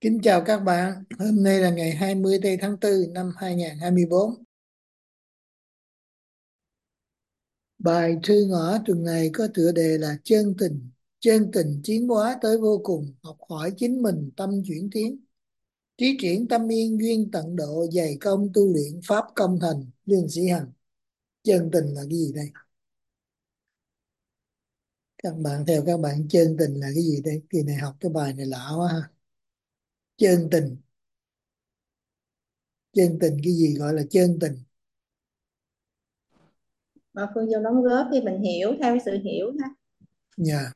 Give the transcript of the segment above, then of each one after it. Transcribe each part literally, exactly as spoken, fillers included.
Kính chào các bạn, hôm nay là ngày hai mươi tây tháng tư năm hai nghìn không trăm hai mươi bốn. Bài thư ngõ tuần này có tựa đề là Chân tình, chân tình tiến hóa tới vô cùng, học hỏi chính mình tâm chuyển tiến, trí triển tâm yên duyên tận độ, dày công tu luyện pháp công thành, lương sĩ hành. Chân tình là cái gì đây? Các bạn theo các bạn chân tình là cái gì đây? Kỳ này học cái bài này lạ quá ha. Chân tình, chân tình cái gì gọi là chân tình? Mà Phương vô đóng góp thì mình hiểu theo cái sự hiểu ha. Nhà,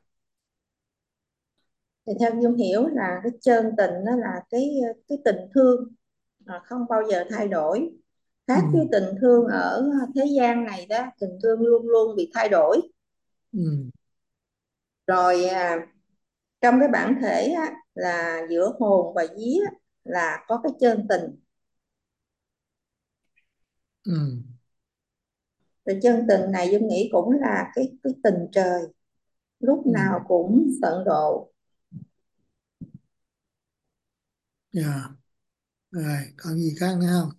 Thì theo Dung hiểu là cái chân tình đó là cái cái tình thương mà không bao giờ thay đổi, ừ, khác với tình thương ở thế gian này đó, tình thương luôn luôn bị thay đổi. ừ, Rồi à, trong cái bản thể á, là giữa hồn và vía là có cái chân tình. ừ, Rồi chân tình này Dung nghĩ cũng là cái cái tình trời, lúc ừ, nào cũng tận độ. nhà. Rồi, còn gì khác nữa không?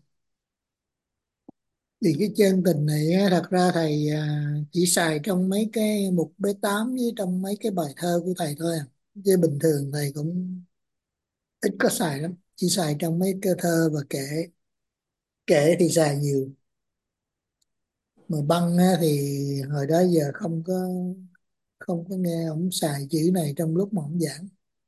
Thì cái chân tình này á, thật ra thầy à, chỉ xài trong mấy cái mục b tám với trong mấy cái bài thơ của thầy thôi à. Chứ bình thường thầy cũng ít có xài lắm. Chỉ xài trong mấy cái thơ và kể. Kể thì xài nhiều. Mà băng á, thì hồi đó giờ không có không có nghe ông xài chữ này trong lúc mà ông giảng.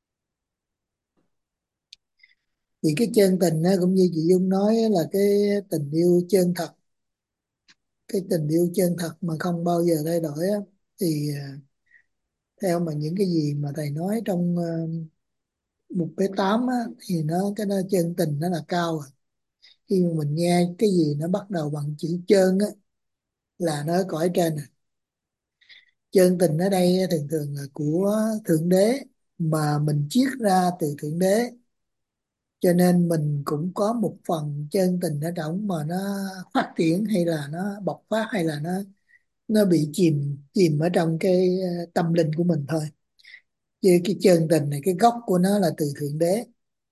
Thì cái chân tình á, cũng như chị Dung nói á, là cái tình yêu chân thật. Cái tình yêu chân thật mà không bao giờ thay đổi á. Thì à, theo mà những cái gì mà thầy nói trong ờ, mục b tám á, thì nó cái nó chân tình nó là cao rồi. Khi mà mình nghe cái gì nó bắt đầu bằng chữ chân á là nó ở cõi trên rồi. Chân tình ở đây á, thường thường là của thượng đế, mà mình chiết ra từ thượng đế, cho nên mình cũng có một phần chân tình ở trong, mà nó phát triển hay là nó bộc phát hay là nó nó bị chìm chìm ở trong cái ờ, tâm linh của mình thôi. Chứ cái chân tình này cái gốc của nó là từ thượng đế,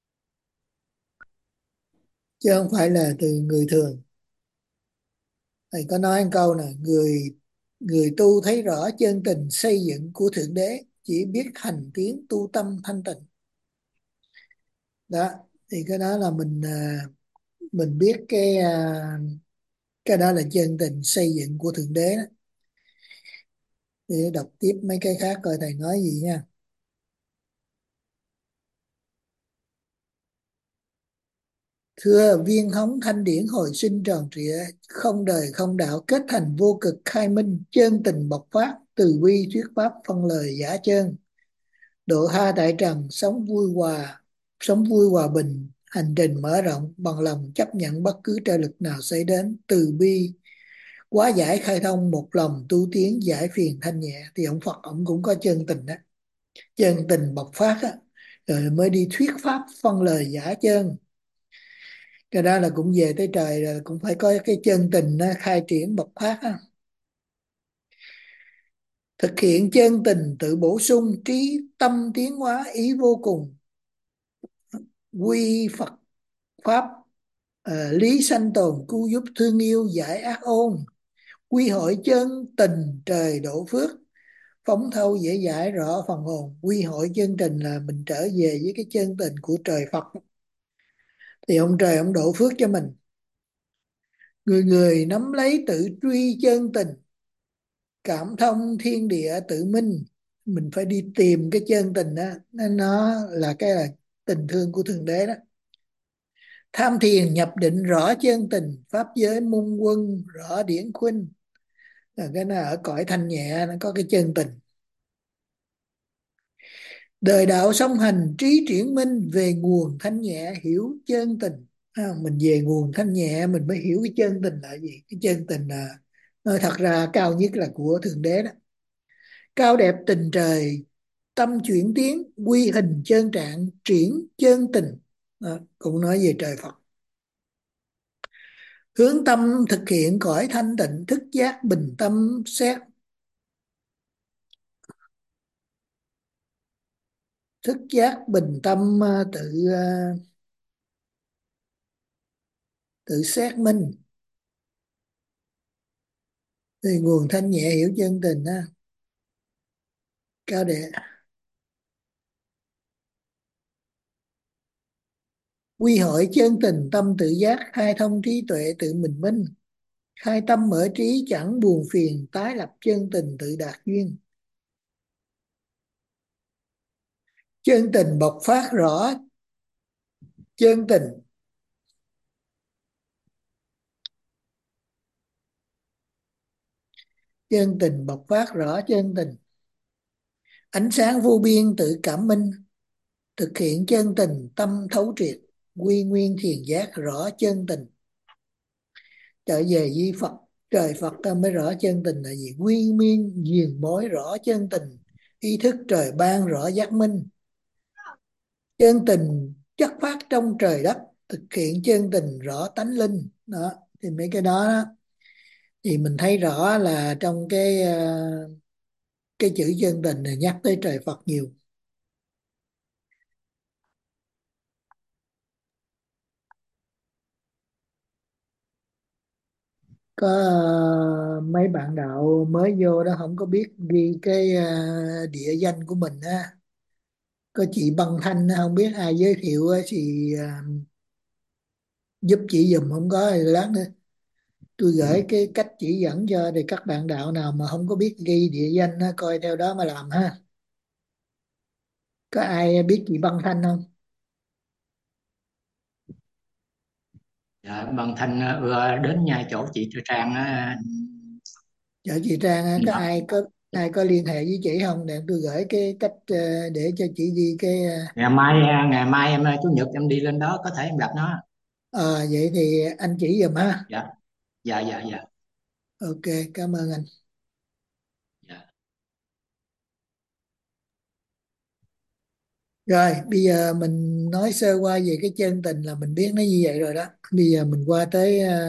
chứ không phải là từ người thường. Thầy có nói một câu này: người người tu thấy rõ chân tình xây dựng của thượng đế, chỉ biết hành tiến tu tâm thanh tịnh. Đó, thì cái đó là mình à, mình biết cái à, cái đó là chân tình xây dựng của thượng đế đó. Thì đọc tiếp mấy cái khác coi thầy nói gì nha. Thưa viên thống thanh điển hồi sinh tròn trịa, không đời không đạo kết thành vô cực khai minh, chân tình bộc phát từ bi thuyết pháp phân lời giả chân, độ tha tại trần sống vui hòa, sống vui hòa bình, hành trình mở rộng bằng lòng chấp nhận bất cứ trợ lực nào xảy đến, từ bi quá giải khai thông, một lòng tu tiến giải phiền thanh nhẹ. Thì ông Phật ông cũng có chân tình đó, chân tình bộc phát á, rồi mới đi thuyết pháp phân lời giả chân. Cái đó là cũng về tới trời rồi, cũng phải có cái chân tình nó khai triển bộc phát á. Thực hiện chân tình tự bổ sung trí tâm tiến hóa ý vô cùng, quy Phật pháp ờ, lý sanh tồn cứu giúp thương yêu giải ác ôn, quy hội chân tình trời độ phước, phóng thâu dễ giải rõ phần hồn. Quy hội chân tình là mình trở về với cái chân tình của trời Phật, thì ông trời ông độ phước cho mình. Người người nắm lấy tự truy chân tình, cảm thông thiên địa tự minh. Mình phải đi tìm cái chân tình đó, nó nó là cái là tình thương của thượng đế đó. Tham thiền nhập định rõ chân tình, pháp giới môn quân rõ điển khuynh. Là cái nó ở cõi thanh nhẹ nó có cái chân tình. Đời đạo song hành trí triển minh, về nguồn thanh nhẹ hiểu chân tình. À, mình về nguồn thanh nhẹ mình mới hiểu cái chân tình là gì. Cái chân tình là nói thật ra cao nhất là của thượng đế đó. Cao đẹp tình trời tâm chuyển tiến, quy hình chân trạng triển chân tình. Đó, cũng nói về trời Phật. Hướng tâm thực hiện cõi thanh tịnh, thức giác bình tâm xét Thức giác bình tâm, à, tự à, tự xác minh thì nguồn thanh nhẹ hiểu chân tình á. Cao đệ. Quy hội chân tình tâm tự giác, khai thông trí tuệ tự mình minh, khai tâm mở trí chẳng buồn phiền, tái lập chân tình tự đạt duyên. Chân tình bộc phát rõ, chân tình chân tình bộc phát rõ chân tình, ánh sáng vô biên tự cảm minh, thực hiện chân tình tâm thấu triệt, quy nguyên thiền giác rõ chân tình. Trở về với Phật, trời Phật ta mới rõ chân tình là gì. Quy nguyên diền mối rõ chân tình, ý thức trời ban rõ giác minh, chân tình chất phát trong trời đất, thực hiện chân tình rõ tánh linh đó. Thì mấy cái đó, đó thì mình thấy rõ là trong cái ờ, cái chữ chân tình này nhắc tới trời Phật nhiều. Có ờ, mấy bạn đạo mới vô đó không có biết ghi cái ờ, địa danh của mình á. Có chị Băng Thanh á, không biết ai giới thiệu á, thì ờ, giúp chị giùm, không có thì lát nữa tôi gửi cái cách chỉ dẫn cho, thì các bạn đạo nào mà không có biết ghi địa danh á, coi theo đó mà làm ha. Có ai biết chị Băng Thanh không? Dạ, Bằng Thành ờ, vừa đến nhà chỗ chị Tư Trang á. Chợ chị Trang á, có ai có ai có liên hệ với chị không, để tôi gửi cái cách ờ, để cho chị ghi cái ờ, ngày mai ờ, ngày mai em ờ, chủ nhật em đi lên đó có thể em gặp nó. ờ, vậy thì anh chỉ giùm ha. Dạ, dạ, dạ, dạ, Ok, cảm ơn anh. dạ. Rồi, bây giờ mình nói sơ qua về cái chân tình là mình biết nó như vậy rồi đó. Bây giờ mình qua tới ờ,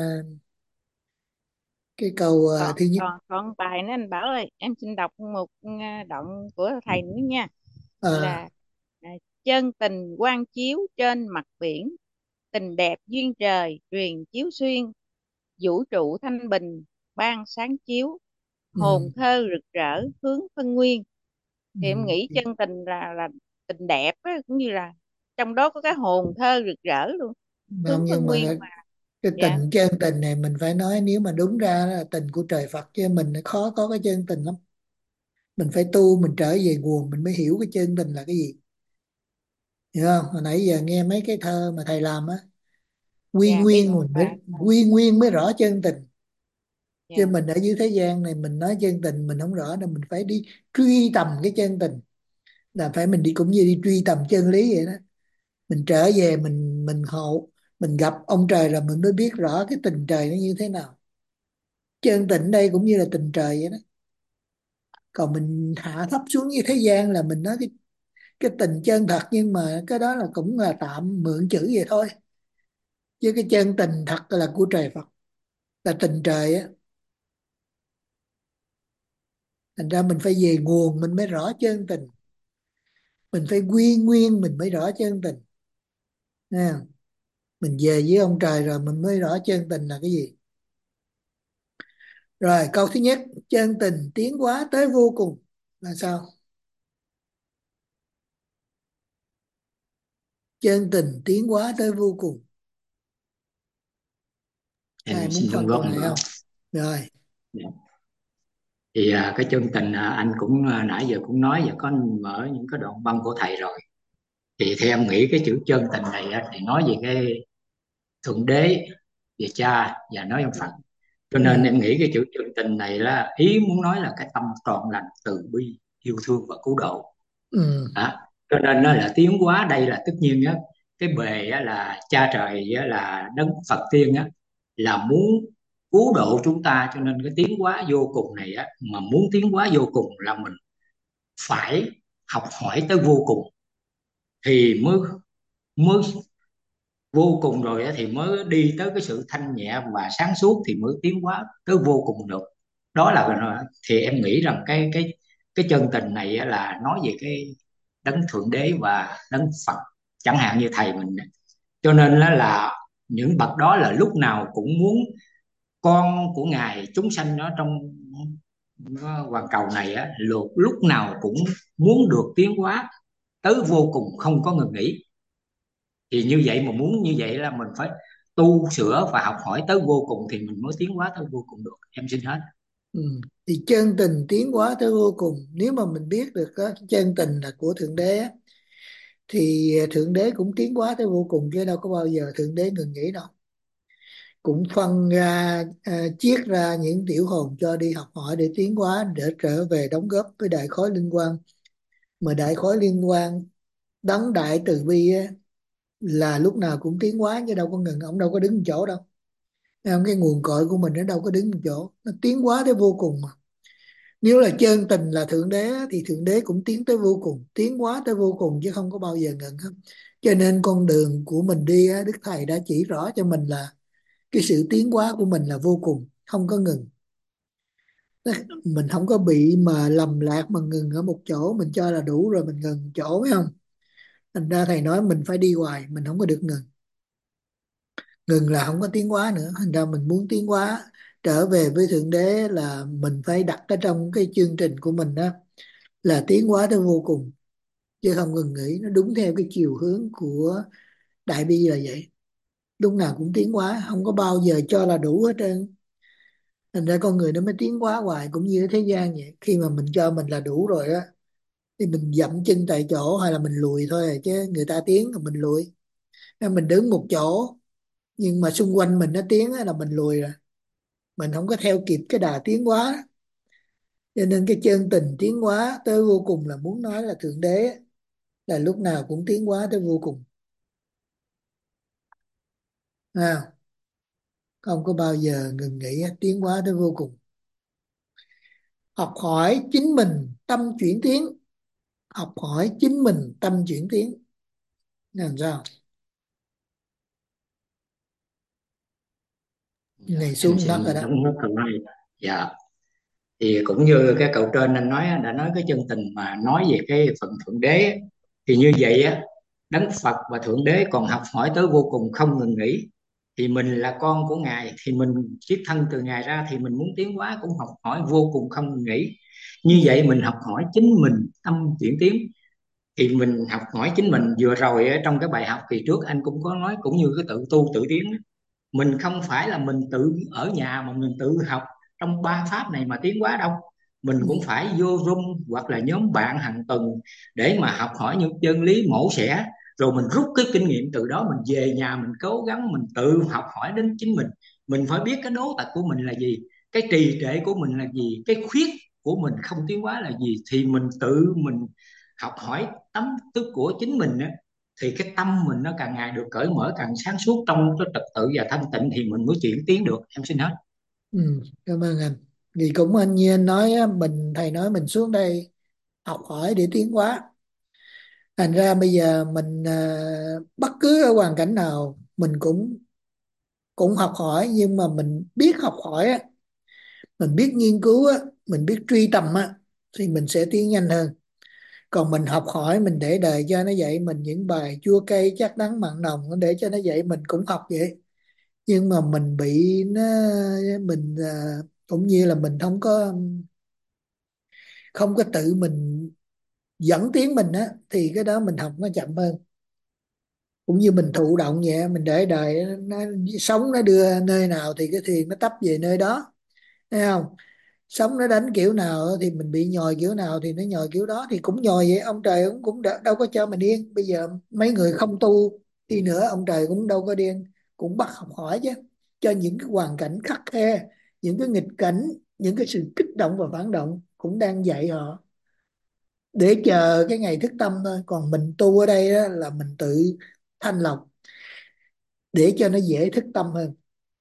cái câu ờ, còn thứ nhất. còn còn bài nữa anh Bảo ơi, em xin đọc một à, đoạn của thầy nữa nha. Ờ, Là à, chân tình quang chiếu trên mặt biển, tình đẹp duyên trời truyền chiếu xuyên, vũ trụ thanh bình ban sáng chiếu, hồn ừ, thơ rực rỡ hướng phân nguyên. Thì em nghĩ ừ, chân tình là là tình đẹp á, cũng như là trong đó có cái hồn thơ rực rỡ luôn, hướng không, nhưng phân mà nguyên mà. cái Dạ, tình chân tình này mình phải nói nếu mà đúng ra là tình của trời Phật, chứ mình khó có cái chân tình lắm. Mình phải tu, mình trở về nguồn mình mới hiểu cái chân tình là cái gì. Hiểu không? Hồi nãy giờ nghe mấy cái thơ mà thầy làm á, quy dạ biết nguyên ông mình mới bà. quy nguyên mới rõ chân tình. Chứ Dạ, mình ở dưới thế gian này mình nói chân tình mình không rõ, nên mình phải đi truy tầm cái chân tình, là phải mình đi cũng như đi truy tầm chân lý vậy đó. Mình trở về mình mình hộ, mình gặp ông trời là mình mới biết rõ cái tình trời nó như thế nào. Chân tình đây cũng như là tình trời vậy đó. Còn mình hạ thấp xuống như thế gian là mình nói cái cái tình chân thật, nhưng mà cái đó là cũng là tạm mượn chữ vậy thôi. Chứ cái chân tình thật là của trời Phật, là tình trời á. Thành ra mình phải về nguồn mình mới rõ chân tình, mình phải quy nguyên mình mới rõ chân tình nha. Mình về với ông trời rồi mình mới rõ chân tình là cái gì. Rồi câu thứ nhất, chân tình tiến hóa tới vô cùng là sao? Chân tình tiến hóa tới vô cùng, ai Em muốn xin đóng phân góp cái một này câu. không? Rồi. Dạ. Thì à, cái chân tình à, anh cũng à, nãy giờ cũng nói và có mở những cái đoạn băng của thầy rồi. Thì theo em nghĩ cái chữ chân tình này á, thì nói về cái thượng đế, về cha và nói ông Phật. Cho nên Ừ. em nghĩ cái chữ chân tình này là ý muốn nói là cái tâm trọn lành từ bi yêu thương và cứu độ. Ừ. Đó. Cho nên nó là tiến hóa đây là tất nhiên á, cái bề á, là cha trời á, là đấng Phật tiên á, là muốn cứu độ chúng ta. Cho nên cái tiến hóa vô cùng này á, mà muốn tiến hóa vô cùng là mình phải học hỏi tới vô cùng thì mới mới vô cùng rồi á, thì mới đi tới cái sự thanh nhẹ và sáng suốt thì mới tiến hóa tới vô cùng được. Đó là thì em nghĩ rằng cái cái cái chân tình này á, là nói về cái đấng thượng đế và đấng Phật, chẳng hạn như thầy mình. Cho nên là, là những bậc đó là lúc nào cũng muốn con của ngài, chúng sanh ở trong hoàn cầu này á, lúc lúc nào cũng muốn được tiến hóa tới vô cùng, không có ngừng nghỉ. Thì như vậy, mà muốn như vậy là mình phải tu sửa và học hỏi tới vô cùng thì mình mới tiến hóa tới vô cùng được. Em xin hết. Ừ. Thì chân tình tiến hóa tới vô cùng, nếu mà mình biết được đó, chân tình là của Thượng Đế á, thì Thượng Đế cũng tiến hóa tới vô cùng, chứ đâu có bao giờ Thượng Đế ngừng nghỉ đâu. Cũng phân ra à, chiết ra những tiểu hồn cho đi học hỏi để tiến hóa, để trở về đóng góp với đại khối liên quan. Mà đại khối liên quan đấng đại từ bi á, là lúc nào cũng tiến hóa chứ đâu có ngừng, ông đâu có đứng một chỗ đâu. Thấy không? Cái nguồn cội của mình nó đâu có đứng một chỗ, nó tiến hóa tới vô cùng mà. Nếu là chân tình là Thượng Đế á, thì Thượng Đế cũng tiến tới vô cùng, tiến hóa tới vô cùng, chứ không có bao giờ ngừng hết. Cho nên con đường của mình đi á, Đức Thầy đã chỉ rõ cho mình là cái sự tiến hóa của mình là vô cùng, không có ngừng. Mình không có bị mà lầm lạc mà ngừng ở một chỗ, mình cho là đủ rồi mình ngừng chỗ, phải không? Thành ra thầy nói mình phải đi hoài, mình không có được ngừng. Ngừng là không có tiến hóa nữa. Thành ra mình muốn tiến hóa trở về với Thượng Đế là mình phải đặt ở trong cái chương trình của mình đó, là tiến hóa tới vô cùng, chứ không ngừng nghỉ. Nó đúng theo cái chiều hướng của Đại Bi là vậy, lúc nào cũng tiến hóa, không có bao giờ cho là đủ hết trơn. Thành ra con người nó mới tiến hóa hoài, cũng như ở thế gian vậy. Khi mà mình cho mình là đủ rồi á, thì mình dậm chân tại chỗ hay là mình lùi thôi à, chứ người ta tiến là mình lùi. Nên mình đứng một chỗ nhưng mà xung quanh mình nó tiến á là mình lùi rồi, mình không có theo kịp cái đà tiến hóa. Cho nên cái chân tình tiến hóa tới vô cùng là muốn nói là Thượng Đế là lúc nào cũng tiến hóa tới vô cùng, à, không có bao giờ ngừng nghỉ, tiến hóa tới vô cùng. Học hỏi chính mình tâm chuyển tiến, học hỏi chính mình tâm chuyển tiến làm sao Dạ, này em xuống đất rồi xin đó. đóng góp câu nói. Dạ, thì cũng như cái cậu trên anh nói á, đã nói cái chân tình mà nói về cái phần thượng đế á, thì như vậy á, đấng Phật và thượng đế còn học hỏi tới vô cùng không ngừng nghỉ. Thì mình là con của ngài, thì mình chiết thân từ ngài ra, thì mình muốn tiến hóa cũng học hỏi vô cùng không ngừng nghỉ. Như vậy mình học hỏi chính mình tâm chuyển tiến. Thì mình học hỏi chính mình. Vừa rồi ở trong cái bài học kỳ trước anh cũng có nói, cũng như cái tự tu tự tiến á, mình không phải là mình tự ở nhà mà mình tự học trong ba pháp này mà tiến hóa đâu. Mình Ừ. cũng phải vô room hoặc là nhóm bạn hàng tuần để mà học hỏi những chân lý mổ xẻ, rồi mình rút cái kinh nghiệm từ đó, mình về nhà mình cố gắng mình tự học hỏi đến chính mình. Mình phải biết cái đố tật của mình là gì, cái trì trệ của mình là gì, cái khuyết của mình không tiến hóa là gì, thì mình tự mình học hỏi tấm tức của chính mình á. Thì cái tâm mình nó càng ngày được cởi mở, càng sáng suốt trong cái trật tự và thanh tịnh, thì mình mới chuyển tiến được. Em xin hết. Ừ. Cảm ơn anh. Vì cũng anh như anh nói á, mình thầy nói mình xuống đây học hỏi để tiến hóa. Thành ra bây giờ mình à, bất cứ ở hoàn cảnh nào mình cũng cũng học hỏi, nhưng mà mình biết học hỏi á, mình biết nghiên cứu á, mình biết truy tầm á, thì mình sẽ tiến nhanh hơn. Còn mình học hỏi mình để đời cho nó dạy mình những bài chua cay chát đắng mặn nồng, để cho nó dạy mình cũng học vậy, nhưng mà mình bị nó, mình à, cũng như là mình không có không có tự mình dẫn tiến mình á, thì cái đó mình học nó chậm hơn. Cũng như mình thụ động vậy, mình để đời nó sống, nó đưa nơi nào thì cái thuyền nó tấp về nơi đó, thấy không? Sống nó đánh kiểu nào thì mình bị nhồi kiểu nào thì nó nhồi kiểu đó, thì cũng nhồi vậy. Ông trời cũng cũng đ- đâu có cho mình yên. Bây giờ mấy người không tu đi nữa, ông trời cũng đâu có điên, cũng bắt học hỏi chứ, cho những cái hoàn cảnh khắc khe, những cái nghịch cảnh, những cái sự kích động và phản động cũng đang dạy họ, để chờ cái ngày thức tâm thôi. Còn mình tu ở đây á, là mình tự thanh lọc để cho nó dễ thức tâm hơn.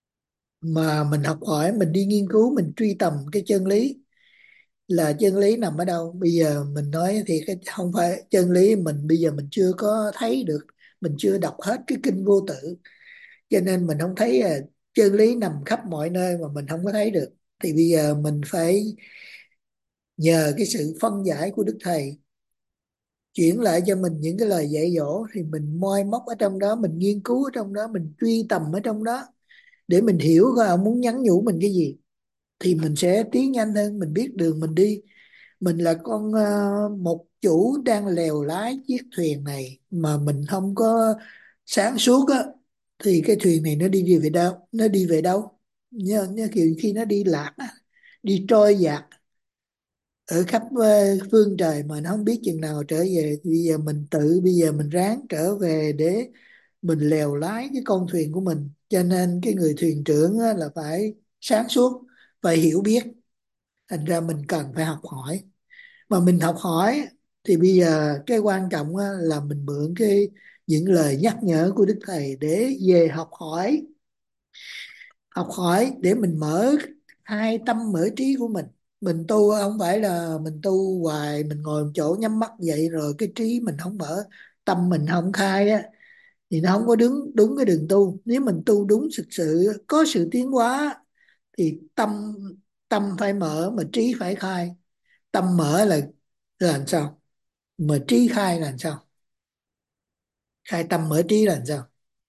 Mà mình học hỏi, mình đi nghiên cứu, mình truy tầm cái chân lý, là chân lý nằm ở đâu. Bây giờ mình nói thì cái không phải chân lý, mình bây giờ mình chưa có thấy được, mình chưa đọc hết cái kinh vô tự, cho nên mình không thấy à, chân lý nằm khắp mọi nơi mà mình không có thấy được. Thì bây giờ mình phải nhờ cái sự phân giải của Đức Thầy chuyển lại cho mình những cái lời dạy dỗ, thì mình moi móc ở trong đó, mình nghiên cứu ở trong đó, mình truy tầm ở trong đó để mình hiểu coi ông muốn nhắn nhủ mình cái gì, thì mình sẽ tiến nhanh hơn, mình biết đường mình đi. Mình là con ờ, một chủ đang lèo lái chiếc thuyền này mà mình không có sáng suốt á, thì cái thuyền này nó đi đi về đâu, nó đi về đâu, nhớ, nhớ kiểu khi nó đi lạc á, đi trôi dạt ở khắp ờ, phương trời mà nó không biết chừng nào trở về. Thì bây giờ mình tự bây giờ mình ráng trở về để mình lèo lái cái con thuyền của mình. Cho nên cái người thuyền trưởng á, là phải sáng suốt, phải hiểu biết. Thành ra mình cần phải học hỏi, mà mình học hỏi thì bây giờ cái quan trọng á, là mình mượn cái những lời nhắc nhở của Đức Thầy để về học hỏi. Học hỏi để mình mở hai tâm mở trí của mình. Mình tu không phải là mình tu hoài mình ngồi một chỗ nhắm mắt vậy rồi cái trí mình không mở, tâm mình không khai á, thì nó không có đúng đúng cái đường tu. Nếu mình tu đúng thực sự có sự tiến hóa thì tâm tâm phải mở mà trí phải khai. Tâm mở là là làm sao, mà trí khai là làm sao? Khai tâm mở trí là làm sao?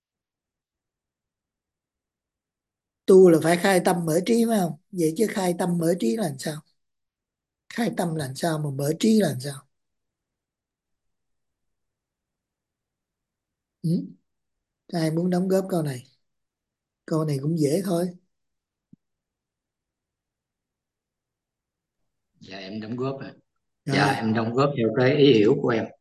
Tu là phải khai tâm mở trí phải không? Vậy chứ khai tâm mở trí là làm sao? Khai tâm là làm sao mà mở trí là làm sao? Ừ? Ai muốn đóng góp câu này? Câu này cũng dễ thôi. Dạ em đóng góp ạ. Dạ Rồi. em đóng góp theo cái ý hiểu của em.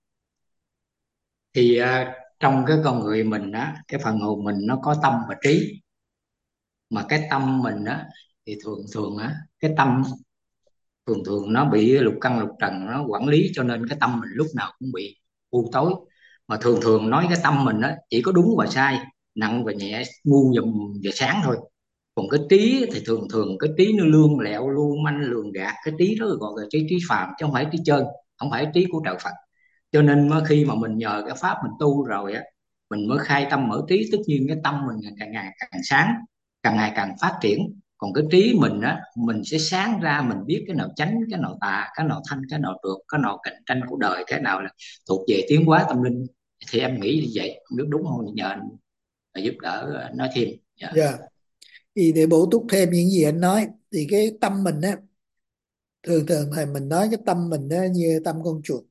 Thì à, trong cái con người mình á, cái phần hồn mình nó có tâm và trí. Mà cái tâm mình á thì thường thường á, cái tâm thường thường nó bị lục căn lục trần nó quản lý, cho nên cái tâm mình lúc nào cũng bị u tối. Mà thường thường nói cái tâm mình á chỉ có đúng và sai, nặng và nhẹ, ngu và, và sáng thôi. Còn cái trí thì thường thường cái trí nó lương lẹo lưu manh lường gạt, cái trí đó gọi là trí trí phàm chứ không phải trí chân, không phải trí của trời Phật. Cho nên mà khi mà mình nhờ cái pháp mình tu rồi á, mình mới khai tâm mở trí, tất nhiên cái tâm mình càng ngày càng sáng, càng ngày càng phát triển. Còn cái trí mình á, mình sẽ sáng ra, mình biết cái nào chánh, cái nào tà, cái nào thanh, cái nào trượt, cái nào cạnh tranh của đời, cái nào là thuộc về tiến hóa tâm linh. Thì em nghĩ như vậy, không biết đúng không, nhờ anh giúp đỡ nói thêm. Dạ. Dạ. Thì để bổ túc thêm những gì anh nói, thì cái tâm mình á, thường thường thầy mình nói cái tâm mình á như tâm con chuột.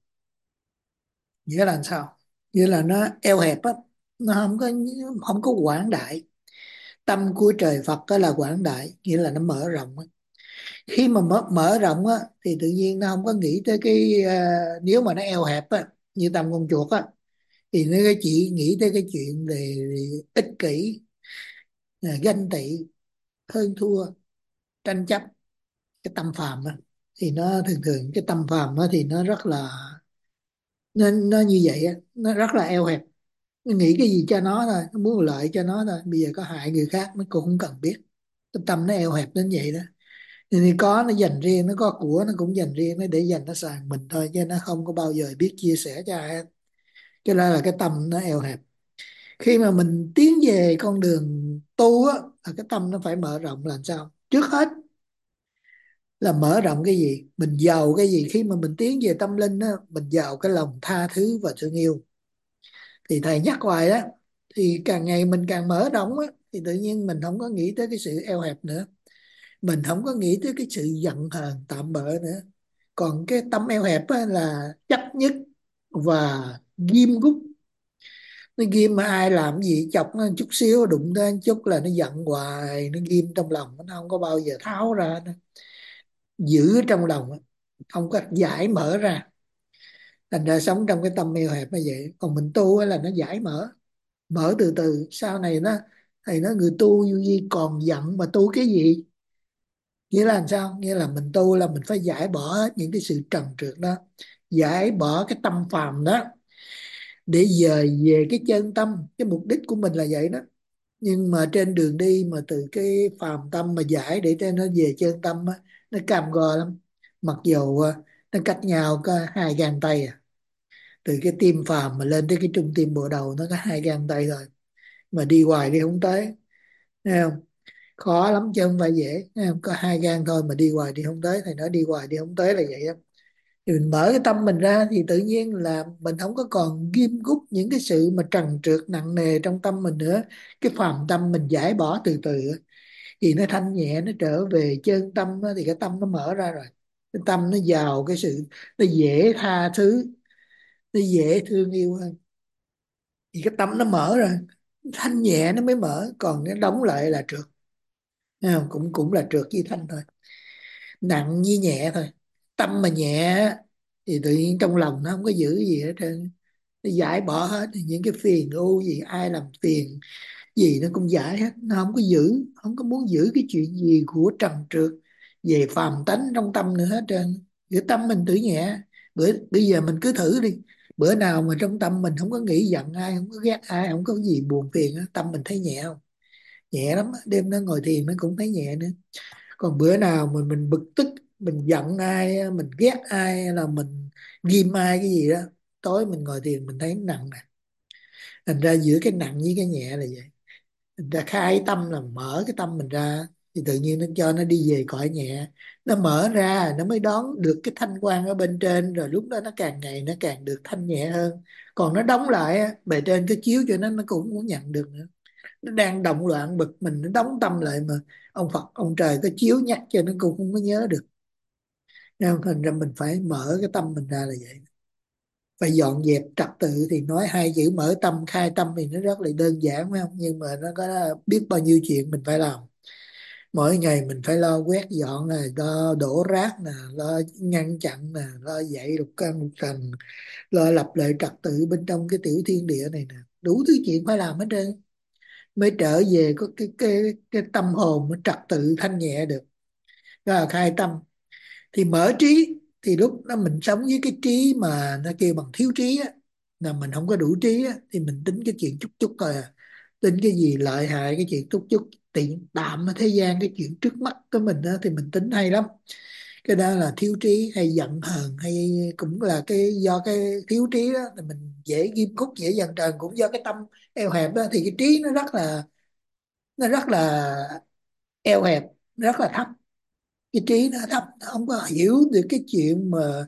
Nghĩa là làm sao? Nghĩa là nó eo hẹp á, nó không có không có quảng đại. Tâm của trời Phật đó là quảng đại, nghĩa là nó mở rộng á. Khi mà mở mở rộng á thì tự nhiên nó không có nghĩ tới cái ờ, nếu mà nó eo hẹp á như tâm con chuột á, thì nó chỉ nghĩ tới cái chuyện về ích kỷ, à, ganh tị, hơn thua, tranh chấp. Cái tâm phàm á, thì nó thường thường cái tâm phàm á thì nó rất là, nó, nó như vậy á, nó rất là eo hẹp. Nó nghĩ cái gì cho nó thôi, nó muốn lợi cho nó thôi, bây giờ có hại người khác nó cũng không cần biết. Cái tâm nó eo hẹp đến vậy đó. Thì có nó dành riêng, nó có của nó cũng dành riêng, nó để dành nó xài mình thôi, chứ nó không có bao giờ biết chia sẻ cho ai hết. Cho nên là cái tâm nó eo hẹp. Khi mà mình tiến về con đường tu á, là cái tâm nó phải mở rộng. Làm sao? Trước hết là mở rộng cái gì? Mình giàu cái gì? Khi mà mình tiến về tâm linh á, mình giàu cái lòng tha thứ và thương yêu. Thì thầy nhắc hoài đó, thì càng ngày mình càng mở rộng á, thì tự nhiên mình không có nghĩ tới cái sự eo hẹp nữa, mình không có nghĩ tới cái sự giận hờn tạm bợ nữa. Còn cái tâm eo hẹp á, là chấp nhất và ghim gúc. Nó ghim mà ai làm cái gì chọc nó một chút xíu, đụng tới một chút là nó giận hoài, nó ghim trong lòng, nó không có bao giờ tháo ra nữa. Giữ ở trong lòng á, không có giải mở ra. Thành ra sống trong cái tâm eo hẹp như vậy. Còn mình tu á là nó giải mở, mở từ từ. Sau này nó, thầy nói người tu dù gì còn giận mà tu cái gì? Nghĩa là làm sao? Nghĩa là mình tu là mình phải giải bỏ hết những cái sự trần trượt đó, giải bỏ cái tâm phàm đó, để dời về cái chân tâm. Cái mục đích của mình là vậy đó. Nhưng mà trên đường đi mà từ cái phàm tâm mà giải để cho nó về chân tâm á, nó cam go lắm. Mặc dù à, nó cách nhau có hai gang tay à. Từ cái tim phàm mà lên tới cái trung tim bộ đầu nó có hai gang tay thôi, mà đi hoài đi không tới. Thấy không? Khó lắm chứ không phải dễ. Thấy không? Có hai gang thôi mà đi hoài đi không tới. Thầy nói đi hoài đi không tới là vậy á. Thì mình mở cái tâm mình ra thì tự nhiên là mình không có còn ghim gút những cái sự mà trần trượt nặng nề trong tâm mình nữa. Cái phàm tâm mình giải bỏ từ từ á, thì nó thanh nhẹ, nó trở về chân tâm á, thì cái tâm nó mở ra rồi. Cái tâm nó giàu cái sự, nó dễ tha thứ, nó dễ thương yêu hơn. Thì cái tâm nó mở ra, thanh nhẹ nó mới mở, còn nó đóng lại là trượt. Thấy không? cũng cũng là trượt với thanh thôi, nặng với nhẹ thôi. Tâm mà nhẹ á, thì tự nhiên trong lòng nó không có giữ gì hết trơn, nó giải bỏ hết những cái phiền ưu gì, ai làm phiền gì nó cũng giải hết, nó không có giữ, không có muốn giữ cái chuyện gì của trần trượt về phàm tánh trong tâm nữa hết trơn. Giữa tâm mình tự nhẹ. Bữa bây giờ mình cứ thử đi, bữa nào mà trong tâm mình không có nghĩ giận ai, không có ghét ai, không có gì buồn phiền á, tâm mình thấy nhẹ không? Nhẹ lắm á. Đêm nó ngồi thiền nó cũng thấy nhẹ nữa. Còn bữa nào mình mình bực tức, mình giận ai á, mình ghét ai, hay là mình ghim ai cái gì đó, tối mình ngồi thiền mình thấy nặng nè. Thành ra giữa cái nặng với cái nhẹ là vậy. Thành ra khai tâm là mở cái tâm mình ra, thì tự nhiên nó cho nó đi về cõi nhẹ. Nó mở ra nó mới đón được cái thanh quan ở bên trên, rồi lúc đó nó càng ngày nó càng được thanh nhẹ hơn. Còn nó đóng lại á, bề trên cái chiếu cho nó nó cũng không nhận được nữa. Nó đang động loạn bực mình, nó đóng tâm lại mà ông Phật ông trời có chiếu nhắc cho nó cũng không có nhớ được. Nên thành ra mình phải mở cái tâm mình ra là vậy. Phải dọn dẹp trật tự, thì nói hai chữ mở tâm khai tâm thì nó rất là đơn giản phải không, nhưng mà nó có biết bao nhiêu chuyện mình phải làm. Mỗi ngày mình phải lo quét dọn nè, lo đổ rác nè, lo ngăn chặn nè, lo dạy lục căn lục trần, lo lập lại trật tự bên trong cái tiểu thiên địa này nè. Đủ thứ chuyện phải làm hết trơn, mới trở về có cái cái cái tâm hồn nó trật tự thanh nhẹ được. Đó là khai tâm. Thì mở trí, thì lúc đó mình sống với cái trí mà nó kêu bằng thiếu trí á, là mình không có đủ trí á, thì mình tính cái chuyện chút chút thôi à. Tính cái gì lợi hại, cái chuyện chút chút tiện tạm ở thế gian, cái chuyện trước mắt của mình đó, thì mình tính hay lắm. Cái đó là thiếu trí, hay giận hờn, hay cũng là cái do cái thiếu trí đó, thì mình dễ ghim khúc dễ dần trần, cũng do cái tâm eo hẹp đó. Thì cái trí nó rất là nó rất là eo hẹp, rất là thấp. Cái trí nó thấp, nó không có hiểu được cái chuyện mà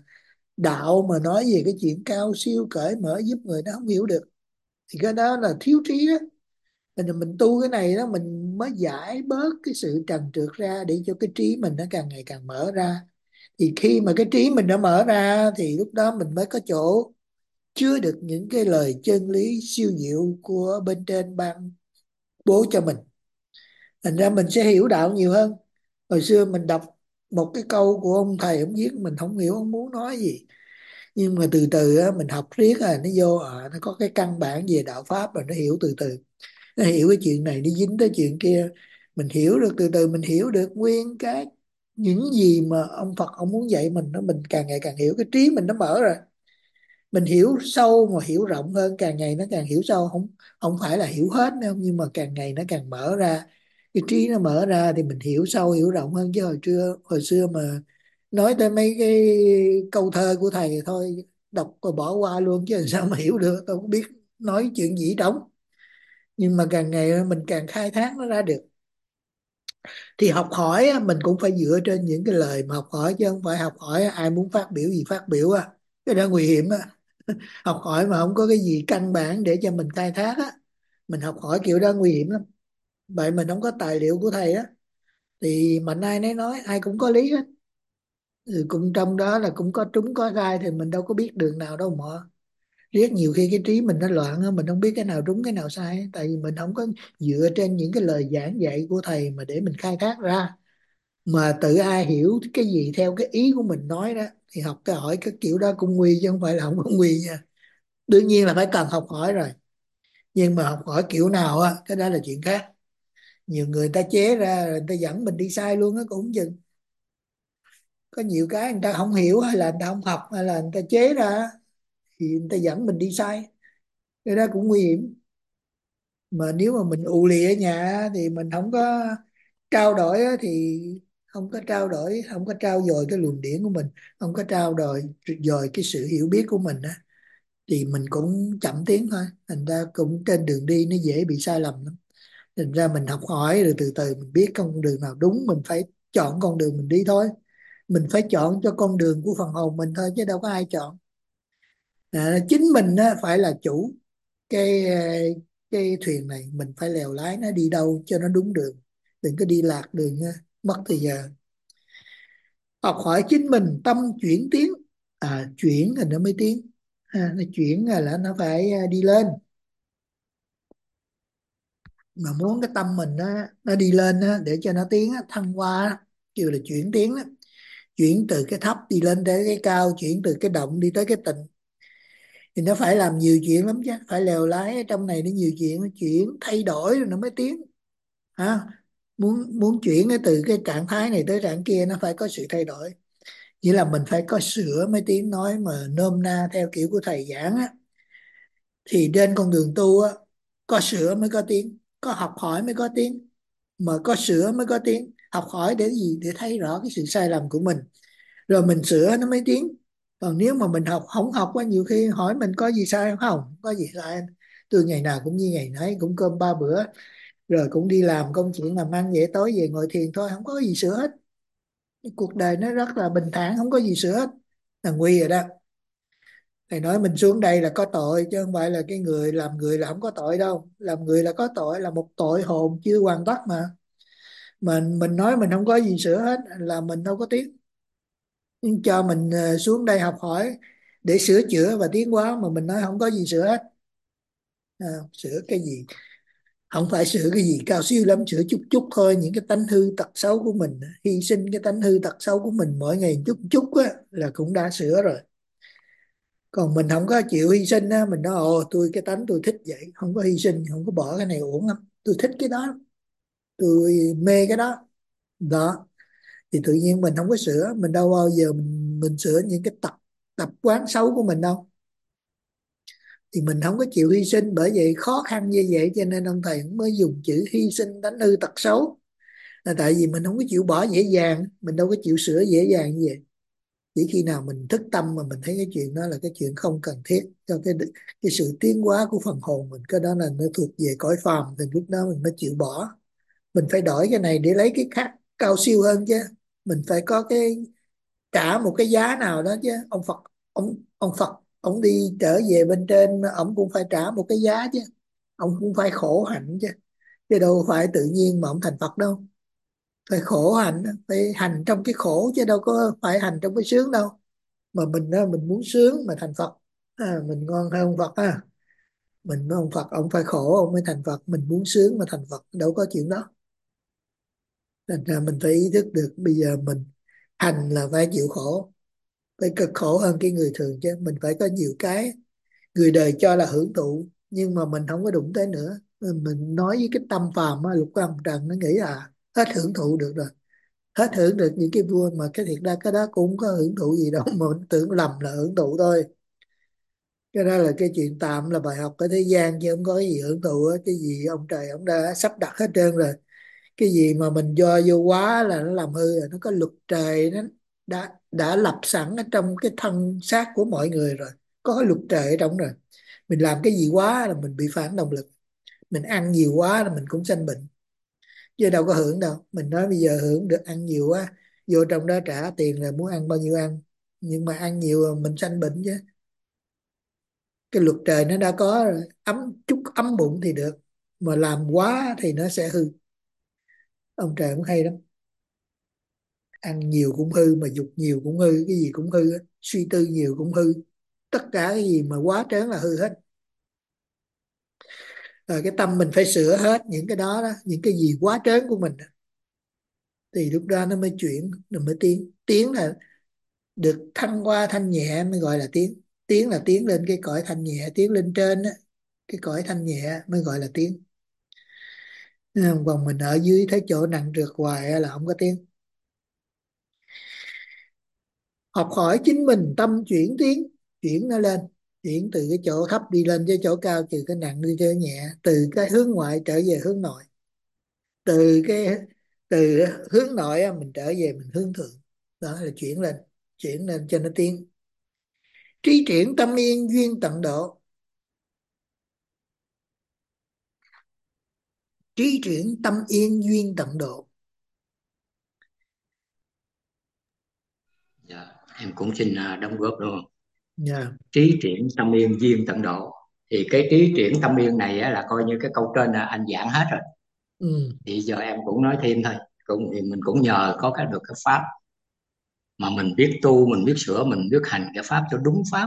đạo mà nói về cái chuyện cao siêu cởi mở giúp người, nó không hiểu được. Thì cái đó là thiếu trí đó. Mình mình tu cái này đó, mình mới giải bớt cái sự trần trượt ra, để cho cái trí mình nó càng ngày càng mở ra. Thì khi mà cái trí mình đã mở ra, thì lúc đó mình mới có chỗ chứa được những cái lời chân lý siêu diệu của bên trên ban bố cho mình. Thành ra mình sẽ hiểu đạo nhiều hơn. Hồi xưa mình đọc một cái câu của ông thầy, ông viết mình không hiểu ông muốn nói gì, nhưng mà từ từ á, mình học riết à, nó vô à, nó có cái căn bản về đạo pháp rồi, nó hiểu từ từ. Nó hiểu cái chuyện này, nó dính tới chuyện kia. Mình hiểu được từ từ, mình hiểu được nguyên cái những gì mà ông Phật ông muốn dạy mình, nó mình càng ngày càng hiểu, cái trí mình nó mở rồi. Mình hiểu sâu mà hiểu rộng hơn, càng ngày nó càng hiểu sâu, không không phải là hiểu hết đâu, nhưng mà càng ngày nó càng mở ra. Cái trí nó mở ra thì mình hiểu sâu hiểu rộng hơn. Chứ hồi trưa hồi xưa mà nói tới mấy cái câu thơ của thầy thôi, đọc rồi bỏ qua luôn, chứ làm sao mà hiểu được, tôi không biết nói chuyện gì trống. Nhưng mà càng ngày mình càng khai thác nó ra được. Thì học hỏi á, mình cũng phải dựa trên những cái lời mà học hỏi, chứ không phải học hỏi ai muốn phát biểu gì phát biểu á. Cái đó nguy hiểm á. Học hỏi mà không có cái gì căn bản để cho mình khai thác á, mình học hỏi kiểu đó nguy hiểm lắm. Vậy mình không có tài liệu của thầy á, thì mạnh ai nấy nói, ai cũng có lý hết. Ừ, cũng trong đó là cũng có trúng có sai, thì mình đâu có biết đường nào đâu mà. Riết nhiều khi cái trí mình nó loạn á, mình không biết cái nào đúng cái nào sai, tại vì mình không có dựa trên những cái lời giảng dạy của thầy mà để mình khai thác ra. Mà tự ai hiểu cái gì theo cái ý của mình nói đó, thì học cái hỏi cái kiểu đó cũng nguy, chứ không phải là không có nguy nha. Đương nhiên là phải cần học hỏi rồi, nhưng mà học hỏi kiểu nào á, cái đó là chuyện khác. Nhiều người ta chế ra rồi người ta dẫn mình đi sai luôn á, cũng không chừng. Có nhiều cái người ta không hiểu, hay là người ta không học, hay là người ta chế ra, thì người ta dẫn mình đi sai. Cái đó cũng nguy hiểm. Mà nếu mà mình ù lì ở nhà á, thì mình không có trao đổi á, thì không có trao đổi, không có trao dồi cái luồng điển của mình, không có trao đổi dồi cái sự hiểu biết của mình á, thì mình cũng chậm tiến thôi. Thành ra cũng trên đường đi nó dễ bị sai lầm lắm. Thành ra mình học hỏi rồi từ từ mình biết con đường nào đúng, mình phải chọn con đường mình đi thôi. Mình phải chọn cho con đường của phần hồn mình thôi chứ đâu có ai chọn. À, chính mình á, phải là chủ cái ờ, cái thuyền này, mình phải lèo lái nó đi đâu cho nó đúng đường, đừng có đi lạc đường nha, mất thời giờ. Học hỏi chính mình, tâm chuyển tiến. À, chuyển thì nó mới tiến. À, nó chuyển là nó phải ờ, đi lên. Mà muốn cái tâm mình nó nó đi lên á, để cho nó tiến á, thăng hoa á, kêu là chuyển tiến á. Chuyển từ cái thấp đi lên tới cái cao, chuyển từ cái động đi tới cái tịnh, thì nó phải làm nhiều chuyện lắm chứ, phải lèo lái ở trong này nó nhiều chuyện, nó chuyển thay đổi rồi nó mới tiến. Ha, muốn muốn chuyển cái từ cái trạng thái này tới trạng kia nó phải có sự thay đổi. Nghĩa là mình phải có sửa mới tiến, nói mà nôm na theo kiểu của thầy giảng á, thì trên con đường tu á, có sửa mới có tiến, có học hỏi mới có tiến. Mà có sửa mới có tiến. Học hỏi để gì? Để thấy rõ cái sự sai lầm của mình, rồi mình sửa nó mới tiến. Còn nếu mà mình học không học á, nhiều khi hỏi mình có gì sai không, không có gì sai. Tôi ngày nào cũng như ngày nấy, cũng cơm ba bữa, rồi cũng đi làm công chuyện làm ăn vậy, tối về ngồi thiền thôi, không có gì sửa hết. Cuộc đời nó rất là bình thản, không có gì sửa hết, là nguy rồi đó. Thầy nói mình xuống đây là có tội, chứ không phải là cái người làm người là không có tội đâu. Làm người là có tội, là một tội hồn chưa hoàn tất mà. Mình mình nói mình không có gì sửa hết là mình đâu có tiến. Nhưng cho mình ờ, xuống đây học hỏi để sửa chữa và tiến hóa, mà mình nói không có gì sửa hết. À, sửa cái gì? Không phải sửa cái gì cao siêu lắm, sửa chút chút thôi. Những cái tánh hư tật xấu của mình, hy sinh cái tánh hư tật xấu của mình mỗi ngày chút chút á, là cũng đã sửa rồi. Còn mình không có chịu hy sinh á, mình nói ồ tôi cái tánh tôi thích vậy, không có hy sinh, không có bỏ cái này uổng lắm, tôi thích cái đó, tôi mê cái đó. Đó, thì tự nhiên mình không có sửa. Mình đâu bao giờ mình, mình sửa những cái tập tập quán xấu của mình đâu. Thì mình không có chịu hy sinh, bởi vậy khó khăn như vậy cho nên ông thầy cũng mới dùng chữ hy sinh tánh hư tật xấu, là tại vì mình không có chịu bỏ dễ dàng, mình đâu có chịu sửa dễ dàng như vậy. Chỉ khi nào mình thức tâm mà mình thấy cái chuyện đó là cái chuyện không cần thiết cho cái cái sự tiến hóa của phần hồn mình, cái đó là nó thuộc về cõi phàm, thì lúc đó mình mới chịu bỏ. Mình phải đổi cái này để lấy cái khác cao siêu hơn chứ. Mình phải có cái trả một cái giá nào đó chứ. Ông Phật, ông ông Phật ông đi trở về bên trên, ông cũng phải trả một cái giá chứ. Ông cũng phải khổ hạnh chứ, chứ đâu phải tự nhiên mà ông thành Phật đâu. Phải khổ hạnh, phải hành trong cái khổ chứ đâu có phải hành trong cái sướng đâu. Mà mình á, mình muốn sướng mà thành Phật, à, mình ngon hơn ông Phật ha. Mình với ông Phật, ông phải khổ ông mới thành Phật, mình muốn sướng mà thành Phật đâu có chuyện đó. Thành ra mình phải ý thức được bây giờ mình hành là phải chịu khổ, phải cực khổ hơn cái người thường chứ. Mình phải có nhiều cái người đời cho là hưởng thụ nhưng mà mình không có đụng tới nữa. Mình nói với cái tâm phàm á, lục của ông Trần nó nghĩ là hết hưởng thụ được rồi, hết hưởng được những cái vui, mà cái thiệt ra cái đó cũng không có hưởng thụ gì đâu, mà mình tưởng lầm là hưởng thụ thôi. Cái đó là cái chuyện tạm, là bài học ở thế gian chứ không có cái gì hưởng thụ á. Cái gì ông trời ông đã sắp đặt hết trơn rồi. Cái gì mà mình do vô quá là nó làm hư rồi. Nó có luật trời, nó đã đã lập sẵn ở trong cái thân xác của mọi người rồi, có cái luật trời ở trong rồi. Mình làm cái gì quá là mình bị phản động lực. Mình ăn nhiều quá là mình cũng sanh bệnh, chứ đâu có hưởng đâu. Mình nói bây giờ hưởng được ăn nhiều quá, vô trong đó trả tiền là muốn ăn bao nhiêu ăn, nhưng mà ăn nhiều là mình sanh bệnh chứ. Cái luật trời nó đã có rồi, ấm chút ấm bụng thì được, mà làm quá thì nó sẽ hư. Ông trời cũng hay lắm, ăn nhiều cũng hư, mà dục nhiều cũng hư, cái gì cũng hư á. Suy tư nhiều cũng hư, tất cả cái gì mà quá trớn là hư hết. Rồi cái tâm mình phải sửa hết những cái đó đó, những cái gì quá trớn của mình, thì lúc đó nó mới chuyển, nó mới tiến. Tiến là được thăng hoa thanh nhẹ mới gọi là tiến. Tiến là tiến lên cái cõi thanh nhẹ, tiến lên trên á, cái cõi thanh nhẹ mới gọi là tiến. Còn mình ở dưới thấy chỗ nặng trượt hoài là không có tiến. Học hỏi chính mình, tâm chuyển tiến, chuyển nó lên, chuyển từ cái chỗ thấp đi lên cái chỗ cao, từ cái nặng đi cái nhẹ, từ cái hướng ngoại trở về hướng nội, từ cái từ hướng nội á, mình trở về mình hướng thượng. Đó là chuyển lên, chuyển lên cho nó tiến. Trí triển tâm yên duyên tận độ. Trí triển tâm yên duyên tận độ. Em cũng xin à, đóng góp luôn. Dạ. Trí triển tâm yên duyên tận độ, thì cái trí triển tâm yên này á, là coi như cái câu trên là anh giảng hết rồi, Ừ. thì giờ em cũng nói thêm thôi. Cũng thì mình cũng nhờ có cái được cái pháp mà mình biết tu, mình biết sửa, mình biết hành cái pháp cho đúng pháp,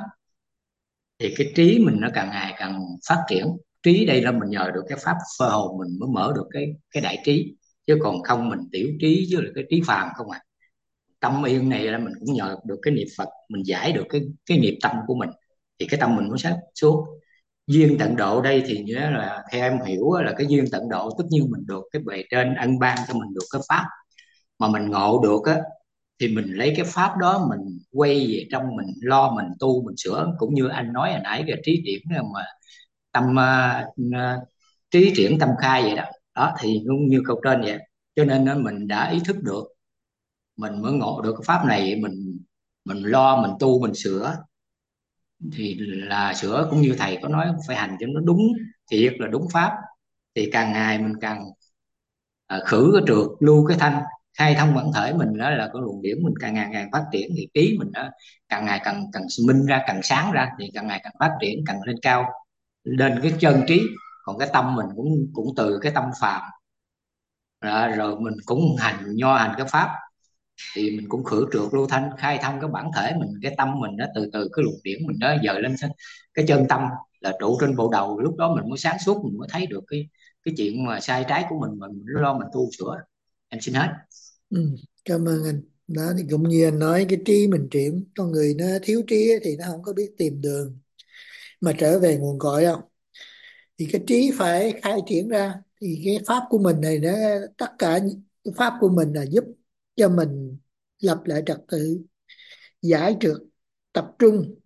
thì cái trí mình nó càng ngày càng phát triển. Trí đây là mình nhờ được cái pháp sơ hồn mình mới mở được cái cái đại trí, chứ còn không mình tiểu trí với lại cái trí phàm không à. Tâm yên này là mình cũng nhờ được cái niệm Phật, mình giải được cái cái nghiệp tâm của mình, thì cái tâm mình mới sáng suốt. Duyên tận độ đây thì nghĩa là theo em hiểu là cái duyên tận độ tất nhiên mình được cái bề trên ân ban cho mình được cái pháp mà mình ngộ được á, thì mình lấy cái pháp đó mình quay về trong mình lo, mình tu, mình sửa, cũng như anh nói hồi nãy về trí điểm mà tâm à, à, trí triển tâm khai vậy đó. Đó thì cũng như câu trên vậy, cho nên á, mình đã ý thức được, mình mới ngộ được cái pháp này, mình mình lo, mình tu, mình sửa, thì là sửa cũng như thầy có nói phải hành cho nó đúng, thiệt là đúng pháp, thì càng ngày mình càng à, khử cái trượt, lưu cái thanh, khai thông bản thể mình, đó là cái luồng điển mình càng ngày càng phát triển, thì trí mình nó càng ngày càng càng minh ra, càng sáng ra, thì càng ngày càng phát triển, càng lên cao, lên cái chân trí. Còn cái tâm mình cũng cũng từ cái tâm phàm rồi, rồi mình cũng hành nho hành cái pháp, thì mình cũng khử trượt lưu thanh, khai thông cái bản thể mình, cái tâm mình nó từ từ cái luồng điển mình nó dời lên cái chân tâm là trụ trên bộ đầu, lúc đó mình mới sáng suốt, mình mới thấy được cái cái chuyện mà sai trái của mình, mình lo mình tu sửa. Em xin hết. Ừ. Cảm ơn anh. Đó thì cũng như anh nói, cái trí mình triển, con người nó thiếu trí á thì nó không có biết tìm đường mà trở về nguồn cội đâu. Thì cái trí phải khai triển ra, thì cái pháp của mình này nó, tất cả những cái pháp của mình là giúp cho mình lập lại trật tự, giải trượt, tập trung,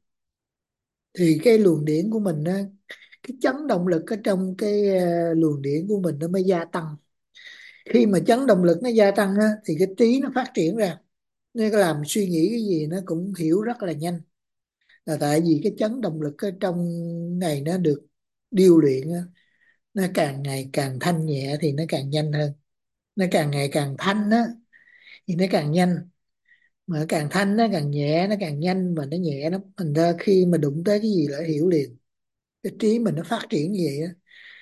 thì cái luồng điển của mình á, cái chấn động lực ở trong cái ờ, luồng điển của mình nó mới gia tăng. Khi mà chấn động lực nó gia tăng á, thì cái trí nó phát triển ra, nó làm suy nghĩ cái gì nó cũng hiểu rất là nhanh, là tại vì cái chấn động lực ở trong này nó được điêu luyện á, nó càng ngày càng thanh nhẹ thì nó càng nhanh hơn, nó càng ngày càng thanh á thì nó càng nhanh, mà càng thanh nó càng nhẹ, nó càng nhanh mà nó nhẹ lắm, thành ra khi mà đụng tới cái gì là hiểu liền. Cái trí mình nó phát triển như vậy á,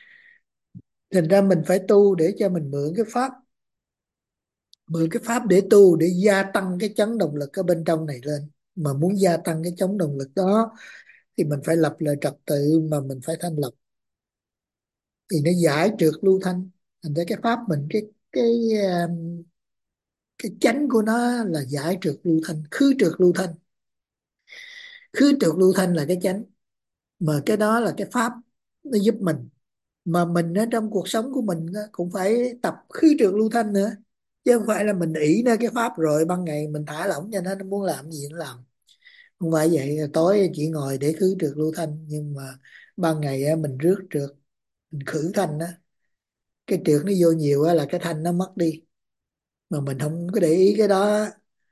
thành ra mình phải tu để cho mình mượn cái pháp, mượn cái pháp để tu, để gia tăng cái chấn động lực ở bên trong này lên. Mà muốn gia tăng cái chấn động lực đó thì mình phải lập lại trật tự, mà mình phải thanh lọc, thì nó giải trượt lưu thanh. Thành ra cái pháp mình, cái cái um, cái chánh của nó là giải trượt lưu thanh, khứ trượt lưu thanh. Khứ trượt lưu thanh là cái chánh, mà cái đó là cái pháp nó giúp mình. Mà mình ở trong cuộc sống của mình á, cũng phải tập khứ trượt lưu thanh nữa, chứ không phải là mình ỷ nơi cái pháp rồi ban ngày mình thả lỏng cho nó nó muốn làm gì nó làm. Không phải vậy, tối chỉ ngồi để khứ trượt lưu thanh, nhưng mà ban ngày á, mình rước trượt, mình khử thanh á, cái trượt nó vô nhiều á là cái thanh nó mất đi. Mà mình không có để ý cái đó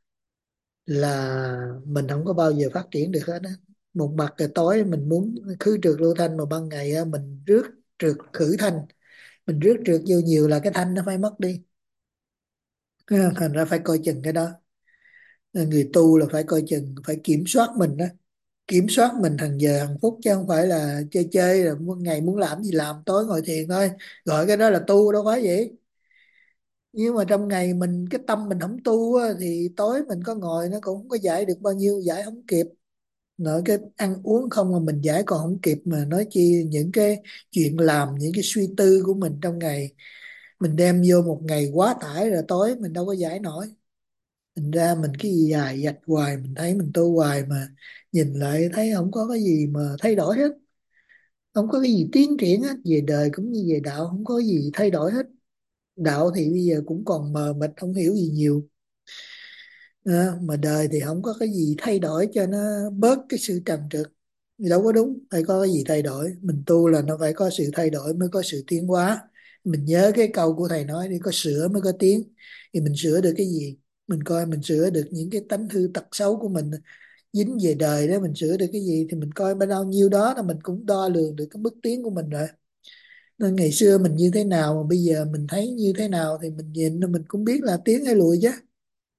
là mình không có bao giờ phát triển được hết á. Một mặt là tối mình muốn khứ trượt lưu thanh, mà ban ngày á, mình rước trượt khử thanh, mình rước trượt vô nhiều là cái thanh nó phải mất đi. Ha, thành ra phải coi chừng cái đó. Nên người tu là phải coi chừng, phải kiểm soát mình đó, kiểm soát mình hàng giờ hàng phút, chứ không phải là chơi chơi rồi muốn ngày muốn làm gì làm, tối ngồi thiền thôi, gọi cái đó là tu đâu phải vậy. Nhưng mà trong ngày mình cái tâm mình không tu á, thì tối mình có ngồi nó cũng không có giải được bao nhiêu, giải không kịp. Nói cái ăn uống không mà mình giải còn không kịp, mà nói chi những cái chuyện làm, những cái suy tư của mình trong ngày, mình đem vô một ngày quá tải rồi, tối mình đâu có giải nổi. Thành ra mình cái gì dài dạch hoài, mình thấy mình tu hoài mà nhìn lại thấy không có cái gì mà thay đổi hết, không có cái gì tiến triển hết, về đời cũng như về đạo không có gì thay đổi hết. Đạo thì bây giờ cũng còn mờ mịt, không hiểu gì nhiều. Ờ, mà đời thì không có cái gì thay đổi cho nó bớt cái sự trầm trượt, thì đâu có đúng, phải có cái gì thay đổi. Mình tu là nó phải có sự thay đổi mới có sự tiến hóa. Mình nhớ cái câu của thầy nói đi, có sửa mới có tiến. Thì mình sửa được cái gì? Mình coi mình sửa được những cái tánh hư tật xấu của mình dính về đời đó, mình sửa được cái gì thì mình coi bao nhiêu đó là mình cũng đo lường được cái bước tiến của mình rồi. Nên ngày xưa mình như thế nào mà bây giờ mình thấy như thế nào thì mình nhìn mình cũng biết là tiến hay lùi chứ.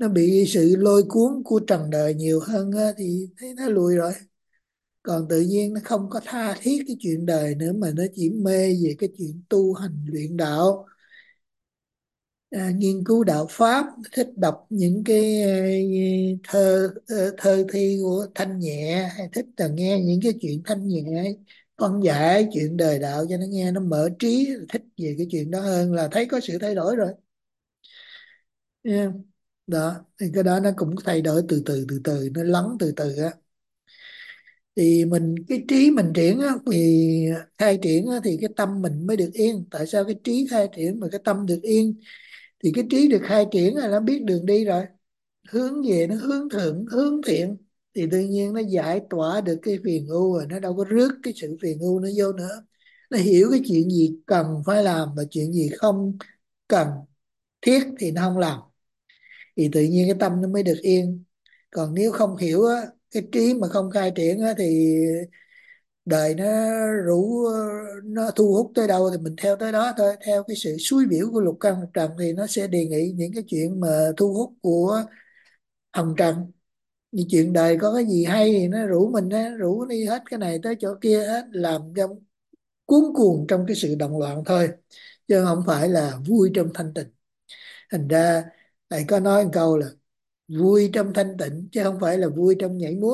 nó bị sự lôi cuốn của trần đời nhiều hơn á, thì thấy nó lùi rồi. Còn tự nhiên nó không có tha thiết cái chuyện đời nữa, mà nó chỉ mê về cái chuyện tu hành luyện đạo, à, nghiên cứu đạo pháp, thích đọc những cái ờ, thơ ờ, thơ thi của Thanh Nhẹ, hay thích là nghe những cái chuyện Thanh Nhẹ phân giải chuyện đời đạo cho nó nghe, nó mở trí, thích về cái chuyện đó hơn, là thấy có sự thay đổi rồi. Nha. Đó thì cái đó nó cũng thay đổi từ từ từ từ, nó lắng từ từ á. Thì mình cái trí mình triển á, thì khai triển á, thì cái tâm mình mới được yên. Tại sao cái trí khai triển mà cái tâm được yên? Thì cái trí được khai triển là nó biết đường đi rồi, hướng về nó hướng thượng hướng thiện, thì tự nhiên nó giải tỏa được cái phiền ưu rồi, nó đâu có rước cái sự phiền ưu nó vô nữa. Nó hiểu cái chuyện gì cần phải làm và chuyện gì không cần thiết thì nó không làm, thì tự nhiên cái tâm nó mới được yên. Còn nếu không hiểu á, cái trí mà không khai triển á, thì đời nó rủ, nó thu hút tới đâu thì mình theo tới đó thôi, theo cái sự suối biểu của lục căn lục trần, thì nó sẽ đề nghị những cái chuyện mà thu hút của hồng trần. Như chuyện đời có cái gì hay thì nó rủ mình á, rủ đi hết cái này tới chỗ kia hết, làm cho cuốn cuồng trong cái sự động loạn thôi, chứ không phải là vui trong thanh tịnh. Thành ra thầy có nói một câu là vui trong thanh tịnh chứ không phải là vui trong nhảy múa.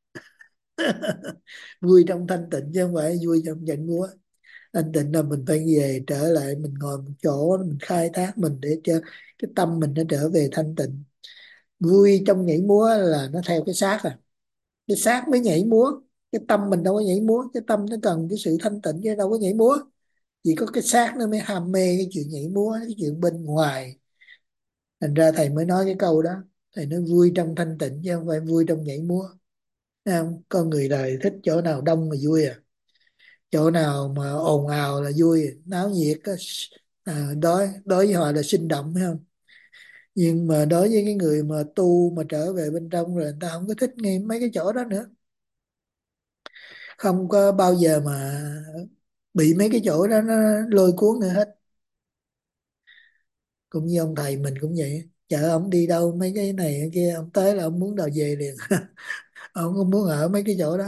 Vui trong thanh tịnh chứ không phải vui trong nhảy múa. Thanh tịnh là mình phải về trở lại, mình ngồi một chỗ, mình khai thác mình để cho cái tâm mình nó trở về thanh tịnh. Vui trong nhảy múa là nó theo cái xác, à cái xác mới nhảy múa, cái tâm mình đâu có nhảy múa. Cái tâm nó cần cái sự thanh tịnh chứ đâu có nhảy múa. Chỉ có cái xác nó mới ham mê cái chuyện nhảy múa, cái chuyện bên ngoài. Thành ra thầy mới nói cái câu đó, thầy nói vui trong thanh tịnh chứ không phải vui trong nhảy múa. Thấy không? Con người đời thích chỗ nào đông mà vui à, chỗ nào mà ồn ào là vui, náo nhiệt á, à, đối đối với họ là sinh động, thấy không? Nhưng mà đối với cái người mà tu mà trở về bên trong rồi, người ta không có thích nghe mấy cái chỗ đó nữa, không có bao giờ mà bị mấy cái chỗ đó nó lôi cuốn nữa hết. Cũng như ông thầy mình cũng vậy, chợ ông đi đâu mấy cái này cái kia, ông tới là ông muốn đòi về liền. Ông không muốn ở mấy cái chỗ đó.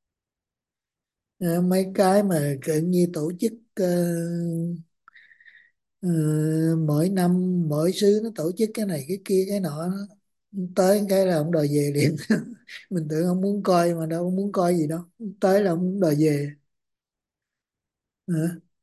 Ờ, mấy cái mà kiểu như tổ chức ờ, ờ, mỗi năm mỗi xứ nó tổ chức cái này cái kia cái nọ, tới cái là ông đòi về liền. Mình tưởng ông muốn coi mà đâu, ông muốn coi gì đâu, tới là ông muốn đòi về. Ờ.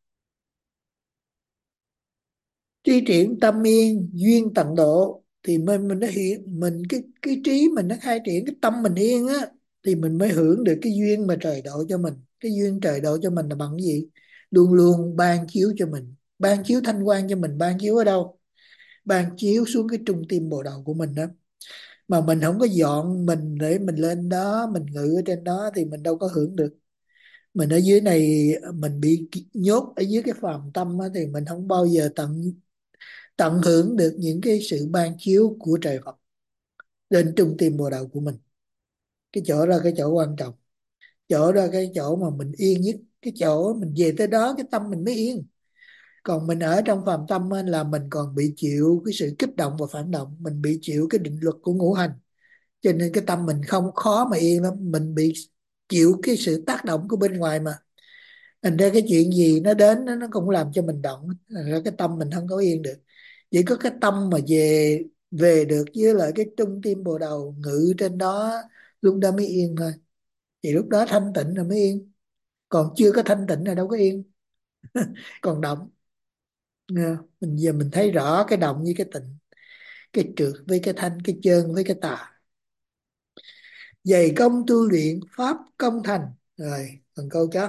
Trí triển tâm yên duyên tận độ, thì mình mình nó hiện mình cái cái trí mình nó khai triển, cái tâm mình yên á, thì mình mới hưởng được cái duyên mà trời độ cho mình. Cái duyên trời độ cho mình là bằng cái gì? Luôn luôn ban chiếu cho mình, ban chiếu thanh quan cho mình. Ban chiếu ở đâu? Ban chiếu xuống cái trung tim bộ đầu của mình đó. Mà mình không có dọn mình để mình lên đó, mình ngự ở trên đó thì mình đâu có hưởng được. Mình ở dưới này mình bị nhốt ở dưới cái phàm tâm á, thì mình không bao giờ tận tận hưởng được những cái sự ban chiếu của trời Phật lên trung tim bồ đầu của mình. Cái chỗ đó cái chỗ quan trọng, chỗ đó cái chỗ mà mình yên nhất, cái chỗ mình về tới đó cái tâm mình mới yên. Còn mình ở trong phàm tâm á, là mình còn bị chịu cái sự kích động và phản động, mình bị chịu cái định luật của ngũ hành, cho nên cái tâm mình không khó mà yên lắm. Mình bị chịu cái sự tác động của bên ngoài mà, thành ra cái chuyện gì nó đến nó nó cũng làm cho mình động. Thành ra cái tâm mình không có yên được. Chỉ có cái tâm mà về về được với lại cái trung tim bồ đầu ngự trên đó, lúc đó mới yên thôi. Thì lúc đó thanh tịnh là mới yên, còn chưa có thanh tịnh là đâu có yên. Còn động. Nghe không? Mình giờ mình thấy rõ cái động với cái tịnh, cái trượt với cái thanh, cái chơn với cái tà. Dày công tu luyện pháp công thành. Rồi phần câu chót.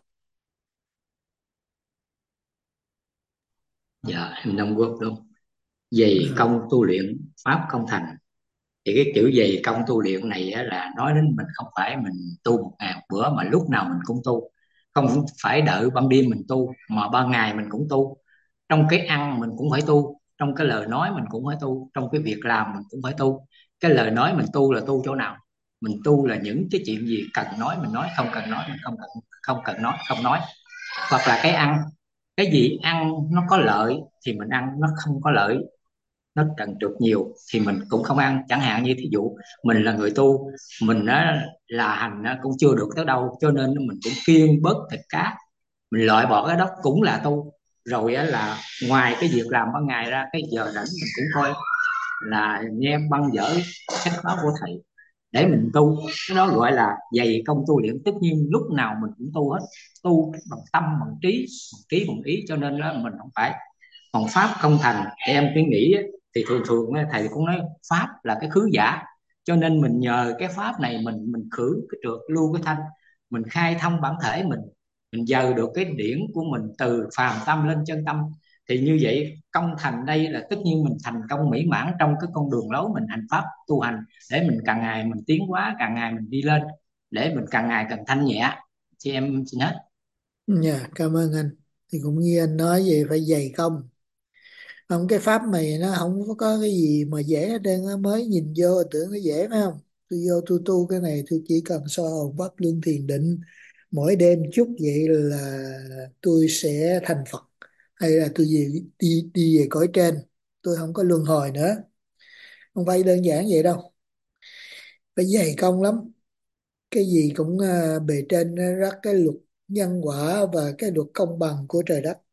Dạ em Đông Quốc đúng. Dày Rồi. công tu luyện pháp công thành. Thì cái chữ dày công tu luyện này á, là nói đến mình không phải mình tu một ngàn bữa mà lúc nào mình cũng tu, không phải đợi ban đêm mình tu mà ban ngày mình cũng tu. Trong cái ăn mình cũng phải tu, trong cái lời nói mình cũng phải tu, trong cái việc làm mình cũng phải tu. Cái lời nói mình tu là tu chỗ nào? Mình tu là những cái chuyện gì cần nói mình nói, không cần nói mình không cần không cần nói không nói. Hoặc là cái ăn, cái gì ăn nó có lợi thì mình ăn, nó không có lợi nó trần trượt nhiều thì mình cũng không ăn. Chẳng hạn như thí dụ mình là người tu, mình á, là hành á, cũng chưa được tới đâu, cho nên mình cũng kiêng bớt thịt cá, mình loại bỏ cái đó cũng là tu. Rồi á, là ngoài cái việc làm ban ngày ra, cái giờ rảnh mình cũng coi là nghe băng dở sách báo của thầy để mình tu. Cái đó gọi là dày công tu luyện. Tất nhiên lúc nào mình cũng tu hết, tu bằng tâm bằng trí, bằng trí bằng ý, cho nên là mình không phải. Còn pháp không thành, em cứ nghĩ á, thì thường thường á, thầy cũng nói pháp là cái khứ giả, cho nên mình nhờ cái pháp này mình mình khử cái trượt lưu cái thanh, mình khai thông bản thể mình mình dời được cái điển của mình từ phàm tâm lên chân tâm. Thì như vậy công thành đây là tất nhiên mình thành công mỹ mãn trong cái con đường lối mình hành pháp tu hành, để mình càng ngày mình tiến hóa, càng ngày mình đi lên, để mình càng ngày càng thanh nhẹ. Chị em xin hết. Dạ, cảm ơn anh. Thì cũng như anh nói vậy, phải dày công. Không, cái pháp này nó không có cái gì mà dễ hết trơn á. Mới nhìn vô tưởng nó dễ phải không? Tôi vô tôi tu cái này tôi chỉ cần soi hồn pháp luân thiền định mỗi đêm chút vậy là tôi sẽ thành Phật, hay là tôi về đi đi về cõi trên, tôi không có luân hồi nữa. Không phải đơn giản vậy đâu, phải dày công lắm. Cái gì cũng à, bề trên nó rất cái luật nhân quả và cái luật công bằng của trời đất.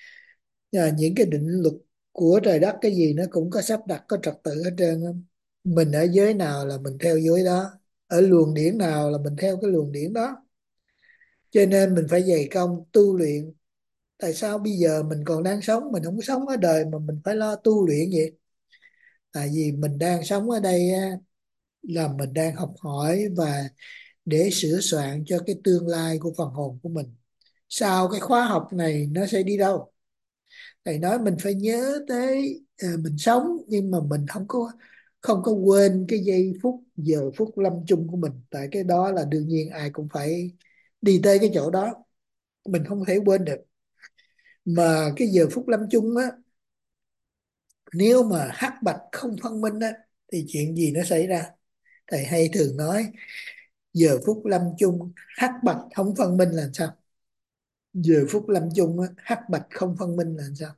À, những cái định luật của trời đất cái gì nó cũng có sắp đặt, có trật tự hết trơn á. Mình ở giới nào là mình theo giới đó, ở luồng điển nào là mình theo cái luồng điển đó. Cho nên mình phải dày công tu luyện. Tại sao bây giờ mình còn đang sống, mình không có sống ở đời mà mình phải lo tu luyện vậy? Tại vì mình đang sống ở đây á, là mình đang học hỏi và để sửa soạn cho cái tương lai của phần hồn của mình. Sau cái khóa học này nó sẽ đi đâu? Thầy nói mình phải nhớ tới à, mình sống, nhưng mà mình không có không có quên cái giây phút giờ phút lâm chung của mình. Tại cái đó là đương nhiên ai cũng phải đi tới cái chỗ đó, mình không thể quên được. Mà cái giờ phút lâm chung á, nếu mà hắc bạch không phân minh á thì chuyện gì nó xảy ra? Thầy hay thường nói giờ phút lâm chung hắc bạch không phân minh là sao? Giờ phút lâm chung á, hắc bạch không phân minh là sao?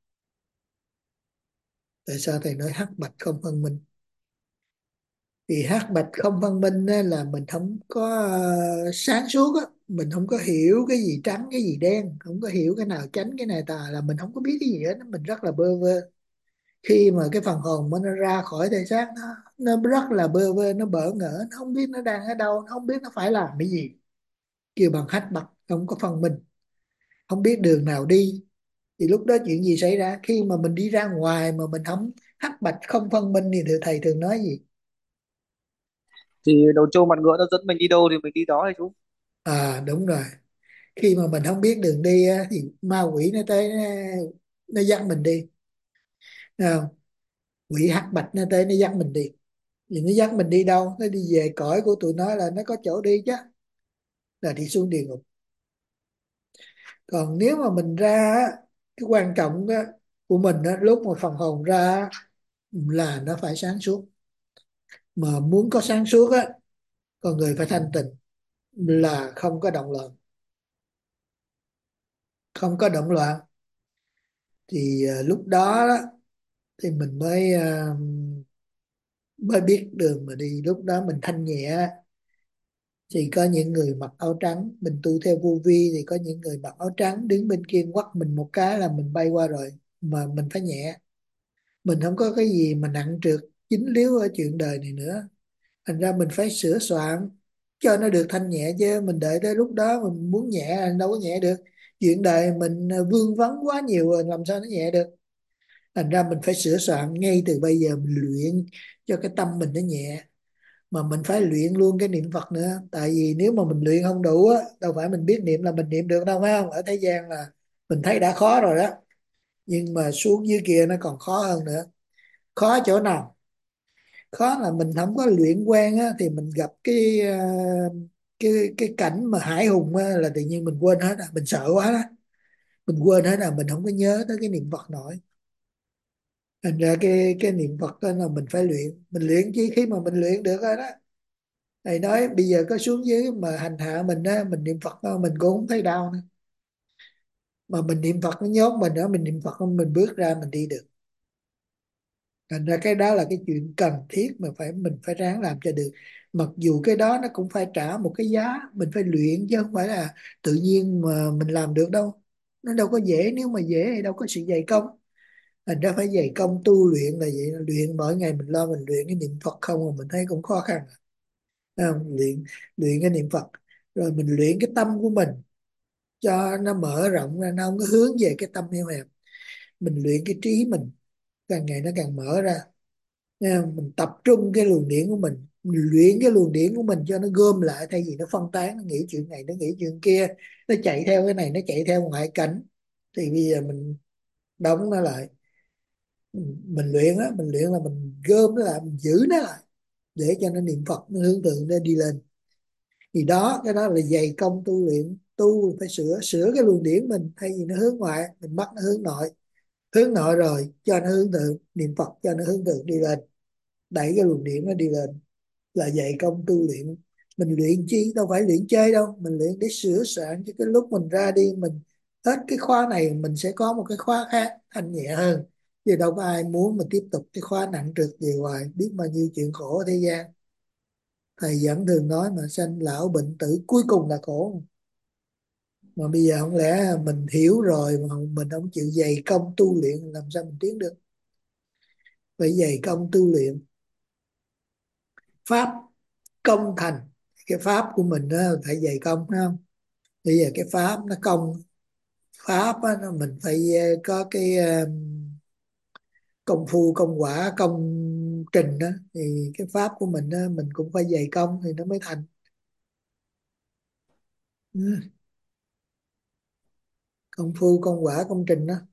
Tại sao thầy nói hắc bạch không phân minh? Thì hắc bạch không phân minh á, là mình không có ờ, sáng suốt á, mình không có hiểu cái gì trắng cái gì đen, không có hiểu cái nào chánh cái nào tà, là mình không có biết cái gì hết, mình rất là bơ vơ. Khi mà cái phần hồn mà nó ra khỏi thể xác, nó nó rất là bơ vơ, nó bỡ ngỡ, nó không biết nó đang ở đâu, nó không biết nó phải làm cái gì. Kêu bằng hắc bạch không có phân minh, không biết đường nào đi. Thì lúc đó chuyện gì xảy ra? Khi mà mình đi ra ngoài mà mình không hắc bạch không phân minh thì thầy thường nói gì? Thì đầu trâu mặt ngựa nó dẫn mình đi đâu thì mình đi đó thôi chú. À đúng rồi, khi mà mình không biết đường đi á, thì ma quỷ nó tới, nó, nó dắt mình đi. Thấy không? Quỷ hắc bạch nó tới nó dắt mình đi. Thì nó dắt mình đi đâu? Nó đi về cõi của tụi nó, là nó có chỗ đi chứ, là đi xuống địa ngục. Còn nếu mà mình ra á, cái quan trọng á, của mình á, lúc mà phần hồn ra á, là nó phải sáng suốt. Mà muốn có sáng suốt á, con người phải thanh tịnh, là không có động loạn. Không có động loạn thì à, lúc đó, đó thì mình mới à, mới biết đường mà đi. Lúc đó mình thanh nhẹ. Thì có những người mặc áo trắng, mình tu theo vô vi, thì có những người mặc áo trắng đứng bên kia quắt mình một cái là mình bay qua rồi. Mà mình phải nhẹ, mình không có cái gì mà nặng trược dính líu ở chuyện đời này nữa. Thành ra mình phải sửa soạn cho nó được thanh nhẹ, chứ mình đợi tới lúc đó mình muốn nhẹ là đâu có nhẹ được. Chuyện đời mình vương vấn quá nhiều rồi, làm sao nó nhẹ được? Thành ra mình phải sửa soạn ngay từ bây giờ, mình luyện cho cái tâm mình nó nhẹ. Mà mình phải luyện luôn cái niệm Phật nữa. Tại vì nếu mà mình luyện không đủ á, đâu phải mình biết niệm là mình niệm được đâu, phải không? Ở thế gian là mình thấy đã khó rồi đó, nhưng mà xuống dưới kia nó còn khó hơn nữa. Khó chỗ nào? Khó là mình không có luyện quen á, thì mình gặp cái ờ, cái cái cảnh mà hãi hùng á, là tự nhiên mình quên hết à. Mình sợ quá đó, mình quên hết à, mình không có nhớ tới cái niệm Phật nổi. Thành ra cái cái niệm Phật đó là mình phải luyện. Mình luyện chứ, khi mà mình luyện được rồi đó. Thầy nói bây giờ có xuống dưới mà hành hạ mình á, mình niệm Phật đó, mình cũng không thấy đau nữa. Mà mình niệm Phật nó nhốt mình đó, mình niệm Phật mình bước ra mình đi được. Thành ra cái đó là cái chuyện cần thiết mà phải mình phải ráng làm cho được. Mặc dù cái đó nó cũng phải trả một cái giá, mình phải luyện chứ không phải là tự nhiên mà mình làm được đâu. Nó đâu có dễ, nếu mà dễ thì đâu có sự dày công. Thành ra phải dày công tu luyện là vậy, luyện mỗi ngày mình lo mình luyện cái niệm Phật không mà mình thấy cũng khó khăn. Thấy không? Luyện luyện cái niệm Phật, rồi mình luyện cái tâm của mình cho nó mở rộng ra, nó không có hướng về cái tâm eo hẹp. Mình luyện cái trí mình càng ngày nó càng mở ra. Nha, mình tập trung cái luồng điển của mình, mình luyện cái luồng điển của mình cho nó gom lại, thay vì nó phân tán, nó nghĩ chuyện này nó nghĩ chuyện kia, nó chạy theo cái này nó chạy theo ngoại cảnh. Thì bây giờ mình đóng nó lại, mình, mình luyện á, mình luyện là mình gom nó lại, mình giữ nó lại để cho nó niệm Phật, nó hướng thượng, nó đi lên. Thì đó, cái đó là dày công tu luyện. Tu phải sửa sửa cái luồng điển mình, thay vì nó hướng ngoại mình bắt nó hướng nội. Hướng nội rồi cho nó hướng thượng, niệm Phật cho nó hướng thượng đi lên, đẩy cái luồng điển nó đi lên, là dạy công tu luyện. Mình luyện chi đâu phải luyện chơi đâu, mình luyện để sửa soạn cho cái lúc mình ra đi, mình hết cái khóa này mình sẽ có một cái khóa khác thanh nhẹ hơn. Chứ đâu có ai muốn mà tiếp tục cái khóa nặng trịch gì hoài, biết bao nhiêu chuyện khổ ở thế gian. Thầy vẫn thường nói mà sanh lão bệnh tử cuối cùng là khổ. Mà bây giờ không lẽ mình hiểu rồi mà mình không chịu dày công tu luyện, làm sao mình tiến được? Phải dày công tu luyện pháp công thành. Cái pháp của mình đó phải dày công, phải không? Bây giờ cái pháp nó công, pháp á, nó mình phải ờ, có cái ờ, công phu công quả công trình đó, thì cái pháp của mình đó, mình cũng phải dày công thì nó mới thành. Ừ. Công phu công quả công trình đó.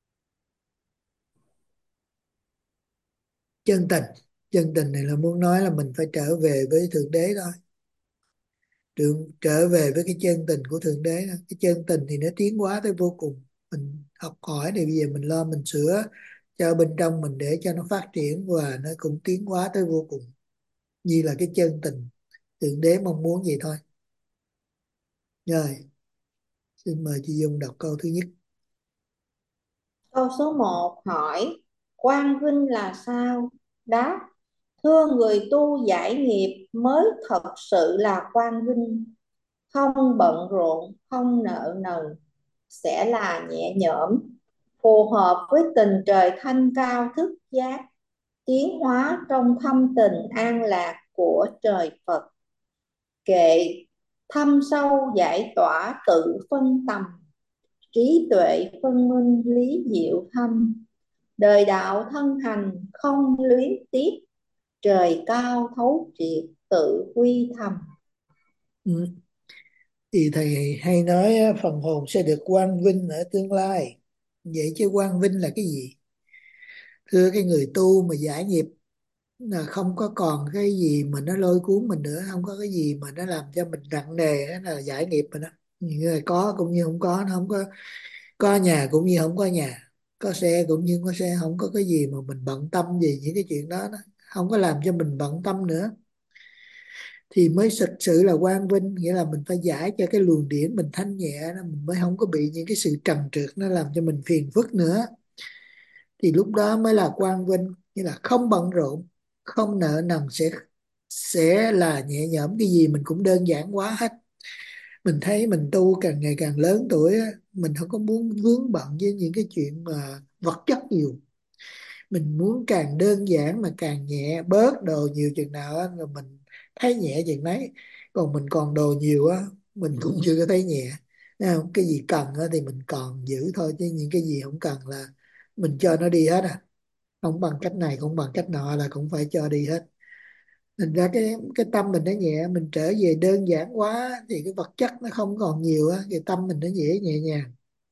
Chân tình, chân tình này là muốn nói là mình phải trở về với thượng đế thôi. Trở, trở về với cái chân tình của thượng đế đó. Cái chân tình thì nó tiến hóa tới vô cùng. Mình học hỏi thì bây giờ mình lo mình sửa cho bên trong mình để cho nó phát triển, và nó cũng tiến hóa tới vô cùng, như là cái chân tình thượng đế mong muốn vậy thôi. Rồi, xin mời chị Dung đọc câu thứ nhất. Câu số một hỏi quang vinh là sao? Đáp: thưa người tu giải nghiệp mới thật sự là quang vinh. Không bận rộn, không nợ nần, sẽ là nhẹ nhõm, phù hợp với tình trời thanh cao thức giác, tiến hóa trong thâm tình an lạc của trời Phật. Kệ thâm sâu giải tỏa tự phân tầm, trí tuệ phân minh lý diệu thâm. Đời đạo thân hành không luyến tiếc, trời cao thấu triệt tự quy thầm. Ừ. Thì thầy hay nói á, phần hồn sẽ được quang vinh ở tương lai. Vậy chứ quang vinh là cái gì? Thưa cái người tu mà giải nghiệp là không có còn cái gì mà nó lôi cuốn mình nữa, không có cái gì mà nó làm cho mình nặng nề, đó là giải nghiệp rồi đó. Như là có cũng như không có, nó không có. Có nhà cũng như không có nhà, có xe cũng như không có xe, không có cái gì mà mình bận tâm gì những cái chuyện đó, đó. Không có làm cho mình bận tâm nữa thì mới thực sự là quang vinh. Nghĩa là mình phải giải cho cái luồng điển mình thanh nhẹ đó, mình mới không có bị những cái sự trần trượt nó làm cho mình phiền phức nữa. Thì lúc đó mới là quang vinh, nghĩa là không bận rộn, không nợ nần, sẽ sẽ là nhẹ nhõm. Cái gì mình cũng đơn giản quá hết. Mình thấy mình tu càng ngày càng lớn tuổi á, mình không có muốn vướng bận với những cái chuyện mà vật chất nhiều. Mình muốn càng đơn giản mà càng nhẹ, bớt đồ nhiều chừng nào á là mình thấy nhẹ chừng đấy. Còn mình còn đồ nhiều á, mình cũng chưa có thấy nhẹ. Thấy không? Cái gì cần á thì mình còn giữ thôi, chứ những cái gì không cần là mình cho nó đi hết à. Không bằng cách này không bằng cách nọ là cũng phải cho đi hết. Thành ra cái cái tâm mình nó nhẹ, mình trở về đơn giản quá thì cái vật chất nó không còn nhiều á, cái tâm mình nó dễ nhẹ nhàng,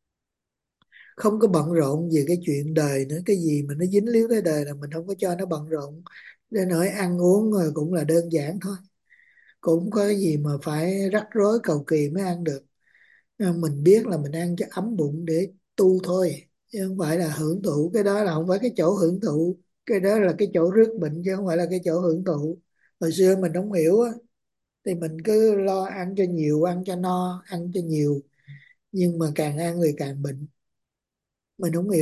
không có bận rộn về cái chuyện đời nữa. Cái gì mà nó dính líu tới đời là mình không có cho nó bận rộn. Để nói ăn uống rồi cũng là đơn giản thôi, cũng có cái gì mà phải rắc rối cầu kỳ mới ăn được. À, mình biết là mình ăn cho ấm bụng để tu thôi, chứ không phải là hưởng thụ. Cái đó là không phải cái chỗ hưởng thụ, cái đó là cái chỗ rước bệnh chứ không phải là cái chỗ hưởng thụ. Hồi xưa mình không hiểu á, thì mình cứ lo ăn cho nhiều, ăn cho no, ăn cho nhiều, nhưng mà càng ăn thì càng bệnh. Mình không hiểu.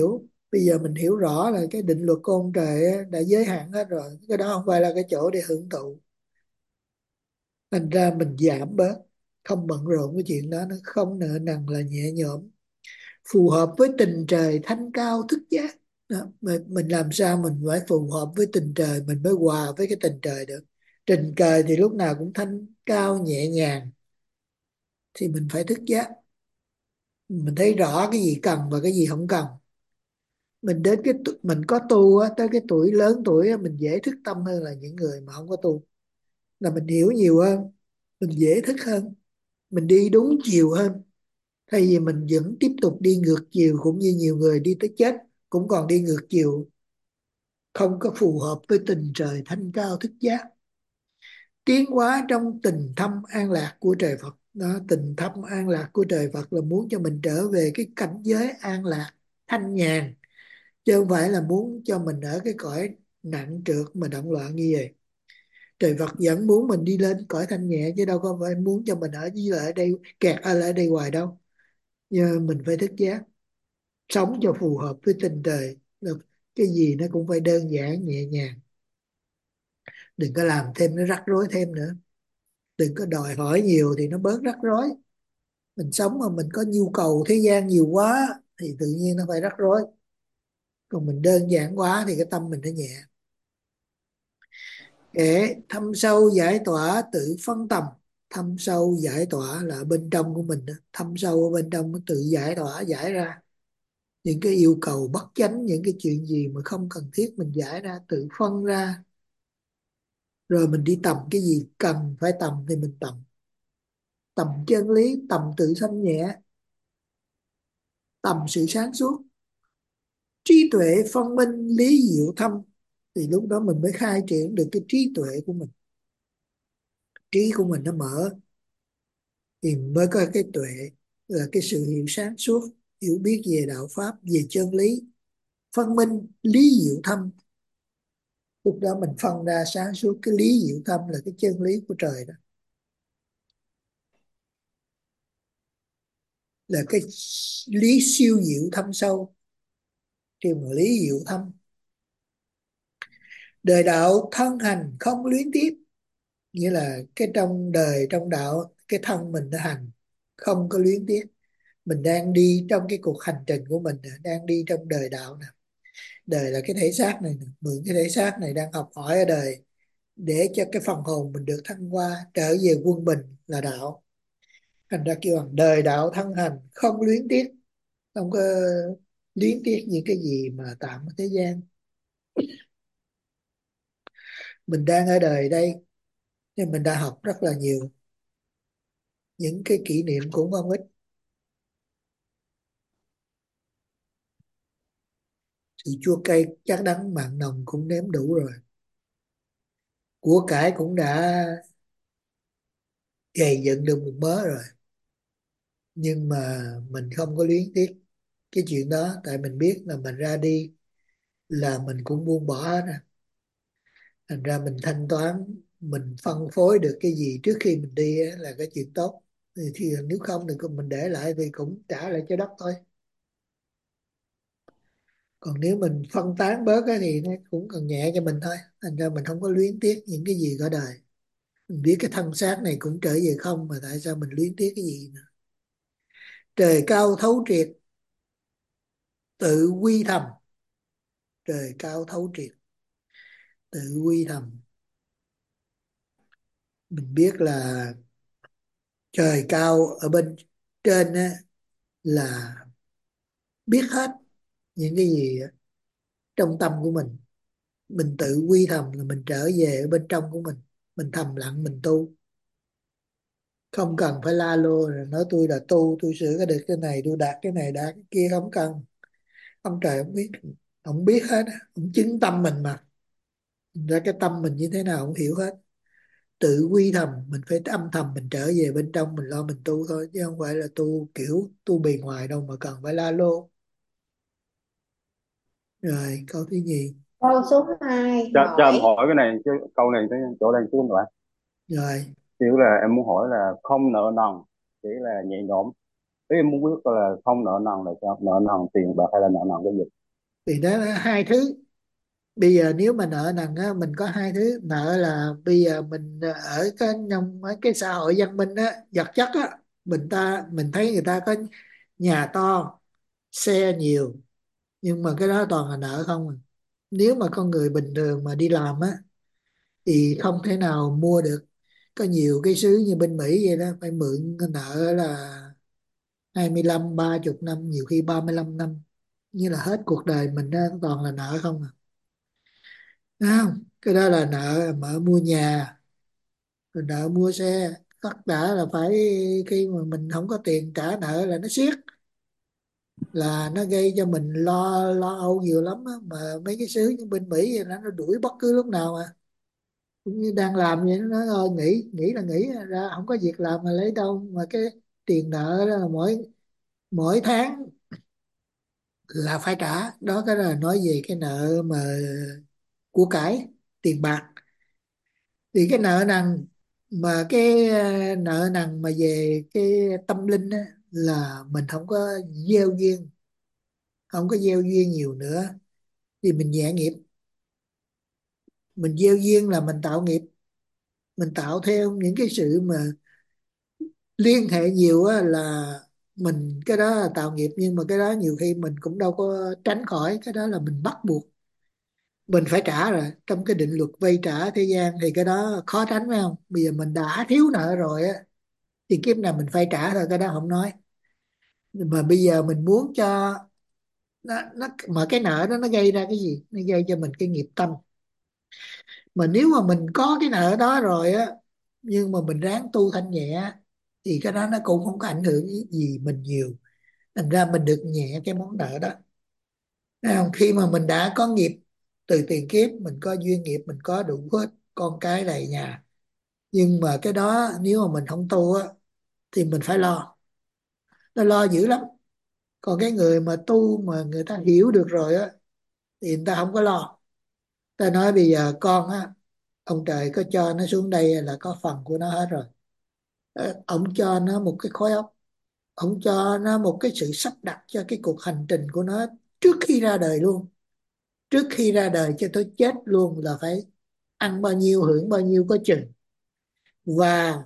Bây giờ mình hiểu rõ là cái định luật của ông trời á, đã giới hạn hết rồi, cái đó không phải là cái chỗ để hưởng thụ. Thành ra mình giảm bớt, không bận rộn cái chuyện đó, nó không nợ nần là nhẹ nhõm, phù hợp với tình trời thanh cao thức giác đó. Mình, mình làm sao mình phải phù hợp với tình trời mình mới hòa với cái tình trời được. Tình trời thì lúc nào cũng thanh cao nhẹ nhàng, thì mình phải thức giác, mình thấy rõ cái gì cần và cái gì không cần. Mình đến cái tu- mình có tu á, tới cái tuổi lớn tuổi á, mình dễ thức tâm hơn là những người mà không có tu, là mình hiểu nhiều hơn, mình dễ thức hơn, mình đi đúng chiều hơn, thay vì mình vẫn tiếp tục đi ngược chiều, cũng như nhiều người đi tới chết cũng còn đi ngược chiều, không có phù hợp với tình trời thanh cao thức giác. Tiến hóa trong tình thâm an lạc của trời Phật đó, tình thâm an lạc của trời Phật là muốn cho mình trở về cái cảnh giới an lạc thanh nhàn, chứ không phải là muốn cho mình ở cái cõi nặng trược mà động loạn như vậy. Trời Phật vẫn muốn mình đi lên cõi thanh nhẹ, chứ đâu có phải muốn cho mình ở dưới lại ở đây, kẹt ở lại đây hoài đâu. Nhưng mình phải thức giác, sống cho phù hợp với tình trời. Được, cái gì nó cũng phải đơn giản nhẹ nhàng, đừng có làm thêm nó rắc rối thêm nữa, đừng có đòi hỏi nhiều thì nó bớt rắc rối. Mình sống mà mình có nhu cầu thế gian nhiều quá thì tự nhiên nó phải rắc rối, còn mình đơn giản quá thì cái tâm mình nó nhẹ. Để thâm sâu giải tỏa tự phân tầm, thâm sâu giải tỏa là ở bên trong của mình đó. Thâm sâu ở bên trong nó tự giải tỏa, giải ra những cái yêu cầu bất chánh, những cái chuyện gì mà không cần thiết mình giải ra, tự phân ra, rồi mình đi tầm cái gì cần phải tầm thì mình tầm. Tầm chân lý, tầm tự thanh nhẹ, tầm sự sáng suốt, trí tuệ phân minh, lý diệu thâm, thì lúc đó mình mới khai triển được cái trí tuệ của mình, trí của mình nó mở, thì mới có cái tuệ, là cái sự hiểu sáng suốt, hiểu biết về đạo pháp, về chân lý, phân minh lý diệu thâm. Lúc đó mình phân ra sáng suốt, cái lý diệu thâm là cái chân lý của trời đó, là cái lý siêu diệu thâm sâu, kêu mà lý diệu thâm. Đời đạo thân hành không luyến tiếc, nghĩa là cái trong đời trong đạo cái thân mình nó hành không có luyến tiếc. Mình đang đi trong cái cuộc hành trình của mình nè, đang đi trong đời đạo nè. Đời là cái thể xác này nè, mượn cái thể xác này đang học hỏi ở đời, để cho cái phần hồn mình được thăng hoa trở về quân bình là đạo. Thành ra kêu bằng đời đạo thân hành không luyến tiếc, không có luyến tiếc những cái gì mà tạm ở thế gian. Mình đang ở đời đây nhưng mình đã học rất là nhiều, những cái kỷ niệm cũng không ít, thì chua cay chắc đắng mặn nồng cũng nếm đủ rồi, của cải cũng đã gầy dựng được một mớ rồi, nhưng mà mình không có luyến tiếc cái chuyện đó, tại mình biết là mình ra đi là mình cũng buông bỏ hết à. Thành ra mình thanh toán, mình phân phối được cái gì trước khi mình đi á, là cái chuyện tốt. Thì, thì nếu không thì mình để lại thì cũng trả lại cho đất thôi. Còn nếu mình phân tán bớt á, thì nó cũng còn nhẹ cho mình thôi. Thành ra mình không có luyến tiếc những cái gì cả đời. Mình biết cái thân xác này cũng trở về không, mà tại sao mình luyến tiếc cái gì nữa. Trời cao thấu triệt, tự quy thầm. Trời cao thấu triệt, tự quy thầm. Mình biết là trời cao ở bên trên á, là biết hết những cái gì trong tâm của mình. Mình tự quy thầm là mình trở về ở bên trong của mình mình thầm lặng mình tu, không cần phải la lô rồi nói tôi là tu, tôi sửa cái được cái này, tôi đạt cái này đạt cái kia, không cần. Ông trời ông biết, ông biết hết á, ông chứng tâm mình mà. Thành ra cái tâm mình như thế nào ông hiểu hết. Tự quy thầm, mình phải âm thầm mình trở về bên trong mình lo mình tu thôi, chứ không phải là tu kiểu tu bề ngoài đâu mà cần phải la lô. Rồi câu thứ nhì. Câu số hai cho, cho em hỏi. hỏi cái này chứ, câu này cái chỗ đây xuống lại, Rồi kiểu là em muốn hỏi là không nợ nần, chỉ là nhẹ nhõm. Thế em muốn biết là không nợ nần là sao, nợ nần tiền bạc hay là nợ nần cái gì? Thì đó là hai thứ. Bây giờ nếu mà nợ nần á, mình có hai thứ nợ, là bây giờ mình ở cái trong mấy cái xã hội văn minh á, vật chất á, mình ta mình thấy người ta có nhà to, xe nhiều, nhưng mà cái đó toàn là nợ không à. Nếu mà con người bình thường mà đi làm á thì không thể nào mua được. Có nhiều cái xứ như bên Mỹ vậy đó, phải mượn nợ là hai mươi lăm ba chục năm, nhiều khi ba mươi lăm năm, như là hết cuộc đời mình đó toàn là nợ không à. Thấy không? Cái đó là nợ mà mua nhà, rồi nợ mua xe, tất cả là phải, khi mà mình không có tiền trả nợ là nó siết, là nó gây cho mình lo lo âu nhiều lắm á. Mà mấy cái xứ như bên Mỹ vậy, nó nó đuổi bất cứ lúc nào mà, cũng như đang làm vậy, nó nói ơi nghỉ, nghỉ là nghỉ ra, không có việc làm mà lấy đâu mà cái tiền nợ đó là mỗi mỗi tháng là phải trả đó. Cái đó là nói về cái nợ mà của cải, tiền bạc. Thì cái nợ nần, mà cái ờ, nợ nần mà về cái tâm linh á, là mình không có gieo duyên, không có gieo duyên nhiều nữa thì mình nhẹ nghiệp. Mình gieo duyên là mình tạo nghiệp, mình tạo theo những cái sự mà liên hệ nhiều á, là mình, cái đó là tạo nghiệp. Nhưng mà cái đó nhiều khi mình cũng đâu có tránh khỏi, cái đó là mình bắt buộc mình phải trả rồi. Trong cái định luật vay trả thế gian thì cái đó khó tránh, phải không? Bây giờ mình đã thiếu nợ rồi á thì kiếp nào mình phải trả thôi, cái đó không nói. Nhưng mà bây giờ mình muốn cho nó, nó mà cái nợ đó nó gây ra cái gì? Nó gây cho mình cái nghiệp tâm. Mà nếu mà mình có cái nợ đó rồi á, nhưng mà mình ráng tu thanh nhẹ, thì cái đó nó cũng không có ảnh hưởng gì mình nhiều, thành ra mình được nhẹ cái món nợ đó. Thấy không? Khi mà mình đã có nghiệp từ tiền kiếp, mình có duyên nghiệp, mình có đủ hết, con cái đầy nhà, nhưng mà cái đó nếu mà mình không tu á thì mình phải lo, nó lo dữ lắm. Còn cái người mà tu mà người ta hiểu được rồi á thì người ta không có lo. Ta nói bây giờ con á, ông trời có cho nó xuống đây là có phần của nó hết rồi. Ờ, ông cho nó một cái khối óc, ông cho nó một cái sự sắp đặt cho cái cuộc hành trình của nó trước khi ra đời luôn. Trước khi ra đời cho tới chết luôn là phải ăn bao nhiêu hưởng bao nhiêu có chừng, và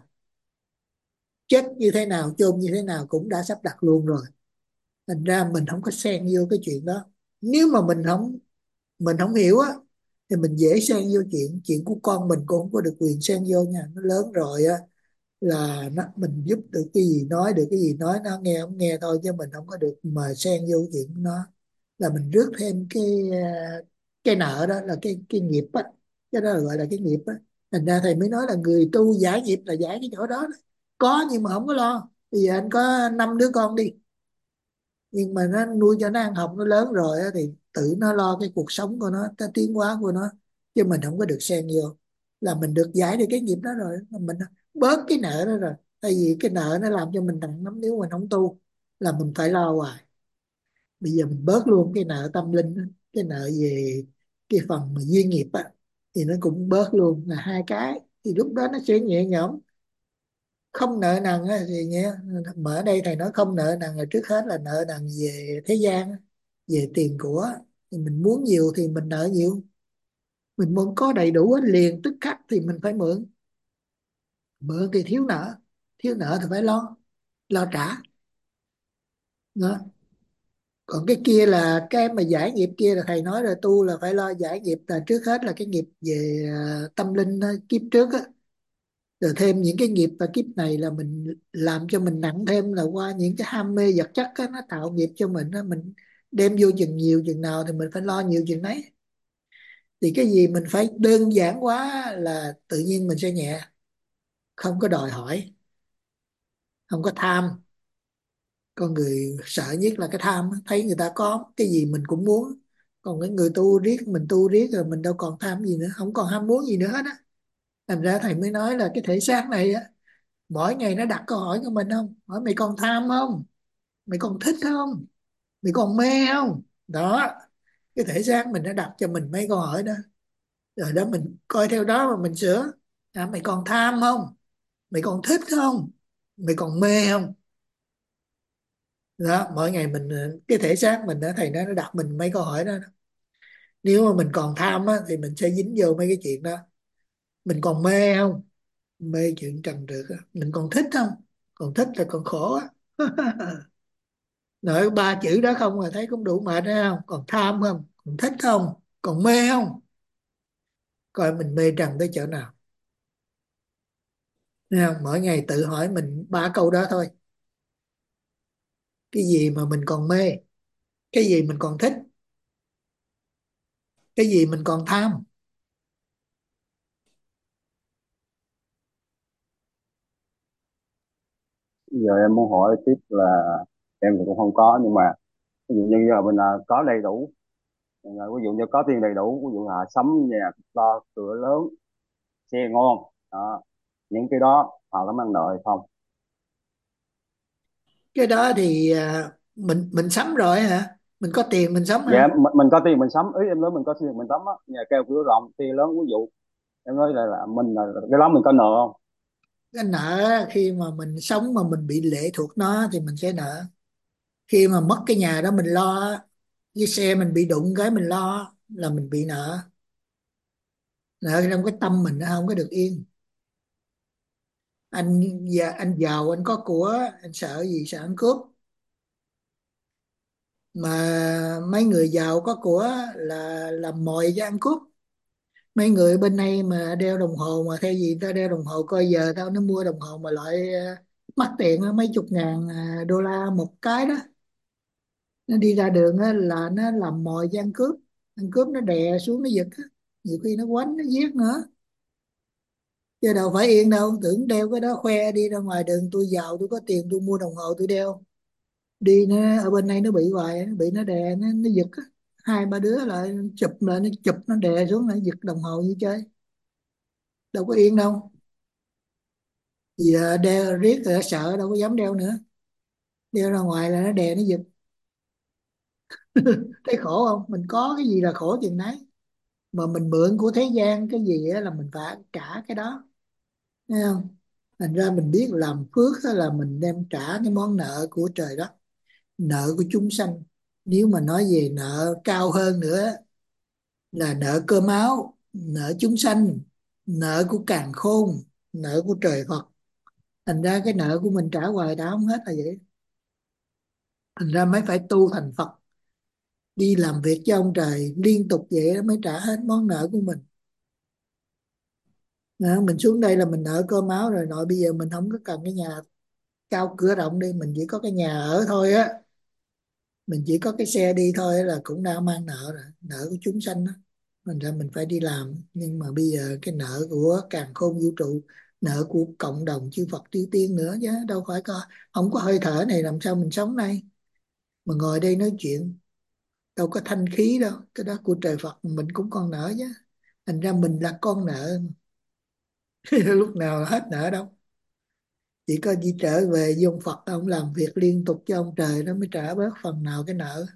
chết như thế nào chôn như thế nào cũng đã sắp đặt luôn rồi. Thành ra mình không có xen vô cái chuyện đó. Nếu mà mình không mình không hiểu á thì mình dễ xen vô chuyện chuyện của con mình, cũng không có được quyền xen vô nha. Nó lớn rồi á là nó, mình giúp được cái gì nói, được cái gì nói, nó nghe không nghe thôi, chứ mình không có được mà xen vô chuyện của nó. Là mình rước thêm cái à, cái nợ đó, là cái cái nghiệp á. Cái đó là gọi là cái nghiệp á. Thành ra thầy mới nói là người tu giải nghiệp là giải cái chỗ đó, đó. Có nhưng mà không có lo. Bây giờ anh có năm đứa con đi, nhưng mà nó nuôi cho nó ăn học, nó lớn rồi á, thì tự nó lo cái cuộc sống của nó, cái tiến hóa của nó, chứ mình không có được xen vô. Là mình được giải được cái nghiệp đó rồi, mình bớt cái nợ đó rồi. Tại vì cái nợ nó làm cho mình nặng lắm, nếu mình không tu là mình phải lo hoài. Bây giờ mình bớt luôn cái nợ tâm linh á, cái nợ về cái phần mà duyên nghiệp á, thì nó cũng bớt luôn, là hai cái thì lúc đó nó sẽ nhẹ nhõm. Không nợ nần á thì nhé, mà ở đây thầy nói không nợ nần là trước hết là nợ nần về thế gian á, về tiền của. Thì mình muốn nhiều thì mình nợ nhiều, mình muốn có đầy đủ hết liền tức khắc thì mình phải mượn. Mượn thì thiếu nợ, thiếu nợ thì phải lo, lo trả đó. Còn cái kia là cái mà giải nghiệp kia, là thầy nói rồi, tu là phải lo giải nghiệp, là trước hết là cái nghiệp về à, tâm linh á, kiếp trước á. Rồi thêm những cái nghiệp và kiếp này là mình làm cho mình nặng thêm, là qua những cái ham mê vật chất á, nó tạo nghiệp cho mình á. Mình đem vô chừng nhiều chừng nào thì mình phải lo nhiều chừng đấy. Thì cái gì mình phải đơn giản quá là tự nhiên mình sẽ nhẹ, không có đòi hỏi, không có tham. Con người sợ nhất là cái tham á, thấy người ta có cái gì mình cũng muốn. Còn cái người tu riết, mình tu riết rồi mình đâu còn tham gì nữa, không còn ham muốn gì nữa hết á. Thành ra thầy mới nói là cái thể xác này á, mỗi ngày nó đặt câu hỏi cho mình, không hỏi mày còn tham không, mày còn thích không, mày còn mê không đó. Cái thể xác mình đã đặt cho mình mấy câu hỏi đó, rồi đó mình coi theo đó mà mình sửa. À, mày còn tham không, mày còn thích không, mày còn mê không. Đó, mỗi ngày mình ờ, cái thể xác mình đó, thầy nó nó đặt mình mấy câu hỏi đó, nếu mà mình còn tham á, thì mình sẽ dính vô mấy cái chuyện đó. Mình còn mê không? Mê chuyện trần trượt á. Mình còn thích không? Còn thích là còn khổ á. Nội ba chữ đó không là thấy cũng đủ mệt đấy không? Còn tham không? Còn thích không? Còn mê không? Coi mình mê trần tới chỗ nào. Thấy không? Mỗi ngày tự hỏi mình ba câu đó thôi. Cái gì mà mình còn mê? Cái gì mình còn thích? Cái gì mình còn tham? Giờ em muốn hỏi tiếp là em thì cũng không có, nhưng mà ví dụ như giờ mình là có đầy đủ, là ví dụ như có tiền đầy đủ, ví dụ là sắm nhà to cửa lớn, xe ngon đó, những cái đó họ có mang nợ hay không? Cái đó thì à, mình mình sắm rồi hả? Mình có tiền mình sắm Dạ hả? mình, mình có tiền mình sắm, ý em nói mình có tiền mình sắm á, nhà cao cửa rộng xe lớn, ví dụ em nói là, là mình là cái đó mình có nợ không? Cái nợ khi mà mình sống mà mình bị lệ thuộc nó thì mình sẽ nợ. Khi mà mất cái nhà đó mình lo, cái xe mình bị đụng cái mình lo là mình bị nợ. Nợ trong cái tâm mình nó không có được yên. Anh già anh giàu anh có của, anh sợ gì? Sợ ăn cướp. Mà mấy người giàu có của là làm mồi cho ăn cướp. Mấy người bên đây mà đeo đồng hồ mà theo gì ta đeo đồng hồ coi giờ tao, nó mua đồng hồ mà loại ờ, mắc tiền á, mấy chục ngàn à, đô la một cái đó. Nó đi ra đường á, là nó làm mồi cho ăn cướp. Ăn cướp nó đè xuống nó giật á. Nhiều khi nó quánh nó giết nữa, chứ đâu phải yên đâu. Tưởng đeo cái đó khoe đi ra ngoài đường, tôi giàu tôi có tiền tôi mua đồng hồ tôi đeo. Đi nó ở bên đây nó bị hoài, nó bị nó đè nó, nó giật á. Hai ba đứa lại chụp lại, nó chụp nó đè xuống lại giật đồng hồ như chơi. Đâu có yên đâu. Giờ đeo riết rồi sợ đâu có dám đeo nữa. Đeo ra ngoài là nó đè nó giật. Thấy khổ không? Mình có cái gì là khổ chừng đấy. Mà mình mượn của thế gian cái gì á là mình phải trả cái đó. Thấy không? Thành ra mình biết làm phước á là mình đem trả cái món nợ của trời đất, nợ của chúng sanh. Nếu mà nói về nợ cao hơn nữa là nợ cơm áo, nợ chúng sanh, nợ của càn khôn, nợ của trời Phật. Thành ra cái nợ của mình trả hoài trả không hết là vậy. Thành ra mới phải tu thành Phật, đi làm việc cho ông trời liên tục vậy đó mới trả hết món nợ của mình. Đó, mình xuống đây là mình nợ cơm áo rồi nội, bây giờ mình không có cần cái nhà cao cửa rộng đi, mình chỉ có cái nhà ở thôi á, mình chỉ có cái xe đi thôi là cũng đã mang nợ rồi, nợ của chúng sanh đó. Thành ra mình phải đi làm, nhưng mà bây giờ cái nợ của càn khôn vũ trụ, nợ của cộng đồng chư Phật chư Tiên nữa chứ đâu phải có. Không có hơi thở này làm sao mình sống đây mà ngồi đây nói chuyện, đâu có thanh khí đâu. Cái đó của trời Phật mình cũng còn nợ chứ. Thành ra mình là con nợ. Lúc nào hết nợ đâu. Chỉ có đi trở về với ông Phật, ông làm việc liên tục cho ông trời nó mới trả bớt phần nào cái nợ.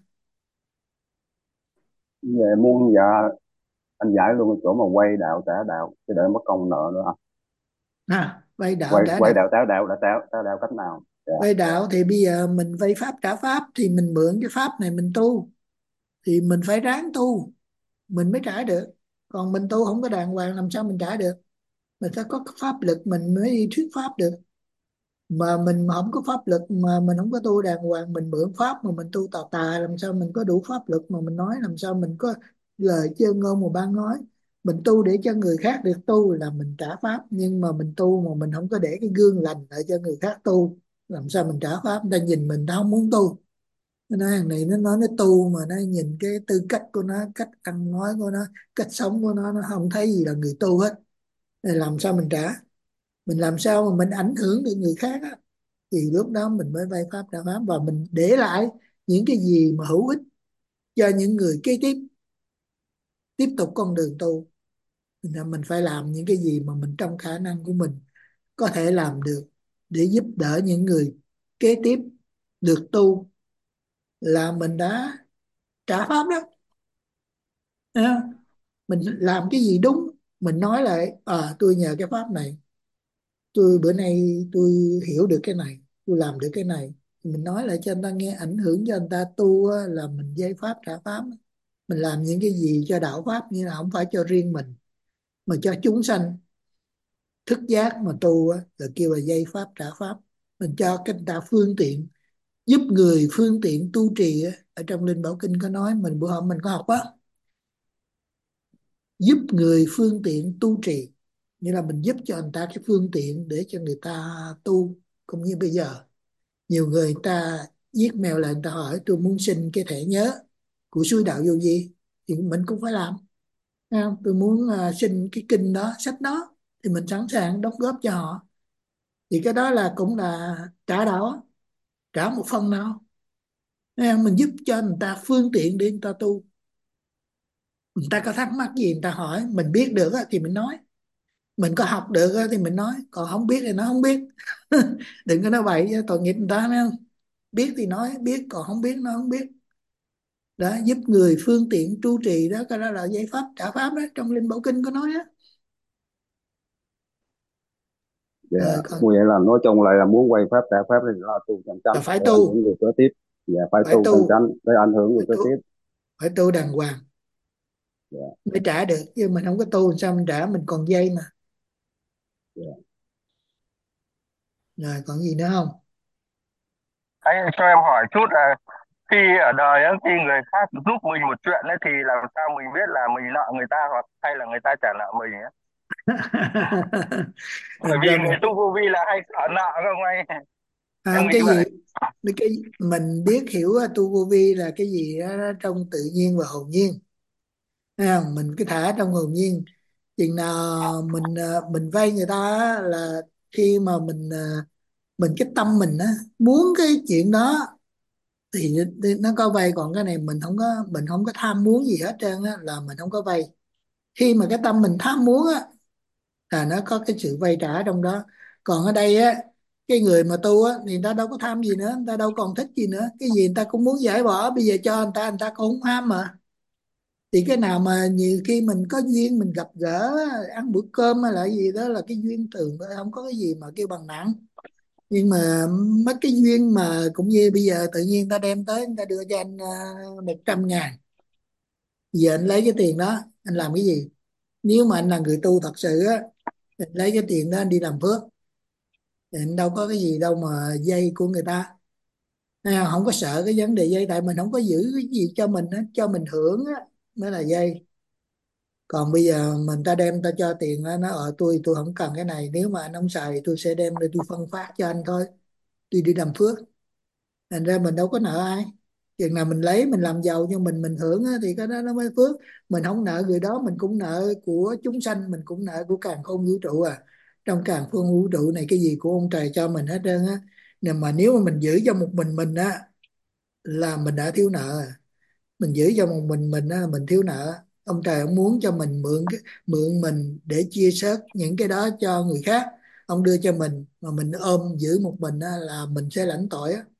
Giờ em muốn dạ anh giải luôn cái chỗ mà quay đạo trả đạo chứ đợi mất công nợ nữa. À, vay đạo quay trả quay đạo. đạo trả đạo là trả trả đạo cách nào? Dạ. Vay đạo thì bây giờ mình vay pháp trả pháp, thì mình mượn cái pháp này mình tu, thì mình phải ráng tu mình mới trả được. Còn mình tu không có đàng hoàng làm sao mình trả được. Mình phải có cái pháp lực mình mới đi thuyết pháp được. Mà mình mà không có pháp lực, mà mình không có tu đàng hoàng, mình mượn pháp mà mình tu tà tà, làm sao mình có đủ pháp lực mà mình nói, làm sao mình có lời chơn ngôn mà ban nói. Mình tu để cho người khác được tu là mình trả pháp, nhưng mà mình tu mà mình không có để cái gương lành lại cho người khác tu, làm sao mình trả pháp. Người ta nhìn mình ta không muốn tu. Nó nói thằng này nó nói nó tu mà nó nhìn cái tư cách của nó, cách ăn nói của nó, cách sống của nó nó không thấy gì là người tu hết. Thì làm sao mình trả. Mình làm sao mà mình ảnh hưởng được người khác á, thì lúc đó mình mới vay pháp trả pháp, và mình để lại những cái gì mà hữu ích cho những người kế tiếp tiếp tục con đường tu. Thành ra mình phải làm những cái gì mà mình trong khả năng của mình có thể làm được để giúp đỡ những người kế tiếp được tu, là mình đã trả pháp đó. Thấy không? Mình làm cái gì đúng, mình nói lại à, tôi nhờ cái pháp này, tôi bữa nay tôi hiểu được cái này, tôi làm được cái này, Mình nói lại cho anh ta nghe, ảnh hưởng cho anh ta tu á, là mình giây pháp trả pháp. Mình làm những cái gì cho đạo pháp, như là không phải cho riêng mình mà cho chúng sanh thức giác mà tu á, là kêu là giây pháp trả pháp. Mình cho cái người ta phương tiện, giúp người phương tiện tu trì á. Ở trong Linh Bảo Kinh có nói, mình bữa hôm mình có học á, giúp người phương tiện tu trì, như là mình giúp cho người ta cái phương tiện để cho người ta tu. Cũng như bây giờ nhiều người, người ta viết mail là người ta hỏi tôi muốn xin cái thẻ nhớ của suối Đạo Vô Vi, thì mình cũng phải làm. Thấy không? Tôi muốn à, xin cái kinh đó, sách đó, thì mình sẵn sàng đóng góp cho họ. Thì cái đó là cũng là trả đạo á, trả một phần nào. Thấy không? Mình giúp cho người ta phương tiện để người ta tu. Người ta có thắc mắc gì người ta hỏi, mình biết được á, thì mình nói. Mình có học được á, thì mình nói, còn không biết thì nó không biết. Đừng có nói bậy chứ tội nghiệp người ta, thấy không? Biết thì nói biết, còn không biết nó không biết. Đó, giúp người phương tiện tru trì đó, cái đó là giấy pháp trả pháp đó, trong Linh Bảo Kinh có nói á. Dạ, Rồi còn như vậy là nói chung lại là muốn quay pháp trả pháp thì là tu chân chánh là phải để ảnh hưởng tu, người kế tiếp. Dạ, phải phải tu chân tu, chánh để ảnh hưởng người phải kế tu, tiếp. phải tu đàng hoàng Dạ, mới trả được, chứ mình không có tu sao mình trả, mình còn dây mà. dạ. Rồi còn gì nữa không? Anh cho em hỏi chút là khi ở đời á, khi người khác giúp mình một chuyện ấy thì làm sao mình biết là mình nợ người ta hoặc hay là người ta trả nợ mình ấy? Bởi Thành vì ra người mình tu vô vi là hay sợ nợ không anh? Em không, nghĩ cái gì, vậy. cái mình biết hiểu á, tu vô vi là cái gì đó, đó trong tự nhiên và hồn nhiên. Thấy không? Mình cứ thả trong hồn nhiên. Chừng nào mình à, mình vay người ta á, là khi mà mình à, mình cái tâm mình á muốn cái chuyện đó thì nó có vay. Còn cái này mình không có, mình không có tham muốn gì hết trơn á, là mình không có vay. Khi mà cái tâm mình tham muốn á là nó có cái sự vay trả trong đó. Còn ở đây á, cái người mà tu á thì người ta đâu có tham gì nữa, người ta đâu còn thích gì nữa, cái gì người ta cũng muốn giải bỏ, bây giờ cho người ta, người ta cũng không ham mà. Thì cái nào mà nhiều khi mình có duyên mình gặp gỡ ăn bữa cơm hay là gì đó là cái duyên thường thôi, không có cái gì mà kêu bằng nặng. Nhưng mà mấy cái duyên mà cũng như bây giờ tự nhiên ta đem tới, người ta đưa cho anh uh, một trăm ngàn, giờ anh lấy cái tiền đó anh làm cái gì? Nếu mà anh là người tu thật sự á, anh lấy cái tiền đó anh đi làm phước, thì anh đâu có cái gì đâu mà dây của người ta. À, không có sợ cái vấn đề dây, tại mình không có giữ cái gì cho mình á, cho mình hưởng á mới là dây. Còn bây giờ mình ta đem ta cho tiền á, nó ở tôi tôi không cần cái này, nếu mà anh không xài thì tôi sẽ đem để tôi phân phát cho anh thôi, tôi đi làm phước. Thành ra mình đâu có nợ ai. Chừng nào mình lấy mình làm giàu cho mình mình hưởng á, thì cái đó nó mới phước. Mình không nợ người đó, mình cũng nợ của chúng sanh, mình cũng nợ của càn khôn vũ trụ à. Trong càn khôn vũ trụ này cái gì của ông trời cho mình hết trơn á. Nhưng mà nếu mà mình giữ cho một mình mình á là mình đã thiếu nợ. Mình giữ cho một mình mình á mình thiếu nợ. Ông trời ông muốn cho mình mượn cái mượn mình để chia sớt những cái đó cho người khác, ông đưa cho mình mà mình ôm giữ một mình á là mình sẽ lãnh tội á,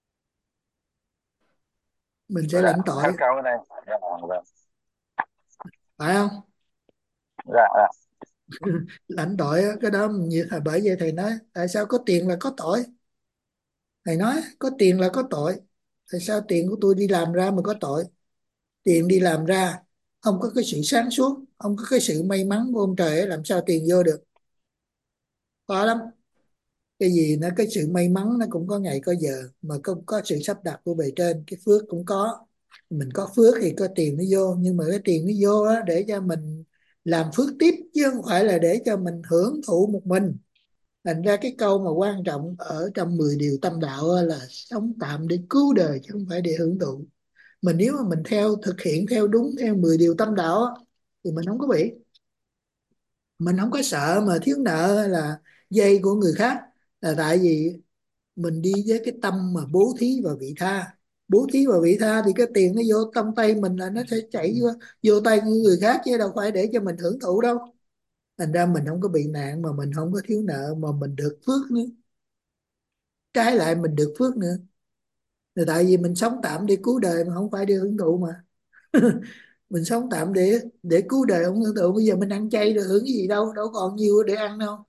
mình sẽ Dạ, lãnh em tội, cảm ơn anh. Dạ, vâng. phải không? Dạ, dạ. Lãnh tội á, cái đó như thầy, bởi vậy thầy nói tại sao có tiền là có tội. Thầy nói có tiền là có tội. Tại sao tiền của tôi đi làm ra mà có tội? Tiền đi làm ra không có cái sự sáng suốt, không có cái sự may mắn của ông trời ấy, làm sao tiền vô được? Khó lắm. Cái gì nó cái sự may mắn nó cũng có ngày có giờ, mà không có sự sắp đặt của bề trên. Cái phước cũng có, mình có phước thì có tiền nó vô, nhưng mà cái tiền nó vô á để cho mình làm phước tiếp, chứ không phải là để cho mình hưởng thụ một mình. Thành ra cái câu mà quan trọng ở trong mười điều tâm đạo á là sống tạm để cứu đời chứ không phải để hưởng thụ. Mình nếu mà mình theo thực hiện theo đúng theo mười điều tâm đạo á, thì mình không có bị, mình không có sợ mà thiếu nợ hay là dây của người khác. Là tại vì mình đi với cái tâm mà bố thí và vị tha. Bố thí và vị tha thì cái tiền nó vô trong tay mình là nó sẽ chảy vô, vô tay của người khác, chứ đâu phải để cho mình hưởng thụ đâu. Thành ra mình không có bị nạn, mà mình không có thiếu nợ, mà mình được phước nữa. Trái lại mình được phước nữa, là tại vì mình sống tạm để cứu đời mà không phải để hưởng thụ mà. Mình sống tạm để để cứu đời không hưởng thụ. Bây giờ mình ăn chay được hưởng cái gì đâu, đâu còn nhiều để ăn đâu.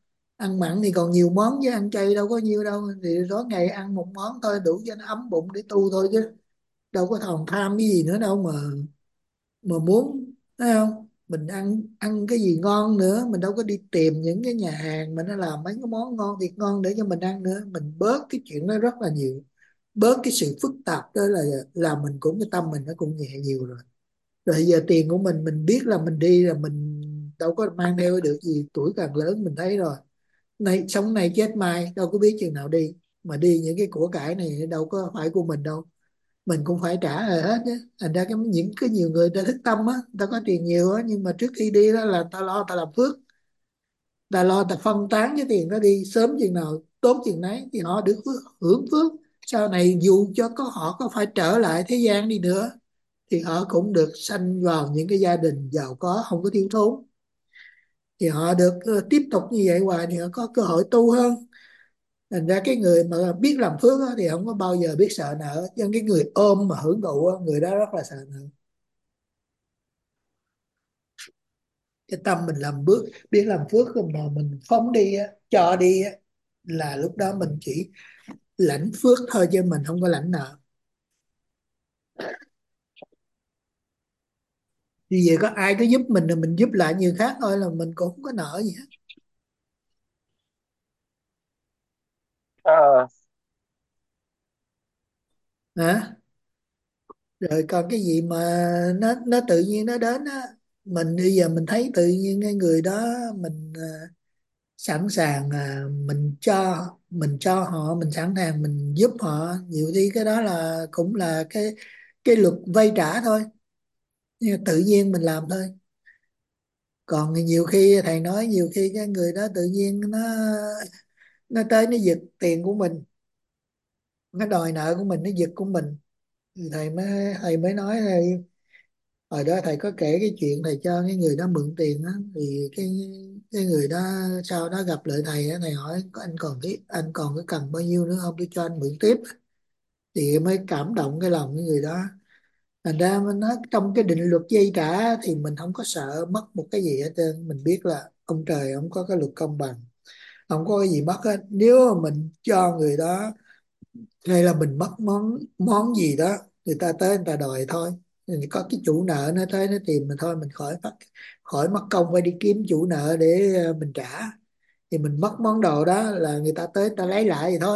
Ăn mặn thì còn nhiều món chứ ăn chay đâu có nhiêu đâu, thì đó ngày ăn một món thôi đủ cho nó ấm bụng để tu thôi, chứ đâu có thòng tham cái gì nữa đâu mà mà muốn, thấy không? Mình ăn ăn cái gì ngon nữa, mình đâu có đi tìm những cái nhà hàng mà nó làm mấy cái món ngon thiệt ngon để cho mình ăn nữa. Mình bớt cái chuyện đó rất là nhiều, bớt cái sự phức tạp đó là là mình cũng, cái tâm mình nó cũng nhẹ nhiều rồi. Rồi giờ tiền của mình mình biết là mình đi là mình đâu có mang theo được gì, tuổi càng lớn mình thấy rồi, này sống này chết mai đâu có biết chừng nào đi, mà đi những cái của cải này đâu có phải của mình đâu, mình cũng phải trả rồi hết á. Thành ra cái những cái nhiều người ta thức tâm á, ta có tiền nhiều á, nhưng mà trước khi đi đó là ta lo ta làm phước, ta lo ta phân tán cái tiền đó đi, sớm chừng nào tốt chừng nấy thì họ được phước, hưởng phước. Sau này dù cho có họ có phải trở lại thế gian đi nữa thì họ cũng được sanh vào những cái gia đình giàu có, không có thiếu thốn, thì họ được ờ, tiếp tục như vậy hoài thì họ có cơ hội tu hơn. Thành ra cái người mà biết làm phước á, thì không có bao giờ biết sợ nợ, chứ cái người ôm mà hưởng thụ á, người đó rất là sợ nợ. Cái tâm mình làm bước biết làm phước mà mình phóng đi á, cho đi á, là lúc đó mình chỉ lãnh phước thôi chứ mình không có lãnh nợ. Vì vậy có ai có giúp mình thì mình giúp lại người khác thôi, là mình cũng không có nợ gì hết. Ờ, Hả? Rồi còn cái gì mà nó nó tự nhiên nó đến á, mình bây giờ mình thấy tự nhiên cái người đó mình à, sẵn sàng, à, mình cho mình cho họ, mình sẵn sàng mình giúp họ, nhiều khi cái đó là cũng là cái cái luật vay trả thôi, nhưng mà tự nhiên mình làm thôi. Còn nhiều khi thầy nói, nhiều khi cái người đó tự nhiên nó nó tới nó giật tiền của mình, nó đòi nợ của mình, nó giật của mình, thì thầy mới thầy mới nói thầy, hồi đó thầy có kể cái chuyện thầy cho cái người đó mượn tiền á, thì cái cái người đó sau đó gặp lại thầy á, thầy hỏi có anh còn tiếp, anh còn cái cần bao nhiêu nữa không, tôi cho anh mượn tiếp, thì mới cảm động cái lòng cái người đó. Thành ra mình nói trong cái định luật dây trả thì mình không có sợ mất một cái gì hết trơn, mình biết là ông trời không có cái luật công bằng, không có cái gì mất hết. Nếu mà mình cho người đó hay là mình mất món món gì đó, người ta tới người ta đòi thôi, thì có cái chủ nợ nó tới nó tìm mình thôi, mình khỏi mất khỏi mất công phải đi kiếm chủ nợ để ờ, mình trả. Thì mình mất món đồ đó là người ta tới người ta lấy lại vậy thôi.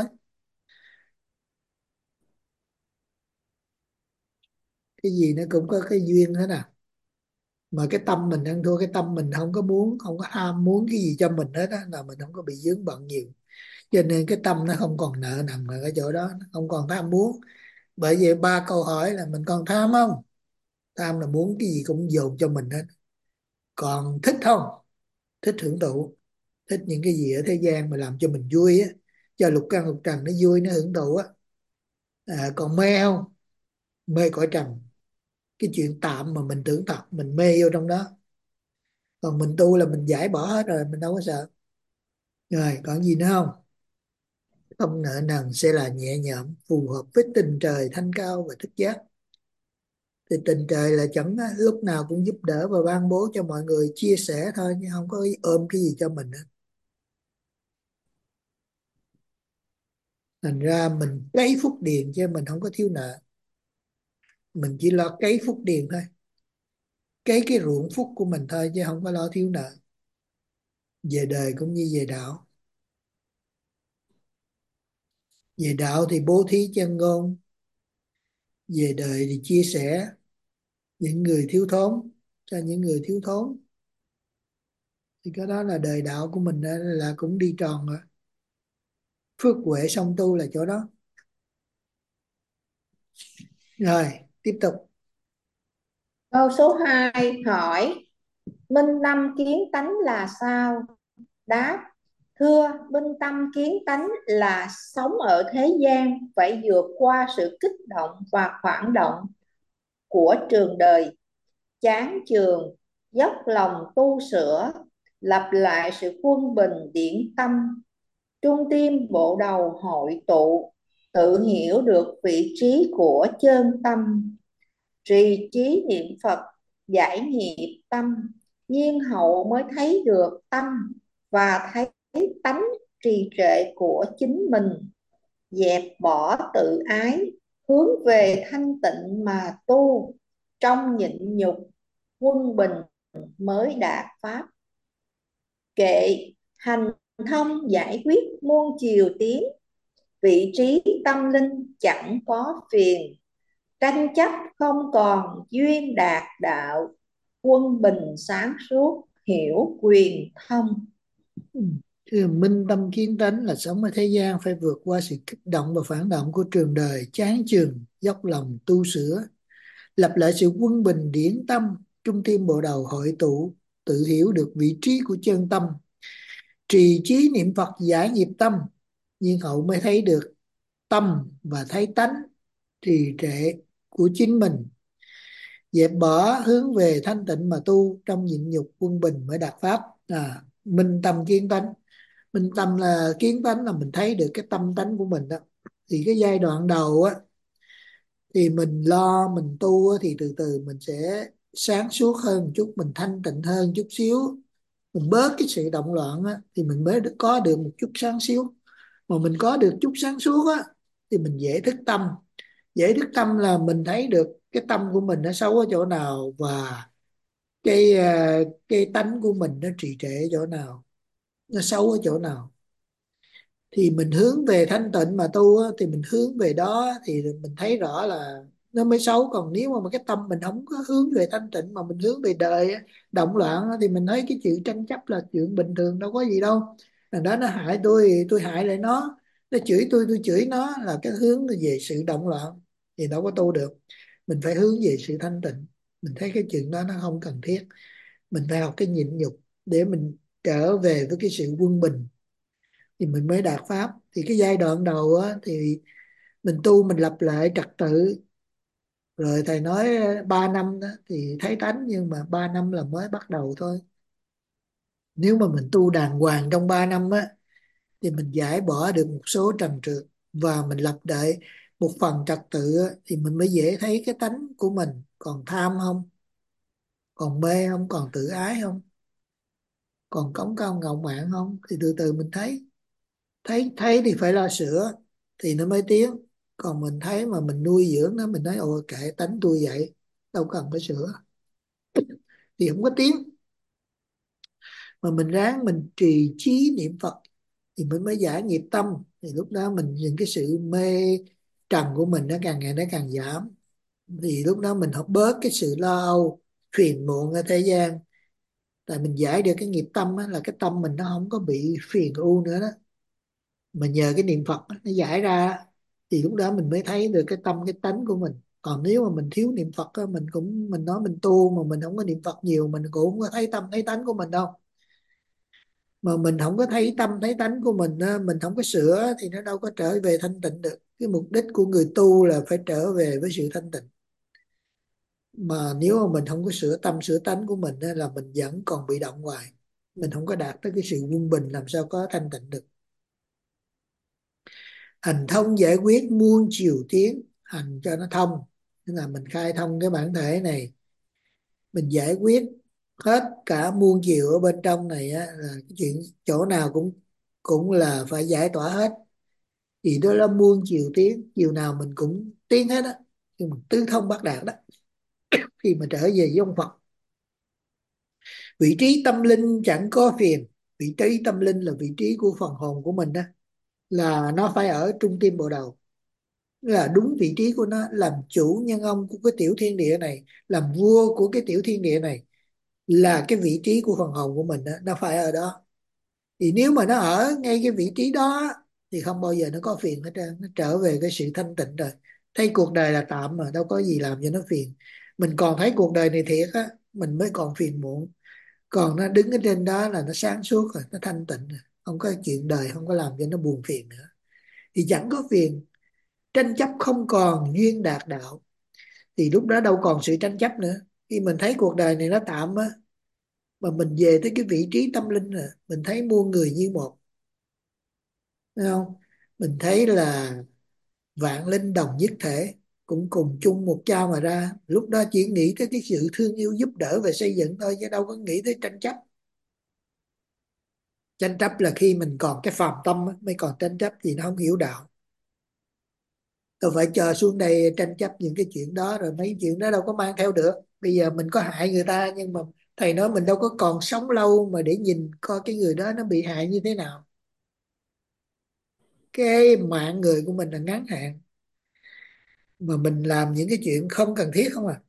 Cái gì nó cũng có cái duyên hết à, mà cái tâm mình ăn thua, cái tâm mình không có muốn, không có ham muốn cái gì cho mình hết á, là mình không có bị vướng bận nhiều. Cho nên cái tâm nó không còn nợ nần ở cái chỗ đó, nó không còn tham muốn. Bởi vậy ba câu hỏi là mình còn tham không? Tham là muốn cái gì cũng dồn cho mình hết. Còn thích không? Thích hưởng thụ, thích những cái gì ở thế gian mà làm cho mình vui á, cho lục căn lục trần nó vui nó hưởng thụ á. À, còn mê không? Mê cõi trần, cái chuyện tạm mà mình tưởng thật, mình mê vô trong đó. Còn mình tu là mình giải bỏ hết rồi, mình đâu có sợ. Rồi còn gì nữa không? Không nợ nần sẽ là nhẹ nhõm, phù hợp với tình trời thanh cao và thức giác. Thì tình trời là chẳng á, lúc nào cũng giúp đỡ và ban bố cho mọi người, chia sẻ thôi, nhưng không có ôm cái gì cho mình hết. Thành ra mình cấy phúc điền chứ mình không có thiếu nợ, mình chỉ lo cấy phúc điền thôi, cấy cái ruộng phúc của mình thôi, chứ không có lo thiếu nợ, về đời cũng như về đạo. Về đạo thì bố thí chân ngôn, về đời thì chia sẻ những người thiếu thốn cho những người thiếu thốn. Thì cái đó là đời đạo của mình, là là cũng đi tròn rồi. Phước huệ song tu là chỗ đó. Rồi tiếp tục. Câu số hai hỏi: minh tâm kiến tánh là sao? Đáp: thưa, minh tâm kiến tánh là sống ở thế gian phải vượt qua sự kích động và phản động của trường đời, chán chường, dốc lòng tu sửa, lập lại sự quân bình điển tâm, trung tim bộ đầu hội tụ, tự hiểu được vị trí của chân tâm, trì trí niệm Phật, giải nghiệp tâm, nhiên hậu mới thấy được tâm và thấy tánh trì trệ của chính mình, dẹp bỏ tự ái, hướng về thanh tịnh mà tu, trong nhịn nhục quân bình mới đạt pháp. Kệ hành thông giải quyết muôn chiều tiến, vị trí tâm linh chẳng có phiền, tranh chấp không còn duyên đạt đạo, quân bình sáng suốt hiểu quyền thông. Ừ. Thì minh tâm kiến tánh là sống ở thế gian phải vượt qua sự kích động và phản động của trường đời, chán chường, dốc lòng tu sửa, lập lại sự quân bình điển tâm, trung tim bộ đầu hội tụ, tự hiểu được vị trí của chân tâm, trì chí niệm Phật giải nghiệp tâm, nhiên hậu mới thấy được tâm và thấy tánh trì trệ của chính mình, dẹp bỏ hướng về thanh tịnh mà tu, trong nhịn nhục quân bình mới đạt pháp. À, minh tâm kiến tánh, minh tâm là kiến tánh là mình thấy được cái tâm tánh của mình đó. Thì cái giai đoạn đầu á thì mình lo mình tu á, thì từ từ mình sẽ sáng suốt hơn một chút, mình thanh tịnh hơn chút xíu, mình bớt cái sự động loạn á, thì mình mới được- có được một chút sáng suốt. Mà mình có được chút sáng suốt á thì mình dễ thức tâm. Dễ thức tâm là mình thấy được cái tâm của mình nó xấu ở chỗ nào, và cái à, cái tánh của mình nó trì trệ ở chỗ nào, nó xấu ở chỗ nào, thì mình hướng về thanh tịnh mà tu á, thì mình hướng về đó thì mình thấy rõ là nó mới xấu. Còn nếu mà, mà cái tâm mình không có hướng về thanh tịnh mà mình hướng về đời á, động loạn á, thì mình thấy cái chuyện tranh chấp là chuyện bình thường, đâu có gì đâu. Thằng đó nó hại tôi thì tôi hại lại nó, nó chửi tôi tôi chửi nó, là cái hướng về sự động loạn thì đâu có tu được. Mình phải hướng về sự thanh tịnh, mình thấy cái chuyện đó nó không cần thiết. Mình phải học cái nhịn nhục để mình trở về với cái sự quân bình thì mình mới đạt pháp. Thì cái giai đoạn đầu á thì mình tu, mình lập lại trật tự, rồi thầy nói ba năm đó thì thấy tánh, nhưng mà ba năm là mới bắt đầu thôi. Nếu mà mình tu đàng hoàng trong ba năm á thì mình giải bỏ được một số trần trượt, và mình lập lại một phần trật tự á, thì mình mới dễ thấy cái tánh của mình còn tham không, còn mê không, còn tự ái không, còn cống cao ngạo mạn không, thì từ từ mình thấy. Thấy thấy thì phải lo sửa thì nó mới tiến. Còn mình thấy mà mình nuôi dưỡng nó, mình nói ôi kệ tánh tôi vậy, đâu cần phải sửa, thì không có tiến. Mà mình ráng mình trì chí niệm Phật thì mình mới giải nghiệp tâm. Thì lúc đó mình nhìn cái sự mê trần của mình nó càng ngày nó càng giảm, thì lúc đó mình học bớt cái sự lo âu phiền muộn ở thế gian. Tại mình giải được cái nghiệp tâm á, là cái tâm mình nó không có bị phiền u nữa đó. Mà nhờ cái niệm Phật á, nó giải ra, thì lúc đó mình mới thấy được cái tâm cái tánh của mình. Còn nếu mà mình thiếu niệm Phật á, mình cũng mình nói mình tu mà mình không có niệm Phật nhiều, mình cũng không có thấy tâm thấy tánh của mình đâu. Mà mình không có thấy tâm thấy tánh của mình á, mình không có sửa thì nó đâu có trở về thanh tịnh được. Cái mục đích của người tu là phải trở về với sự thanh tịnh. Mà nếu mà mình không có sửa tâm sửa tánh của mình á, là mình vẫn còn bị động hoài, mình không có đạt tới cái sự quân bình, làm sao có thanh tịnh được. Hành thông giải quyết muôn chiều tiến, hành cho nó thông, tức là mình khai thông cái bản thể này, mình giải quyết hết cả muôn chiều ở bên trong này á, là cái chuyện chỗ nào cũng cũng là phải giải tỏa hết. Thì đó là muôn chiều tiến, chiều nào mình cũng tiến hết á, nhưng mà tứ thông bát đạt đó. Khi mà trở về với ông Phật, vị trí tâm linh chẳng có phiền. Vị trí tâm linh là vị trí của phần hồn của mình đó, là nó phải ở trung tim bộ đầu, là đúng vị trí của nó, làm chủ nhân ông của cái tiểu thiên địa này, làm vua của cái tiểu thiên địa này, là cái vị trí của phần hồn của mình đó, nó phải ở đó. Thì nếu mà nó ở ngay cái vị trí đó thì không bao giờ nó có phiền hết trơn, nó trở về cái sự thanh tịnh rồi. Thấy cuộc đời là tạm mà, đâu có gì làm cho nó phiền. Mình còn thấy cuộc đời này thiệt á, mình mới còn phiền muộn. Còn nó đứng ở trên đó là nó sáng suốt rồi, nó thanh tịnh rồi, không có chuyện đời không có làm cho nó buồn phiền nữa, thì chẳng có phiền. Tranh chấp không còn duyên đạt đạo, thì lúc đó đâu còn sự tranh chấp nữa. Khi mình thấy cuộc đời này nó tạm á, mà mình về tới cái vị trí tâm linh rồi, mình thấy muôn người như một, thấy không? Mình thấy là vạn linh đồng nhất thể, cũng cùng chung một cha mà ra. Lúc đó chỉ nghĩ tới cái sự thương yêu giúp đỡ và xây dựng thôi, chứ đâu có nghĩ tới tranh chấp. Tranh chấp là khi mình còn cái phàm tâm á, mới còn tranh chấp, thì nó không hiểu đạo. Tôi phải chờ xuống đây tranh chấp những cái chuyện đó, rồi mấy chuyện đó đâu có mang theo được. Bây giờ mình có hại người ta, nhưng mà thầy nói mình đâu có còn sống lâu mà để nhìn coi cái người đó nó bị hại như thế nào. Cái mạng người của mình là ngắn hạn, mà mình làm những cái chuyện không cần thiết không à.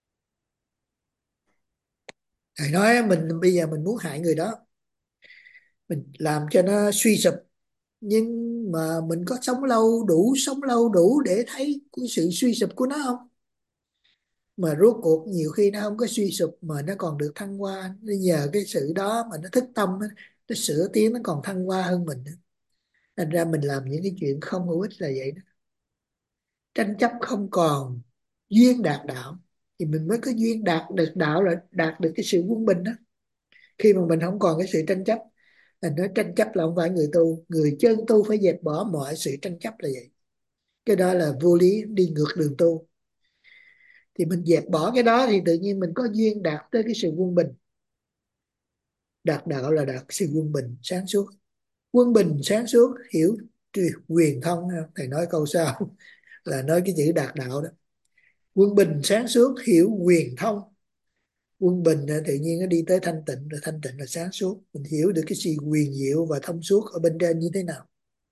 Thầy nói mình bây giờ mình muốn hại người đó, mình làm cho nó suy sụp, nhưng mà mình có sống lâu đủ sống lâu đủ để thấy cái sự suy sụp của nó không? Mà rốt cuộc nhiều khi nó không có suy sụp mà nó còn được thăng hoa, nó nhờ cái sự đó mà nó thức tâm, nó, nó sửa tiếng, nó còn thăng hoa hơn mình nữa. Thành ra mình làm những cái chuyện không hữu ích là vậy đó. Tranh chấp không còn duyên đạt đạo, thì mình mới có duyên đạt được đạo, là đạt được cái sự quân bình đó. Khi mà mình không còn cái sự tranh chấp, mình nói tranh chấp là không phải người tu. Người chân tu phải dẹp bỏ mọi sự tranh chấp là vậy. Cái đó là vô lý, đi ngược đường tu. Thì mình dẹp bỏ cái đó thì tự nhiên mình có duyên đạt tới cái sự quân bình. Đạt đạo là đạt sự quân bình sáng suốt. Quân bình sáng suốt hiểu quyền thông. Thầy nói câu sau là nói cái chữ đạt đạo đó. Quân bình sáng suốt hiểu quyền thông. Quân bình là tự nhiên nó đi tới thanh tịnh, rồi thanh tịnh là sáng suốt. Mình hiểu được cái sự quyền diệu và thông suốt ở bên trên như thế nào.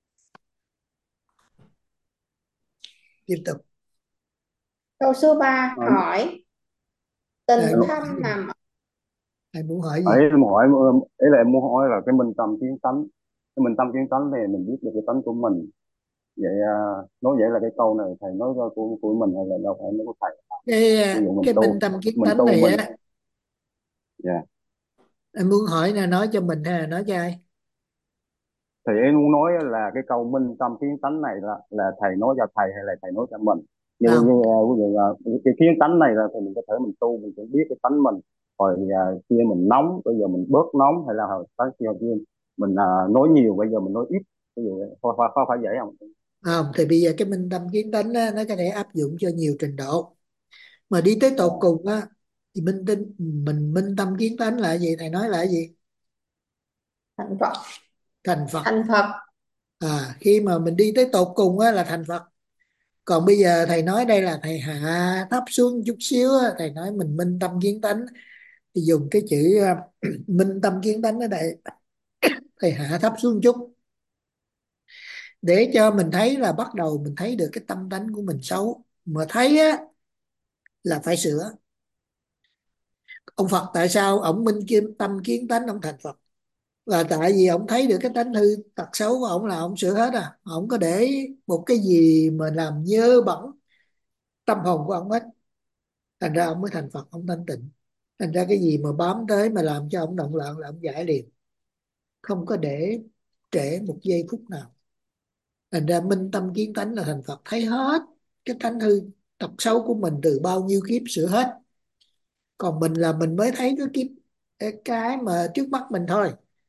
Tiếp tục. Câu số ba Ờ, hỏi Ai tình muốn em, hỏi thâm gì? nằm Ai muốn hỏi ấy gì? em hỏi ấy là em muốn hỏi là cái minh tâm kiến tánh, cái minh tâm kiến tánh này mình biết được cái tánh của mình. Vậy à, nói vậy là cái câu này thầy nói cho của của mình hay là đâu phải nói của thầy? Cái Ví dụ mình cái minh tu, tâm kiến mình tánh tu này mình, á, dạ. anh muốn hỏi là nói cho mình hay là nói cho ai? Thì em muốn nói là cái câu minh tâm kiến tánh này là là thầy nói cho thầy hay là thầy nói cho mình? Như như Không, à, ví dụ là cái kiến tánh này là thì mình có thể mình tu mình cũng biết cái tánh mình. Hồi à, kia mình nóng, bây giờ mình bớt nóng, hay là hồi tới kia kia mình à, nói nhiều, bây giờ mình nói ít. Ví dụ vậy. Phải, phải, phải, phải vậy không? không, thì bây giờ cái minh tâm kiến tánh á, nó có thể áp dụng cho nhiều trình độ. Mà đi tới tột cùng á, thì minh tinh mình minh tâm kiến tánh là gì? Thầy nói là gì? thành Phật. Thành Phật. Thành Phật. À, khi mà mình đi tới tột cùng á là thành Phật. Còn bây giờ thầy nói đây là thầy hạ thấp xuống chút xíu á, thầy nói mình minh tâm kiến tánh, thì dùng cái chữ à, minh tâm kiến tánh ở đây, thầy hạ thấp xuống chút để cho mình thấy là bắt đầu mình thấy được cái tâm tánh của mình xấu, mà thấy á là phải sửa. Ông Phật tại sao ông minh kim tâm kiến tánh ông thành Phật? Là tại vì ông thấy được cái tánh hư tật xấu của ông là ông sửa hết à, ông có để một cái gì mà làm dơ bẩn tâm hồn của ông hết. Thành ra ông mới thành Phật, ông thanh tịnh. Thành ra cái gì mà bám tới mà làm cho ông động loạn là ông giải liền, không có để trễ một giây phút nào. Thành ra minh tâm kiến tánh là thành Phật, thấy hết cái tánh hư tật xấu của mình từ bao nhiêu kiếp, sửa hết. Còn mình là mình mới thấy cái kiếp cái cái mà trước mắt mình thôi,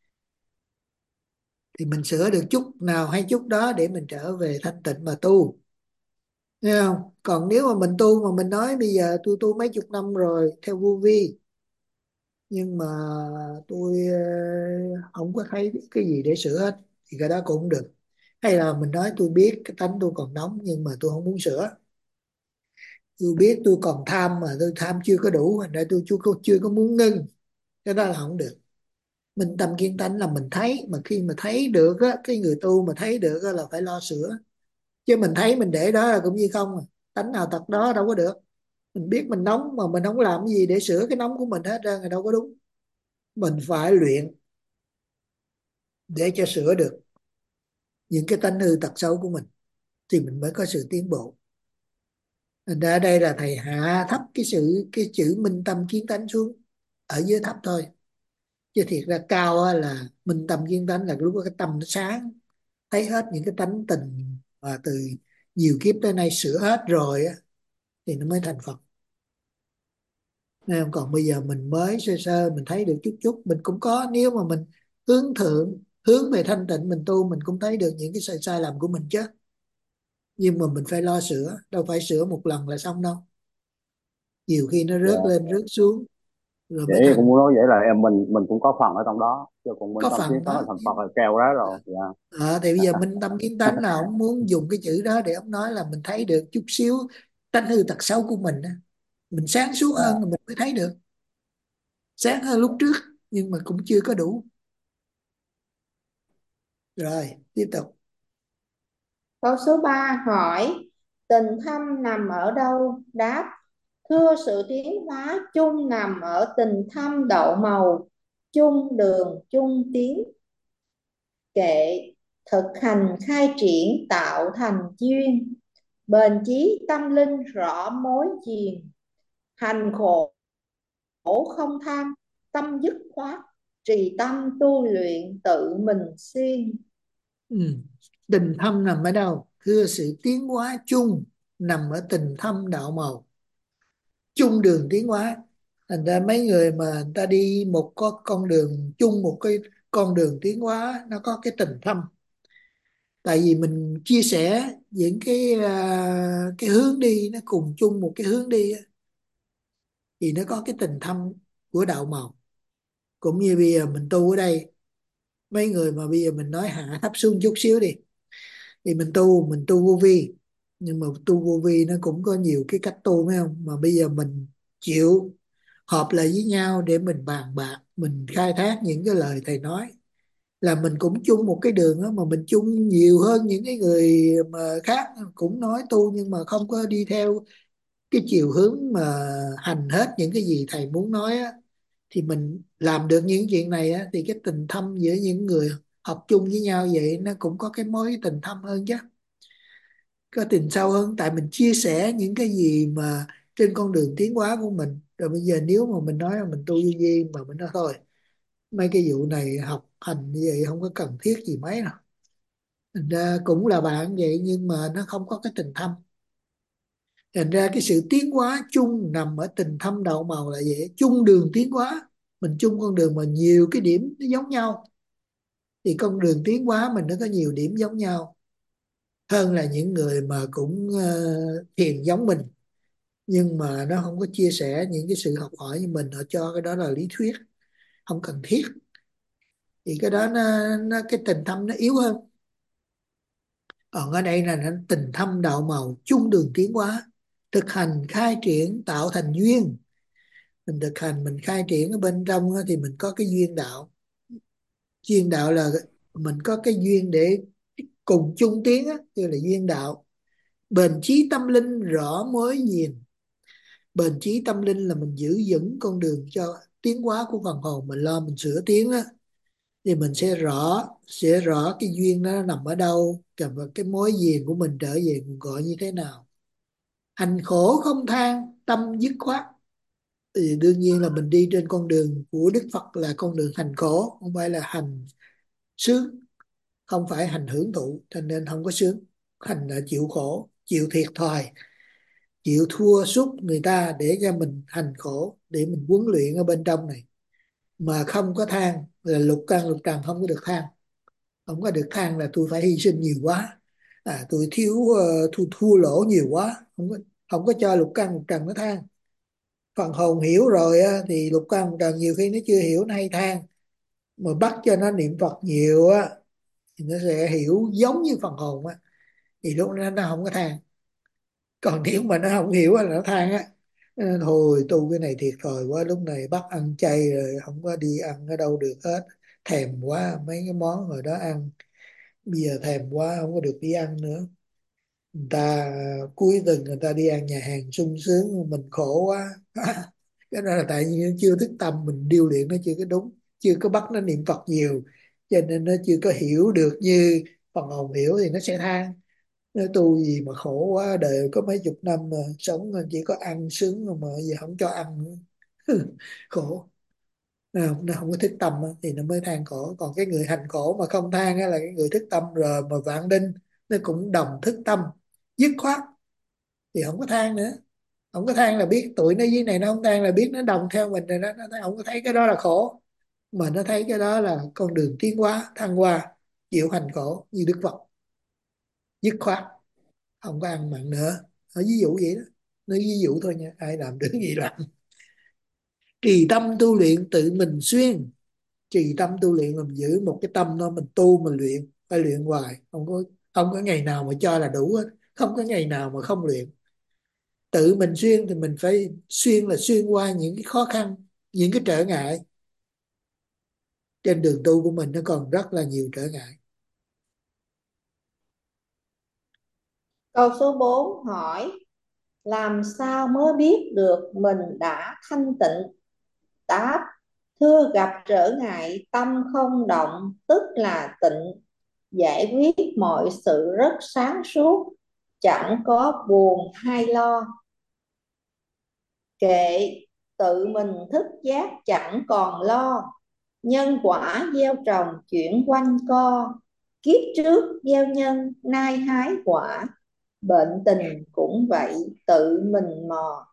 thì mình sửa được chút nào hay chút đó để mình trở về thanh tịnh mà tu. Thấy không? Còn nếu mà mình tu mà mình nói bây giờ tôi tu mấy chục năm rồi theo vô vi, nhưng mà tôi ờ, không có thấy cái gì để sửa hết, thì cái đó cũng không được. Hay là mình nói tôi biết cái tánh tôi còn nóng nhưng mà tôi không muốn sửa. Tôi biết tôi còn tham mà tôi tham chưa có đủ, thành ra tôi chưa có, chưa có muốn ngưng. Cái đó là không được. Minh tâm kiến tánh là mình thấy, mà khi mà thấy được á, cái người tu mà thấy được á, là phải lo sửa. Chứ mình thấy mình để đó là cũng như không à. Tánh nào tật đó đâu có được. Mình biết mình nóng mà mình không làm cái gì để sửa cái nóng của mình hết ra là đâu có đúng. Mình phải luyện để cho sửa được những cái tánh hư tật xấu của mình, thì mình mới có sự tiến bộ. Thành ra ở đây là thầy hạ thấp cái sự cái chữ minh tâm kiến tánh xuống ở dưới thấp thôi. Chứ thiệt ra cao á, là minh tâm kiến tánh là lúc đó cái tâm nó sáng, thấy hết những cái tánh tình và từ nhiều kiếp tới nay sửa hết rồi á, thì nó mới thành Phật. Nên còn bây giờ mình mới sơ sơ mình thấy được chút chút, mình cũng có, nếu mà mình hướng thượng hướng về thanh tịnh mình tu, mình cũng thấy được những cái sai sai lầm của mình chứ. Nhưng mà mình phải lo sửa, đâu phải sửa một lần là xong đâu. Nhiều khi nó rớt Dạ. lên rớt xuống, rồi mới Vậy cũng thành. muốn nói vậy là em mình mình cũng có phần ở trong đó, chứ còn Minh Có Tâm Kiến phần Tánh là đó. thành Phật là keo đó rồi. Dạ. À, thì bây giờ minh tâm kiến tánh là ông muốn dùng cái chữ đó để ông nói là mình thấy được chút xíu tánh hư tật xấu của mình á. Mình sáng suốt hơn Dạ. thì mình mới thấy được, sáng hơn lúc trước, nhưng mà cũng chưa có đủ. Rồi tiếp tục. Câu số ba hỏi tình thâm nằm ở đâu? Đáp: thưa sự tiến hóa chung nằm ở tình thâm đậu màu, chung đường chung tiến, kệ thực hành khai triển tạo thành duyên, bền chí tâm linh rõ mối chiền, hành khổ không tham, tâm dứt khoát, trì tâm tu luyện tự mình xuyên. Ừ. Tình thâm nằm ở đâu? Thưa sự tiến hóa chung nằm ở tình thâm đạo màu, chung đường tiến hóa. Thành ra mấy người mà người ta đi một có con đường chung, một cái con đường tiến hóa, nó có cái tình thâm. Tại vì mình chia sẻ những cái à, cái hướng đi nó cùng chung một cái hướng đi á, thì nó có cái tình thâm của đạo màu. Cũng như bây giờ mình tu ở đây, mấy người mà bây giờ mình nói hạ thấp xuống chút xíu đi, thì mình tu mình tu vô vi, nhưng mà tu vô vi nó cũng có nhiều cái cách tu, phải không? Mà bây giờ mình chịu họp lại với nhau để mình bàn bạc, mình khai thác những cái lời thầy nói, là mình cũng chung một cái đường đó, mà mình chung nhiều hơn những cái người mà khác cũng nói tu nhưng mà không có đi theo cái chiều hướng mà hành hết những cái gì thầy muốn nói á. Thì mình làm được những chuyện này á, thì cái tình thâm giữa những người học chung với nhau vậy nó cũng có cái mối tình thâm hơn chứ, có tình sâu hơn, tại mình chia sẻ những cái gì mà trên con đường tiến hóa của mình. Rồi bây giờ nếu mà mình nói là mình tu như gì mà mình nói thôi, mấy cái vụ này học hành như vậy không có cần thiết gì mấy đâu. Thành ra cũng là bạn vậy nhưng mà nó không có cái tình thâm. Thành ra cái sự tiến hóa chung nằm ở tình thâm đạo màu là vậy, chung đường tiến hóa. Mình chung con đường mà nhiều cái điểm nó giống nhau, thì con đường tiến hóa mình nó có nhiều điểm giống nhau hơn là những người mà cũng uh, thiền giống mình, nhưng mà nó không có chia sẻ những cái sự học hỏi như mình, họ cho cái đó là lý thuyết, không cần thiết. Thì cái đó nó, nó cái tình thâm nó yếu hơn. Còn ở đây là nó tình thâm đạo màu, chung đường tiến hóa, thực hành khai triển tạo thành duyên. Mình thực hành mình khai triển ở bên trong á, thì mình có cái duyên đạo. Duyên đạo là mình có cái duyên để cùng chung tiến á, tức là duyên đạo. Bền chí tâm linh rõ mối nhìn. Bền chí tâm linh là mình giữ vững con đường cho tiến hóa của phần hồn, mình lo mình sửa tiến á, thì mình sẽ rõ sẽ rõ cái duyên nó nằm ở đâu, cầm vào cái mối duyên của mình trở về nguồn cội như thế nào. Hành khổ không than, tâm dứt khoát. Thì đương nhiên là mình đi trên con đường của Đức Phật là con đường hành khổ, không phải là hành sướng, không phải hành hưởng thụ, cho nên không có sướng. Hành là chịu khổ, chịu thiệt thòi, chịu thua sút người ta để cho mình hành khổ, để mình huấn luyện ở bên trong này. Mà không có than là lục căn lục trần, không có được than. Không có được than là tôi phải hy sinh nhiều quá, à, tôi thiếu uh, thua, thua lỗ nhiều quá. Không có, không có cho lục căn lục trần nó than. Phần hồn hiểu rồi á, thì lục căn lục trần nhiều khi nó chưa hiểu nó hay than, mà bắt cho nó niệm Phật nhiều á thì nó sẽ hiểu giống như phần hồn á, thì lúc đó nó không có than. Còn nếu mà nó không hiểu là nó than á, "Ờ, thôi tu cái này thiệt thòi quá, lúc này bắt ăn chay rồi không có đi ăn ở đâu được hết, thèm quá mấy cái món hồi đó ăn, bây giờ thèm quá không có được đi ăn nữa." Người ta cuối tuần người ta đi ăn nhà hàng sung sướng, mình khổ quá. Cái đó là tại vì nó chưa thức tâm, mình điêu luyện nó chưa có đúng, chưa có bắt nó niệm Phật nhiều, cho nên nó chưa có hiểu được như phần hồn hiểu thì nó sẽ than. Nó tu gì mà khổ quá, đời có mấy chục năm mà sống chỉ có ăn sướng mà giờ không cho ăn nữa. Khổ. Nào, nó không có thức tâm á, thì nó mới than khổ. Còn cái người hành khổ mà không than á, là cái người thức tâm rồi, mà vạn đinh nó cũng đồng thức tâm, dứt khoát, thì không có than nữa. Không có than là biết tụi nó dưới này nó không than là biết nó đồng theo mình rồi đó, nó thấy- không có thấy cái đó là khổ, mà nó thấy cái đó là con đường tiến hóa thăng hoa, chịu hành khổ như Đức Phật, dứt khoát, không có ăn mặn nữa. Ở ví dụ vậy đó, nói ví dụ thôi nha, ai làm được gì làm. Trì tâm tu luyện tự mình xuyên. Trì tâm tu luyện là mình giữ một cái tâm đó, mình tu mình luyện, phải luyện hoài, không có không có ngày nào mà cho là đủ hết, không có ngày nào mà không luyện. Tự mình xuyên thì mình phải xuyên là xuyên qua những cái khó khăn, những cái trở ngại. Trên đường tu của mình nó còn rất là nhiều trở ngại. Câu số bốn hỏi: làm sao mới biết được mình đã thanh tịnh? Đáp: thưa, gặp trở ngại tâm không động tức là tịnh, giải quyết mọi sự rất sáng suốt, chẳng có buồn hay lo. Kệ, tự mình thức giác chẳng còn lo, nhân quả gieo trồng chuyển quanh co, kiếp trước gieo nhân nay hái quả, bệnh tình cũng vậy tự mình mò.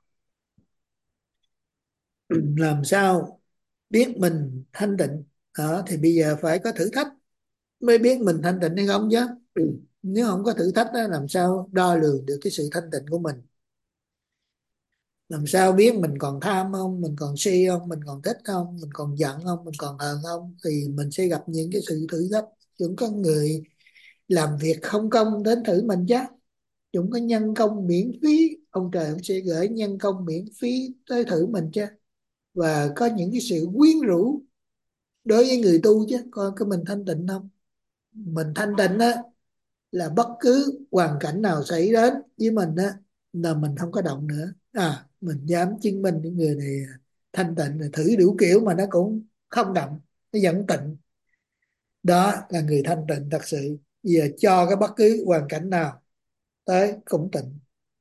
Làm sao biết mình thanh tịnh? Đó, thì bây giờ phải có thử thách mới biết mình thanh tịnh hay không chứ. Nếu không có thử thách đó, làm sao đo lường được cái sự thanh tịnh của mình? Làm sao biết mình còn tham không, mình còn si không, mình còn thích không, mình còn giận không, mình còn hờn không? Thì mình sẽ gặp những cái sự thử thách. Chúng có người làm việc không công đến thử mình chứ. Chúng có nhân công miễn phí, ông trời ông sẽ gửi nhân công miễn phí tới thử mình chứ. Và có những cái sự quyến rũ đối với người tu chứ, coi cái mình thanh tịnh không. Mình thanh tịnh á là bất cứ hoàn cảnh nào xảy đến với mình á là mình không có động nữa. À, mình dám chứng minh những người này thanh tịnh, rồi thử đủ kiểu mà nó cũng không động, nó vẫn tịnh. Đó là người thanh tịnh thật sự. Bây giờ cho cái bất cứ hoàn cảnh nào tới cũng tịnh.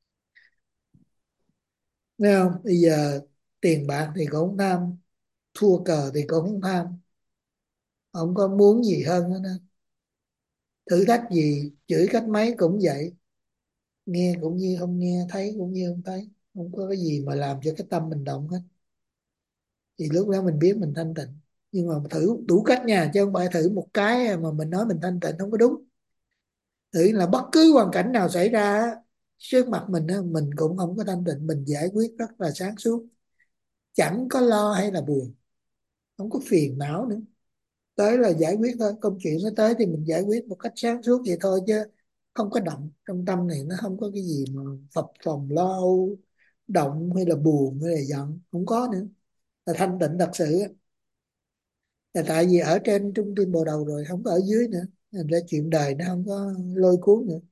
Thấy không? Bây giờ tiền bạc thì cũng không tham, thua cờ thì cũng không tham, không có muốn gì hơn nữa. Thử thách gì chửi cách mấy cũng vậy, nghe cũng như không nghe, thấy cũng như không thấy, không có cái gì mà làm cho cái tâm mình động hết. Thì lúc đó mình biết mình thanh tịnh. Nhưng mà thử đủ cách nha, chứ không phải thử một cái mà mình nói mình thanh tịnh không có đúng. Thử là bất cứ hoàn cảnh nào xảy ra á, trước mặt mình á, mình cũng không có thanh tịnh, mình giải quyết rất là sáng suốt, chẳng có lo hay là buồn, không có phiền não nữa. Tới là giải quyết thôi, công chuyện nó tới thì mình giải quyết một cách sáng suốt vậy thôi, chứ không có động trong tâm này, nó không có cái gì mà phập phồng lo âu, động hay là buồn hay là giận, không có nữa. Là thanh tịnh thật sự á. Là tại vì ở trên trung tâm bồ đầu rồi, không có ở dưới nữa, nên ra chuyện đời nó không có lôi cuốn nữa.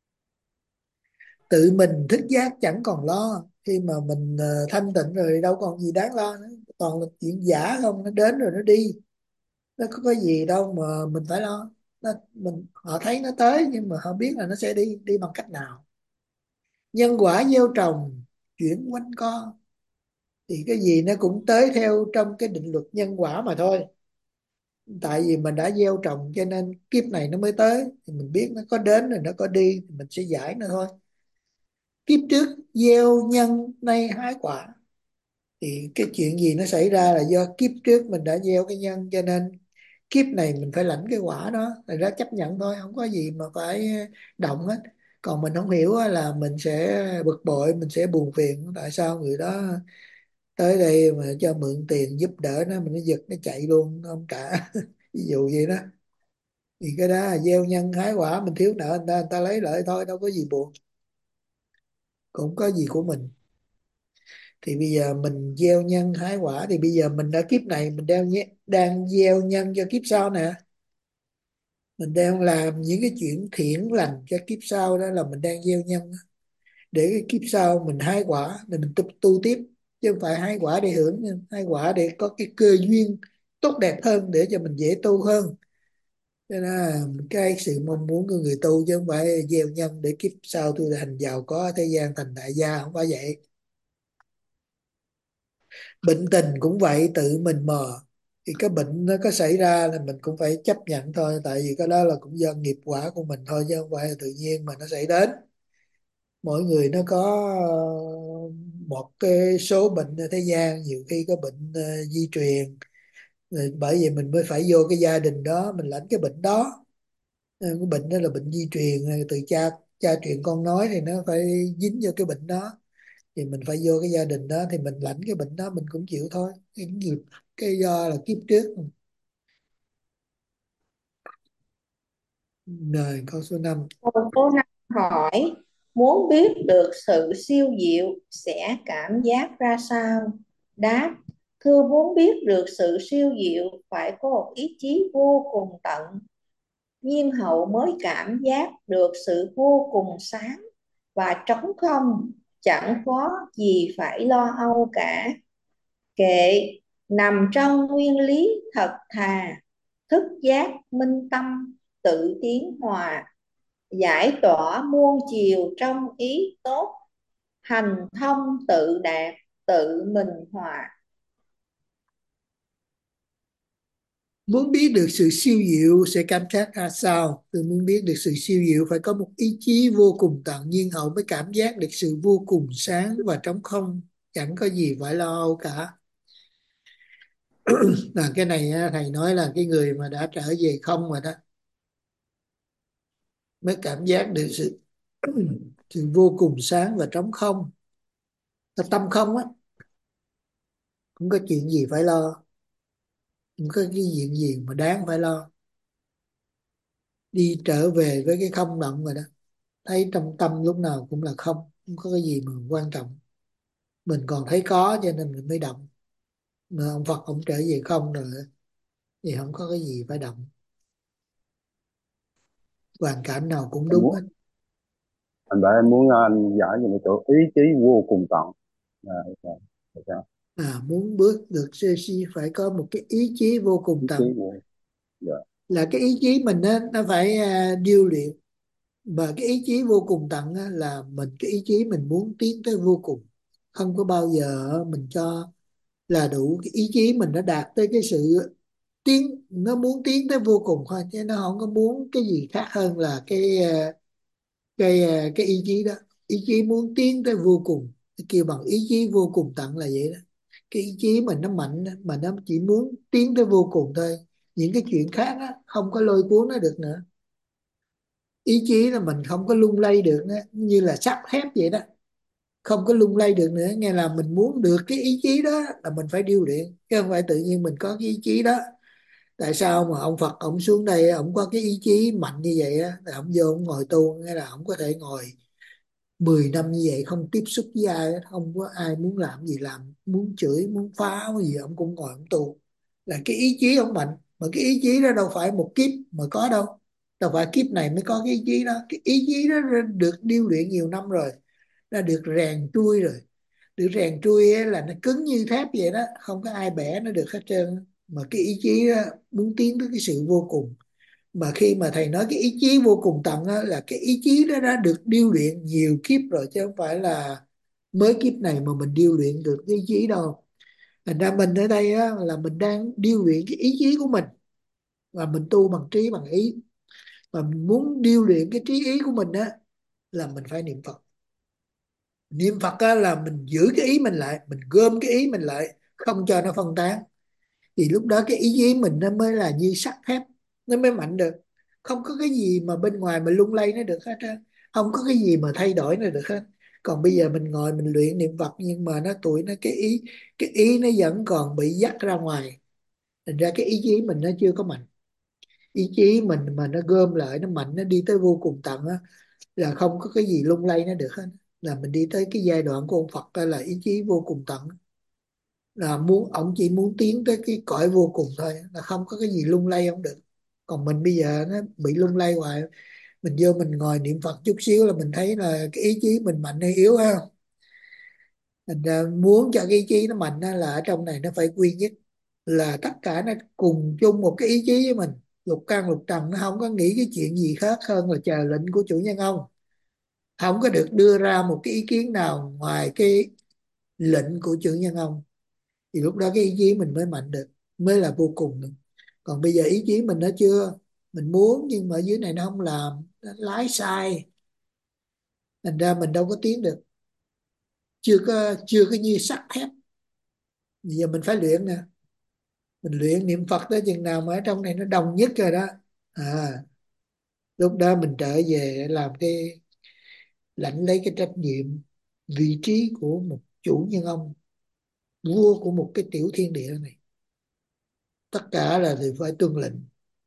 Tự mình thức giác chẳng còn lo. Khi mà mình ờ, thanh tịnh rồi đâu còn gì đáng lo nữa, toàn là chuyện giả không, nó đến rồi nó đi, nó có cái gì đâu mà mình phải lo. Nó, mình họ thấy nó tới nhưng mà họ biết là nó sẽ đi đi bằng cách nào. Nhân quả gieo trồng chuyển quanh co, thì cái gì nó cũng tới theo trong cái định luật nhân quả mà thôi. Tại vì mình đã gieo trồng cho nên kiếp này nó mới tới, thì mình biết nó có đến rồi nó có đi thì mình sẽ giải nó thôi. Kiếp trước gieo nhân nay hái quả, thì cái chuyện gì nó xảy ra là do kiếp trước mình đã gieo cái nhân, cho nên kiếp này mình phải lãnh cái quả đó, là ra chấp nhận thôi, không có gì mà phải động hết. Còn mình không hiểu á, là mình sẽ bực bội, mình sẽ buồn phiền, tại sao người đó tới đây mà cho mượn tiền giúp đỡ nó, mình nó giật nó chạy luôn, nó không trả. Ví dụ vậy đó. Thì cái đó là gieo nhân hái quả, mình thiếu nợ người ta, người ta lấy lợi thôi, đâu có gì buồn, cũng có gì của mình. Thì bây giờ mình gieo nhân hái quả, thì bây giờ mình ở kiếp này mình đang đang gieo nhân cho kiếp sau nè. Mình đang làm những cái chuyện thiện lành cho kiếp sau, đó là mình đang gieo nhân, để cái kiếp sau mình hái quả để mình tu, tu tiếp. Chứ không phải hái quả để hưởng, hái quả để có cái cơ duyên tốt đẹp hơn, để cho mình dễ tu hơn. Cho nên là cái sự mong muốn của người tu, chứ không phải gieo nhân để kiếp sau tôi thành giàu có ở thế gian, thành đại gia, không phải vậy. Bệnh tình cũng vậy, tự mình mờ. Thì cái bệnh nó có xảy ra là mình cũng phải chấp nhận thôi, tại vì cái đó là cũng do nghiệp quả của mình thôi, chứ không phải là tự nhiên mà nó xảy đến. Mỗi người nó có một cái số bệnh ở thế gian, nhiều khi có bệnh ờ, di truyền. Rồi bởi vì mình mới phải vô cái gia đình đó, mình lãnh cái bệnh đó. Ờ, cái bệnh đó là bệnh di truyền, từ cha cha truyền con nói, thì nó phải dính vô cái bệnh đó. thì mình phải vô cái gia đình đó thì mình lãnh cái bệnh đó mình cũng chịu thôi, cái nghiệp cái do là kiếp trước. Rồi câu số năm. Câu số năm hỏi, muốn biết được sự siêu diệu sẽ cảm giác ra sao? Đáp, thưa, muốn biết được sự siêu diệu phải có một ý chí vô cùng tận, nhiên hậu mới cảm giác được sự vô cùng sáng và trống không, chẳng có gì phải lo âu cả. Kệ, nằm trong nguyên lý thật thà, thức giác minh tâm, tự tiến hòa, giải tỏa muôn chiều trong ý tốt, hành thông tự đạt, tự mình hòa. Muốn biết được sự siêu diệu sẽ cảm giác ra sao? Tôi muốn biết được sự siêu diệu phải có một ý chí vô cùng tận nhiên hậu mới cảm giác được sự vô cùng sáng và trống không, chẳng có gì phải lo âu cả. Là cái này thầy nói là cái người mà đã trở về không rồi đó mới cảm giác được sự sự vô cùng sáng và trống không, là tâm không á, không có chuyện gì phải lo, không có cái chuyện gì mà đáng phải lo, đi trở về với cái không động rồi đó, thấy trong tâm lúc nào cũng là không, không có cái gì mà quan trọng, mình còn thấy có cho nên mình mới động, mà ông Phật ông trở về không rồi thì không có cái gì phải động, hoàn cảnh nào cũng Em đúng muốn hết. anh bảo em muốn anh giải về một chỗ ý chí vô cùng tận. À, sao? Sao? À, muốn bước được sơ si phải có một cái ý chí vô cùng Ý chí tận, vô. Dạ. là cái ý chí mình á, nó phải à, điêu luyện, mà cái ý chí vô cùng tận á, là mình cái ý chí mình muốn tiến tới vô cùng, không có bao giờ mình cho là đủ, cái ý chí mình đã đạt tới cái sự tiến, nó muốn tiến tới vô cùng thôi chứ nó không có muốn cái gì khác hơn là cái à, cái à, cái ý chí đó, ý chí muốn tiến tới vô cùng kêu bằng ý chí vô cùng tận là vậy đó. Cái ý chí mình nó mạnh đó, mà nó chỉ muốn tiến tới vô cùng thôi, những cái chuyện khác á, không có lôi cuốn nó được nữa. Ý chí là mình không có lung lay được nữa, như là sắt thép vậy đó, không có lung lay được nữa, nghe là mình muốn được cái ý chí đó là mình phải điêu luyện chứ không phải tự nhiên mình có cái ý chí đó. Tại sao mà ông Phật ông xuống đây ông có cái ý chí mạnh như vậy á, là ông vô ông ngồi tu nghe là ông có thể ngồi mười năm như vậy không tiếp xúc với ai hết, không có ai muốn làm gì làm, muốn chửi muốn phá cái gì ông cũng ngồi ông tu, là cái ý chí ông mạnh. Mà cái ý chí đó đâu phải một kiếp mà có đâu, đâu phải kiếp này mới có cái ý chí đó, cái ý chí đó được điêu luyện nhiều năm rồi, nó được rèn trui rồi, được rèn trui ấy là nó cứng như thép vậy đó, không có ai bẻ nó được hết trơn. Mà cái ý chí đó, muốn tiến tới cái sự vô cùng, mà khi mà thầy nói cái ý chí vô cùng tận á, là cái ý chí đó đã được điêu luyện nhiều kiếp rồi chứ không phải là mới kiếp này mà mình điêu luyện được cái ý chí đâu. Thành ra mình ở đây á, là mình đang điêu luyện cái ý chí của mình, và mình tu bằng trí bằng ý, và mình muốn điêu luyện cái trí ý của mình á là mình phải niệm Phật. Niệm Phật á, là mình giữ cái ý mình lại, mình gom cái ý mình lại, không cho nó phân tán, thì lúc đó cái ý chí mình nó mới là như sắt thép, nó mới mạnh được, không có cái gì mà bên ngoài mà lung lay nó được hết á, không có cái gì mà thay đổi nó được hết. Còn bây giờ mình ngồi mình luyện niệm Phật nhưng mà nó tụi nó cái ý cái ý nó vẫn còn bị dắt ra ngoài, thành ra cái ý chí mình nó chưa có mạnh. Ý chí mình mà nó gom lại nó mạnh, nó đi tới vô cùng tận á, là không có cái gì lung lay nó được hết, là mình đi tới cái giai đoạn của ông Phật đó là ý chí vô cùng tận, là muốn ông chỉ muốn tiến tới cái cõi vô cùng thôi, là không có cái gì lung lay ông được. Còn mình bây giờ nó bị lung lay hoài, mình vô mình ngồi niệm Phật chút xíu là mình thấy là cái ý chí mình mạnh hay yếu ha. Thành ra muốn cho cái ý chí nó mạnh á, là ở trong này nó phải quy nhất, là tất cả nó cùng chung một cái ý chí với mình, lục căn lục trần nó không có nghĩ cái chuyện gì khác hơn là chờ lệnh của chủ nhân ông, không có được đưa ra một cái ý kiến nào ngoài cái lệnh của chủ nhân ông, thì lúc đó cái ý chí mình mới mạnh được, mới là vô cùng được. Còn bây giờ ý chí mình nó chưa, mình muốn nhưng mà ở dưới này nó không làm, nó lái sai, thành ra mình đâu có tiến được, chưa có chưa có như sắt thép. Bây giờ mình phải luyện nè, mình luyện niệm Phật tới chừng nào mà ở trong này nó đồng nhất rồi đó, à lúc đó mình trở về làm cái lãnh lấy cái trách nhiệm vị trí của một chủ nhân ông, vua của một cái tiểu thiên địa này. Tất cả là đều phải tuân lệnh,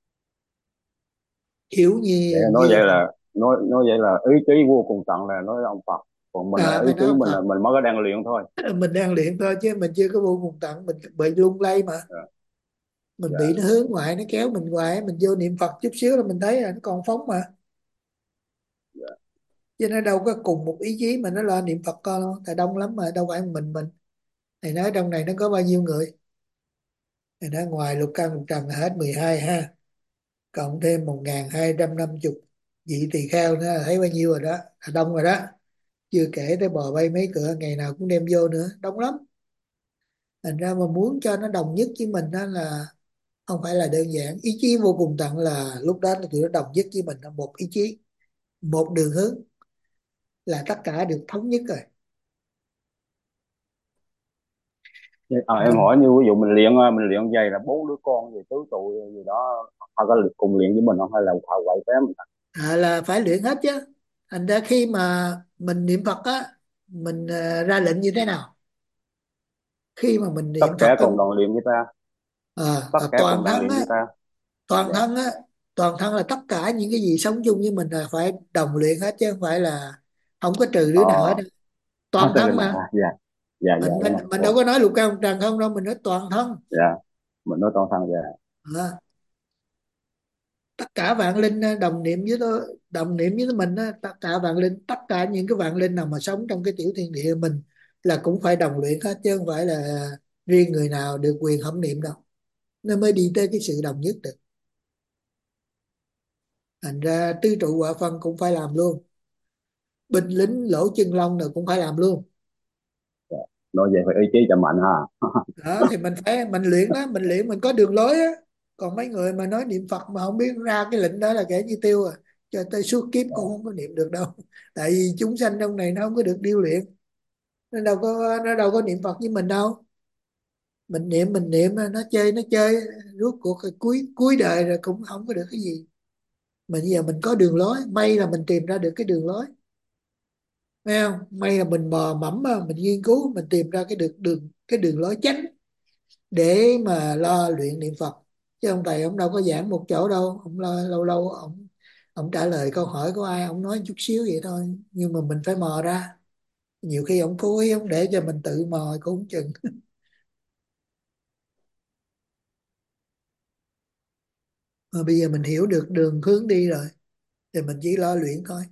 hiểu Vậy như là nói như vậy là nói nói vậy là ý chí vô cùng tận là nói ông Phật, còn mình là à, ý phải chí nói ông mình là Phật. mình mới có đang luyện thôi. Mình đang luyện thôi chứ mình chưa có vô cùng tận, mình bị lung lay mà. Dạ. Mình Dạ. bị nó hướng ngoại, nó kéo mình ngoài, mình vô niệm Phật chút xíu là mình thấy là nó còn phóng mà. Dạ. Chứ nó đâu có cùng một ý chí mà nó lo niệm Phật con đâu, tại đông lắm mà đâu phải một mình mình. Thầy nói trong này nó có bao nhiêu người? Thầy nói ngoài lục căn lục trần là hết mười hai ha, cộng thêm một nghìn hai trăm năm mươi vị tỳ kheo nữa là thấy bao nhiêu rồi đó, là đông rồi đó. Chưa kể tới bò bay mấy cửa ngày nào cũng đem vô nữa, đông lắm. Thành ra mà muốn cho nó đồng nhất với mình đó là không phải là đơn giản. Ý chí vô cùng tận là lúc đó là tụi nó đồng nhất với mình là một ý chí, một đường hướng, là tất cả được thống nhất rồi. À, em Mình hỏi như ví dụ mình luyện ờ, mình luyện vậy là bốn đứa con gì tứ tụi gì đó họ có cùng luyện với mình không, hay là họ quậy phép mình? à, là phải luyện hết chứ. Thành ra khi mà mình niệm Phật á, mình à, ra lệnh như thế nào? Khi mà mình Tất niệm Phật cả á, cùng đoàn luyện với ta. à, Tất là cả toàn cùng đoàn thân luyện á, với ta. toàn Dạ. thân á, toàn thân là tất cả những cái gì sống chung với mình là phải đồng luyện hết, chứ không phải là không có trừ đứa nào hết. Ờ. Toàn Thế là thân nè. mà. À, dạ. Dạ. Dạ mình đúng mình rồi. mình đâu Ủa. có nói lục căn lục trần không đâu, mình nói toàn thân. Dạ. Mình nói toàn thân. Dạ. À, tất cả vạn linh ờ, đồng niệm với tôi, đồng niệm với mình á, tất cả vạn linh, tất cả những cái vạn linh nào mà sống trong cái tiểu thiên địa mình là cũng phải đồng luyện hết, chứ không phải là riêng người nào được quyền hâm niệm đâu, nó mới đi tới cái sự đồng nhất được. Thành ra tứ trụ quả phân cũng phải làm luôn, binh lính lỗ chân lông rồi cũng phải làm luôn. Dạ. Nói vậy phải ý chí cho mạnh ha. Đó thì mình phải mình luyện đó, mình luyện mình có đường lối á. Còn mấy người mà nói niệm Phật mà không biết ra cái lệnh đó là kẻ như tiêu à, cho tới suốt kiếp cũng không có niệm được đâu. Tại vì chúng sanh trong này nó không có được điêu luyện, nó đâu có nó đâu có niệm Phật với mình đâu. Mình niệm mình niệm nó chơi nó chơi, rốt cuộc là cuối cuối đời rồi cũng không có được cái gì. Mà bây giờ mình có đường lối, may là mình tìm ra được cái đường lối, thấy không? May là mình mò mẫm mà mình nghiên cứu mình tìm ra cái được đường cái đường lối chánh để mà lo luyện niệm Phật. Chứ ông thầy ông đâu có giảng một chỗ đâu, ông lo, lâu lâu ông ông trả lời câu hỏi của ai ông nói chút xíu vậy thôi, nhưng mà mình phải mò ra. Nhiều khi ông cố ý ông để cho mình tự mò cũng không chừng. Mà bây giờ mình hiểu được đường hướng đi rồi thì mình chỉ lo luyện thôi.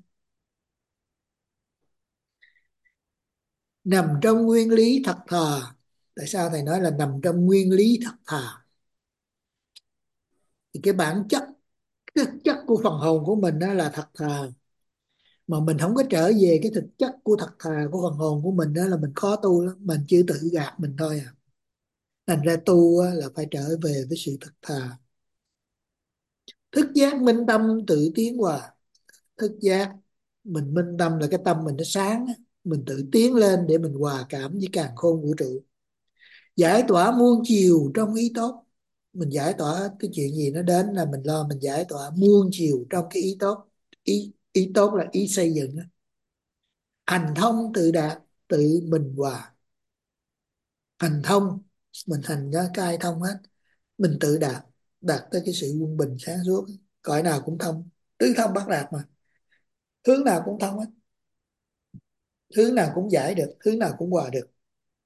Nằm trong nguyên lý thật thà. Tại sao thầy nói là nằm trong nguyên lý thật thà? Thì cái bản chất, cái thực chất của phần hồn của mình đó là thật thà. Mà mình không có trở về cái thực chất của thật thà của phần hồn của mình đó là mình khó tu lắm, mình chỉ tự gạt mình thôi à. Thành ra tu á, là phải trở về với sự thật thà. Thức giác minh tâm tự tiến hòa. Thức giác mình minh tâm là cái tâm mình nó sáng á, mình tự tiến lên để mình hòa cảm với càn khôn vũ trụ, giải tỏa muôn chiều trong ý tốt. Mình giải tỏa cái chuyện gì nó đến là mình lo mình giải tỏa muôn chiều trong cái ý tốt. Ý ý tốt là ý xây dựng á. Hành thông tự đạt, tự mình hòa. Hành thông, mình hành ra cái ai thông hết, mình tự đạt, đạt tới cái sự quân bình sáng suốt, cõi nào cũng thông, tứ thông bắt đạt mà, hướng nào cũng thông hết, hướng nào cũng giải được, hướng nào cũng hòa được.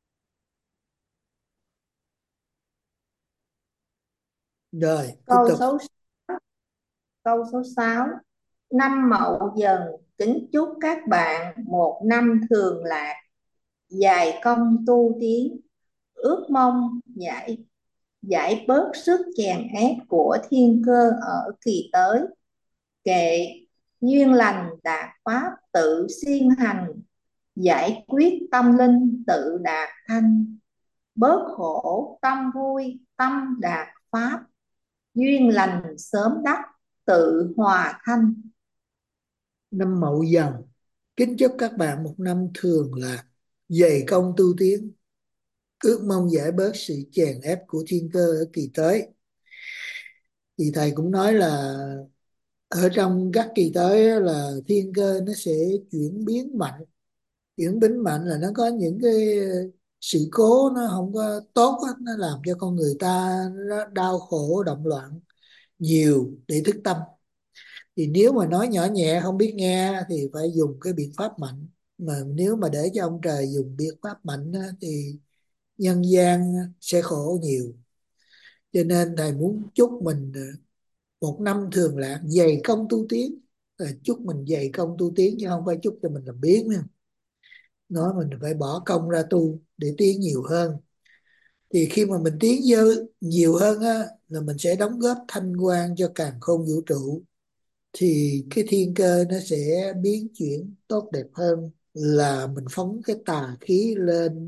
Rồi tiếp Câu tục. số câu số sáu. Năm Mậu Dần, kính chúc các bạn một năm thường lạc, dài công tu tiến, ước mong giải giải bớt sức chèn ép của thiên cơ ở kỳ tới. Kệ duyên lành đạt pháp tự siêng hành, giải quyết tâm linh tự đạt thanh, bớt khổ tâm vui tâm đạt pháp, duyên lành sớm đắc tự hòa thanh. Năm Mậu Dần, kính chúc các bạn một năm thường lạc, dày công tu tiến, ước mong giải bớt sự chèn ép của thiên cơ ở kỳ tới. Thì thầy cũng nói là ở trong các kỳ tới á, là thiên cơ nó sẽ chuyển biến mạnh, Chuyển bính mạnh là nó có những cái sự cố nó không có tốt á, nó làm cho con người ta nó đau khổ động loạn nhiều để thức tâm. Thì nếu mà nói nhỏ nhẹ không biết nghe thì phải dùng cái biện pháp mạnh, mà nếu mà để cho ông trời dùng biện pháp mạnh á, thì nhân gian sẽ khổ nhiều. Cho nên thầy muốn chúc mình ờ, một năm thường lạc dày công tu tiến. Ờ, chúc mình dày công tu tiến chứ không phải chúc cho mình làm biếng nữa. Nói mình phải bỏ công ra tu để tiến nhiều hơn. Thì khi mà mình tiến dư nhiều hơn á, là mình sẽ đóng góp thanh quan cho càn khôn vũ trụ, thì cái thiên cơ nó sẽ biến chuyển tốt đẹp hơn là mình phóng cái tà khí lên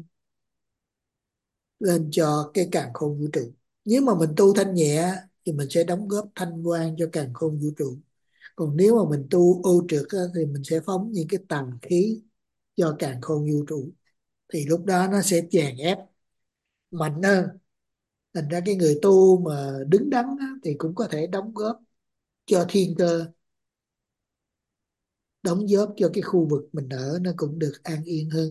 lên cho cái càn khôn vũ trụ. Nếu mà mình tu thanh nhẹ thì mình sẽ đóng góp thanh quan cho càn khôn vũ trụ. Còn nếu mà mình tu ô trượt á, thì mình sẽ phóng những cái tà khí cho càn khôn vũ trụ, thì lúc đó nó sẽ chèn ép mạnh hơn. Thành ra cái người tu mà đứng đắn á, thì cũng có thể đóng góp cho thiên cơ, đóng góp cho cái khu vực mình ở nó cũng được an yên hơn.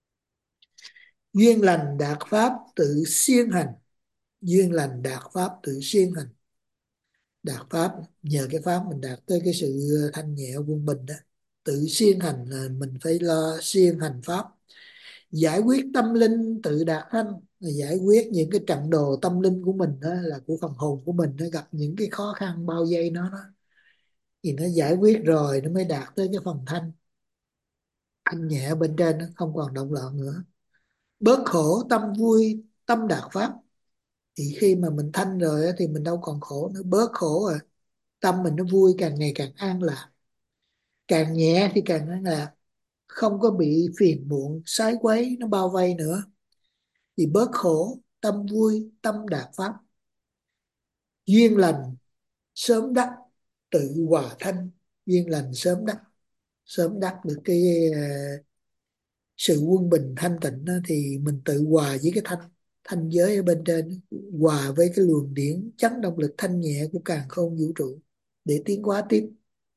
Duyên lành đạt pháp tự siêng hành. Duyên lành đạt pháp tự siêng hành. Đạt pháp, nhờ cái pháp mình đạt tới cái sự thanh nhẹ quân bình đó. Tự siêng hành là mình phải lo siêng hành pháp. Giải quyết tâm linh tự đạt thanh, là giải quyết những cái trận đồ tâm linh của mình đó, là của phần hồn của mình nó gặp những cái khó khăn bao vây nó đó, thì nó giải quyết rồi nó mới đạt tới cái phần thanh. Thanh nhẹ bên trên nó không còn động loạn nữa. Bớt khổ tâm vui, tâm đạt pháp. Thì khi mà mình thanh rồi á, thì mình đâu còn khổ nữa, bớt khổ rồi, tâm mình nó vui, càng ngày càng an lạc, càng nhẹ thì càng an lạc, không có bị phiền muộn sái quấy nó bao vây nữa. Thì bớt khổ tâm vui, tâm đạt pháp. Duyên lành sớm đắc tự hòa thanh. Duyên lành sớm đắc, sớm đắc được cái ờ, sự quân bình thanh tịnh đó, thì mình tự hòa với cái thanh thanh giới ở bên trên, hòa với cái luồng điển chấn động lực thanh nhẹ của càn khôn vũ trụ để tiến hóa tiếp.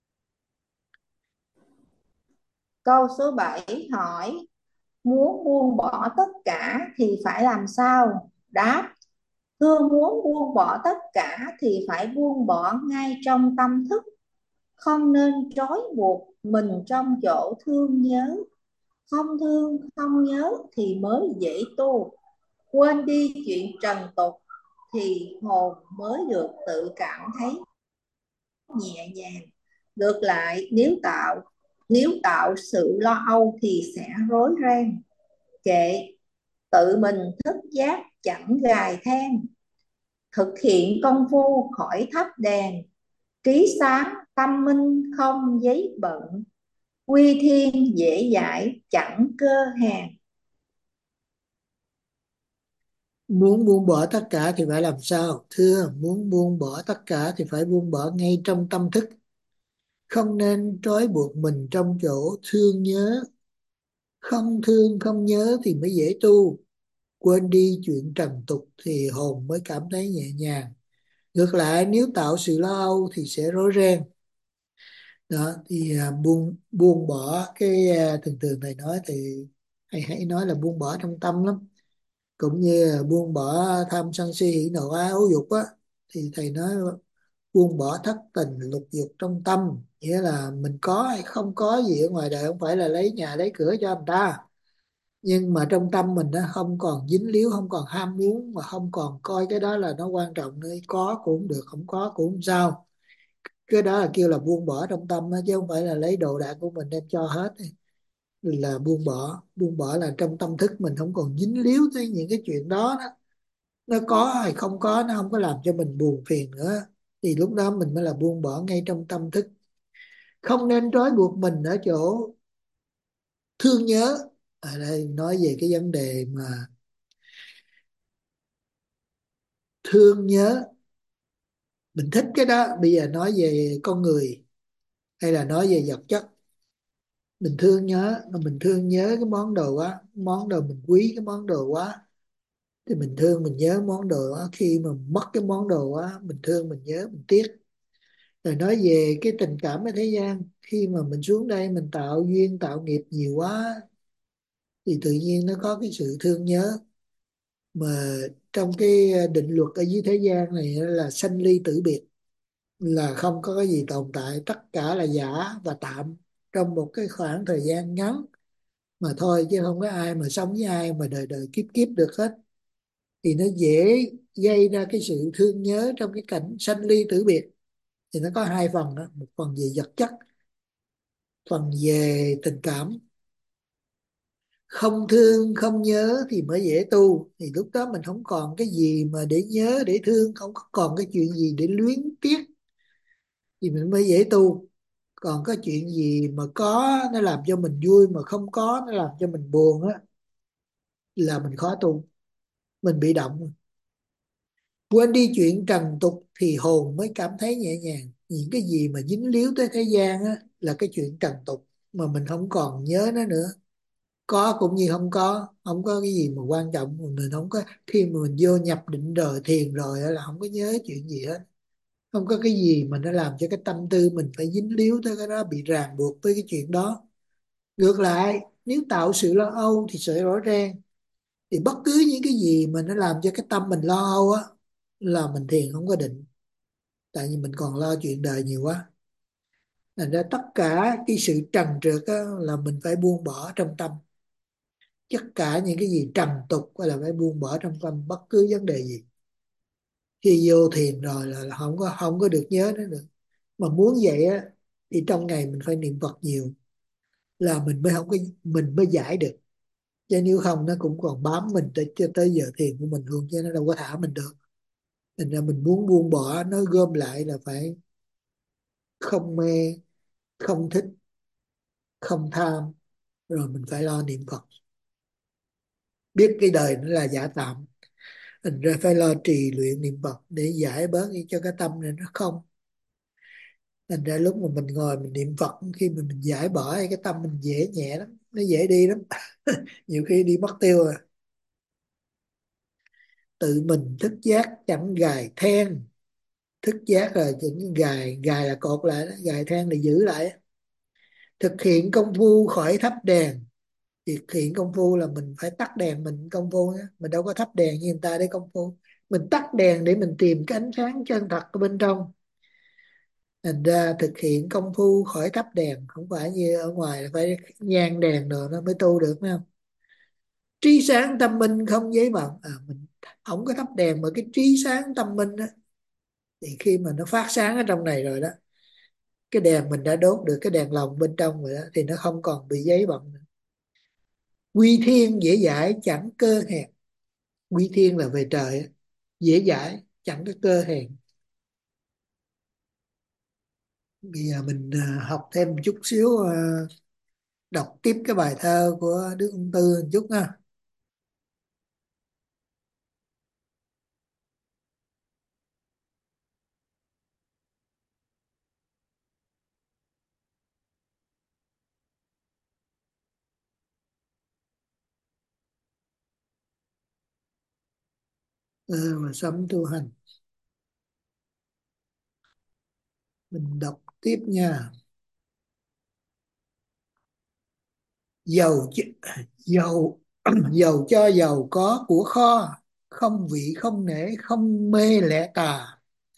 Câu số bảy hỏi: muốn buông bỏ tất cả thì phải làm sao? Đáp: thưa, muốn buông bỏ tất cả thì phải buông bỏ ngay trong tâm thức, không nên trói buộc mình trong chỗ thương nhớ. Không thương không nhớ thì mới dễ tu. Quên đi chuyện trần tục thì hồn mới được tự cảm thấy nhẹ nhàng. Ngược lại, nếu tạo nếu tạo sự lo âu thì sẽ rối ren. Kệ, tự mình thức giác chẳng gài than. Thực hiện công phu khỏi thắp đèn, trí sáng tâm minh không giấy bận. Quy thiên dễ dãi chẳng cơ hàn. Muốn buông bỏ tất cả thì phải làm sao? Thưa, muốn buông bỏ tất cả thì phải buông bỏ ngay trong tâm thức, không nên trói buộc mình trong chỗ thương nhớ. Không thương không nhớ thì mới dễ tu. Quên đi chuyện trần tục thì hồn mới cảm thấy nhẹ nhàng. Ngược lại, nếu tạo sự lo âu thì sẽ rối ren. Đó thì à, buông buông bỏ cái à, thường thường thầy nói thì hay hay nói là buông bỏ trong tâm lắm. Cũng như là buông bỏ tham sân si hỉ nộ ái ố dục á, thì thầy nói buông bỏ thất tình lục dục trong tâm, nghĩa là mình có hay không có gì ở ngoài đời, không phải là lấy nhà lấy cửa cho người ta, nhưng mà trong tâm mình nó không còn dính líu, không còn ham muốn, mà không còn coi cái đó là nó quan trọng nữa. Có cũng được, không có cũng không sao. Cái đó là kêu là buông bỏ trong tâm đó, chứ không phải là lấy đồ đạc của mình đem cho hết. Là buông bỏ. Buông bỏ là trong tâm thức mình không còn dính líu tới những cái chuyện đó, đó. Nó có hay không có nó không có làm cho mình buồn phiền nữa, thì lúc đó mình mới là buông bỏ ngay trong tâm thức. Không nên trói buộc mình ở chỗ thương nhớ. Ở đây nói về cái vấn đề mà thương nhớ, mình thích cái đó. Bây giờ nói về con người hay là nói về vật chất, mình thương nhớ mà mình thương nhớ cái món đồ quá, món đồ mình quý cái món đồ quá, thì mình thương mình nhớ món đồ quá. Khi mà mất cái món đồ quá, mình thương mình nhớ mình tiếc. Rồi nói về cái tình cảm ở thế gian, khi mà mình xuống đây mình tạo duyên tạo nghiệp nhiều quá, thì tự nhiên nó có cái sự thương nhớ. Mà trong cái định luật ở dưới thế gian này là sanh ly tử biệt, là không có cái gì tồn tại, tất cả là giả và tạm trong một cái khoảng thời gian ngắn mà thôi, chứ không có ai mà sống với ai mà đời đời kiếp kiếp được hết. Thì nó dễ gây ra cái sự thương nhớ trong cái cảnh sanh ly tử biệt. Thì nó có hai phần đó, một phần về vật chất, phần về tình cảm. Không thương không nhớ thì mới dễ tu, thì lúc đó mình không còn cái gì mà để nhớ để thương, không có còn cái chuyện gì để luyến tiếc, thì mình mới dễ tu. Còn có chuyện gì mà có nó làm cho mình vui, mà không có nó làm cho mình buồn á, là mình khó tu, mình bị động. Quên đi chuyện trần tục thì hồn mới cảm thấy nhẹ nhàng. Những cái gì mà dính líu tới thế gian á là cái chuyện trần tục mà mình không còn nhớ nó nữa. Có cũng như không có, không có cái gì mà quan trọng. Mình không có, khi mà mình vô nhập định rồi, thiền rồi á, là không có nhớ chuyện gì hết. Không có cái gì mà nó làm cho cái tâm tư mình phải dính líu tới cái đó, bị ràng buộc với cái chuyện đó. Ngược lại, nếu tạo sự lo âu thì sẽ rõ ràng. Thì bất cứ những cái gì mà nó làm cho cái tâm mình lo âu á, là mình thiền không có định. Tại vì mình còn lo chuyện đời nhiều quá. Thành ra tất cả cái sự trần trượt á, là mình phải buông bỏ trong tâm. Tất cả những cái gì trần tục là phải buông bỏ trong tâm, bất cứ vấn đề gì. Khi vô thiền rồi là không có không có được nhớ nó nữa. Mà muốn vậy á thì trong ngày mình phải niệm Phật nhiều, là mình mới không có, mình mới giải được. Chứ nếu không nó cũng còn bám mình tới cho tới giờ thiền của mình luôn, chứ nó đâu có thả mình được. Thành ra mình muốn buông bỏ nó, gom lại là phải không mê, không thích, không tham, rồi mình phải lo niệm Phật. Biết cái đời nó là giả tạm, thành ra phải lo trì luyện niệm Phật để giải bớt đi cho cái tâm này nó không. Thành ra lúc mà mình ngồi mình niệm Phật, khi mà mình giải bỏ cái tâm mình dễ nhẹ lắm, nó dễ đi lắm. Nhiều khi đi mất tiêu à. Tự mình thức giác chẳng gài then. Thức giác là những gài, gài là cột lại đó, gài then là giữ lại. Thực hiện công phu khỏi thắp đèn. Thực hiện công phu là mình phải tắt đèn mình công phu nhé. Mình đâu có thắp đèn như người ta để công phu. Mình tắt đèn để mình tìm cái ánh sáng chân thật ở bên trong. Thành ra thực hiện công phu khỏi thắp đèn, không phải như ở ngoài là phải nhang đèn rồi nó mới tu được, phải không? Trí sáng tâm minh không giấy bận. À, mình không có thắp đèn mà cái trí sáng tâm minh đó, thì khi mà nó phát sáng ở trong này rồi đó, cái đèn mình đã đốt được cái đèn lồng bên trong rồi đó, thì nó không còn bị giấy bận nữa. Quy thiên dễ giải chẳng cơ hẹp. Quy thiên là về trời, dễ giải chẳng có cơ hèn. Bây giờ mình à, học thêm một chút xíu, à, đọc tiếp cái bài thơ của Đức Ông Tư một chút nha. Ờ, mà sống tu hành, mình đọc tiếp nha. Giàu ch- giàu giàu cho giàu có của kho, không vị không nể không mê lẽ tà.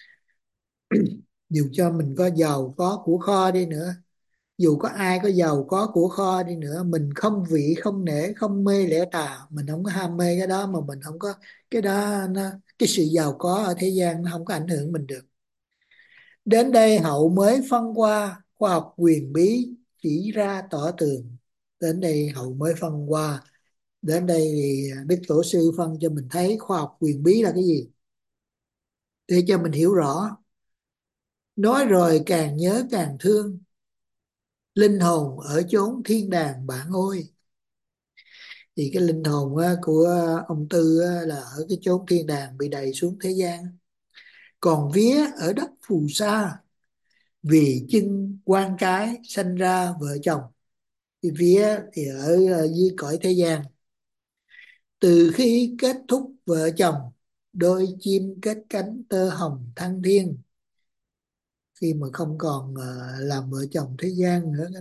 Dù cho mình có giàu có của kho đi nữa, dù có ai có giàu có của kho đi nữa, mình không vị không nể không mê lẽ tà, mình không có ham mê cái đó, mà mình không có cái đó, nó cái sự giàu có ở thế gian nó không có ảnh hưởng mình được. Đến đây hậu mới phân qua, khoa học quyền bí chỉ ra tỏ tường. Đến đây hậu mới phân qua, đến đây thì Đức Tổ sư phân cho mình thấy khoa học quyền bí là cái gì, để cho mình hiểu rõ. Nói rồi càng nhớ càng thương, linh hồn ở chốn thiên đàng bạn ơi. Thì cái linh hồn á, của ông Tư á, là ở cái chốn thiên đàng bị đày xuống thế gian. Còn vía ở đất phù sa, vì chưng quan trái sanh ra vợ chồng. Thì vía thì ở, ở dưới cõi thế gian. Từ khi kết thúc vợ chồng, đôi chim kết cánh tơ hồng thăng thiên. Khi mà không còn ờ, làm vợ chồng thế gian nữa, cái này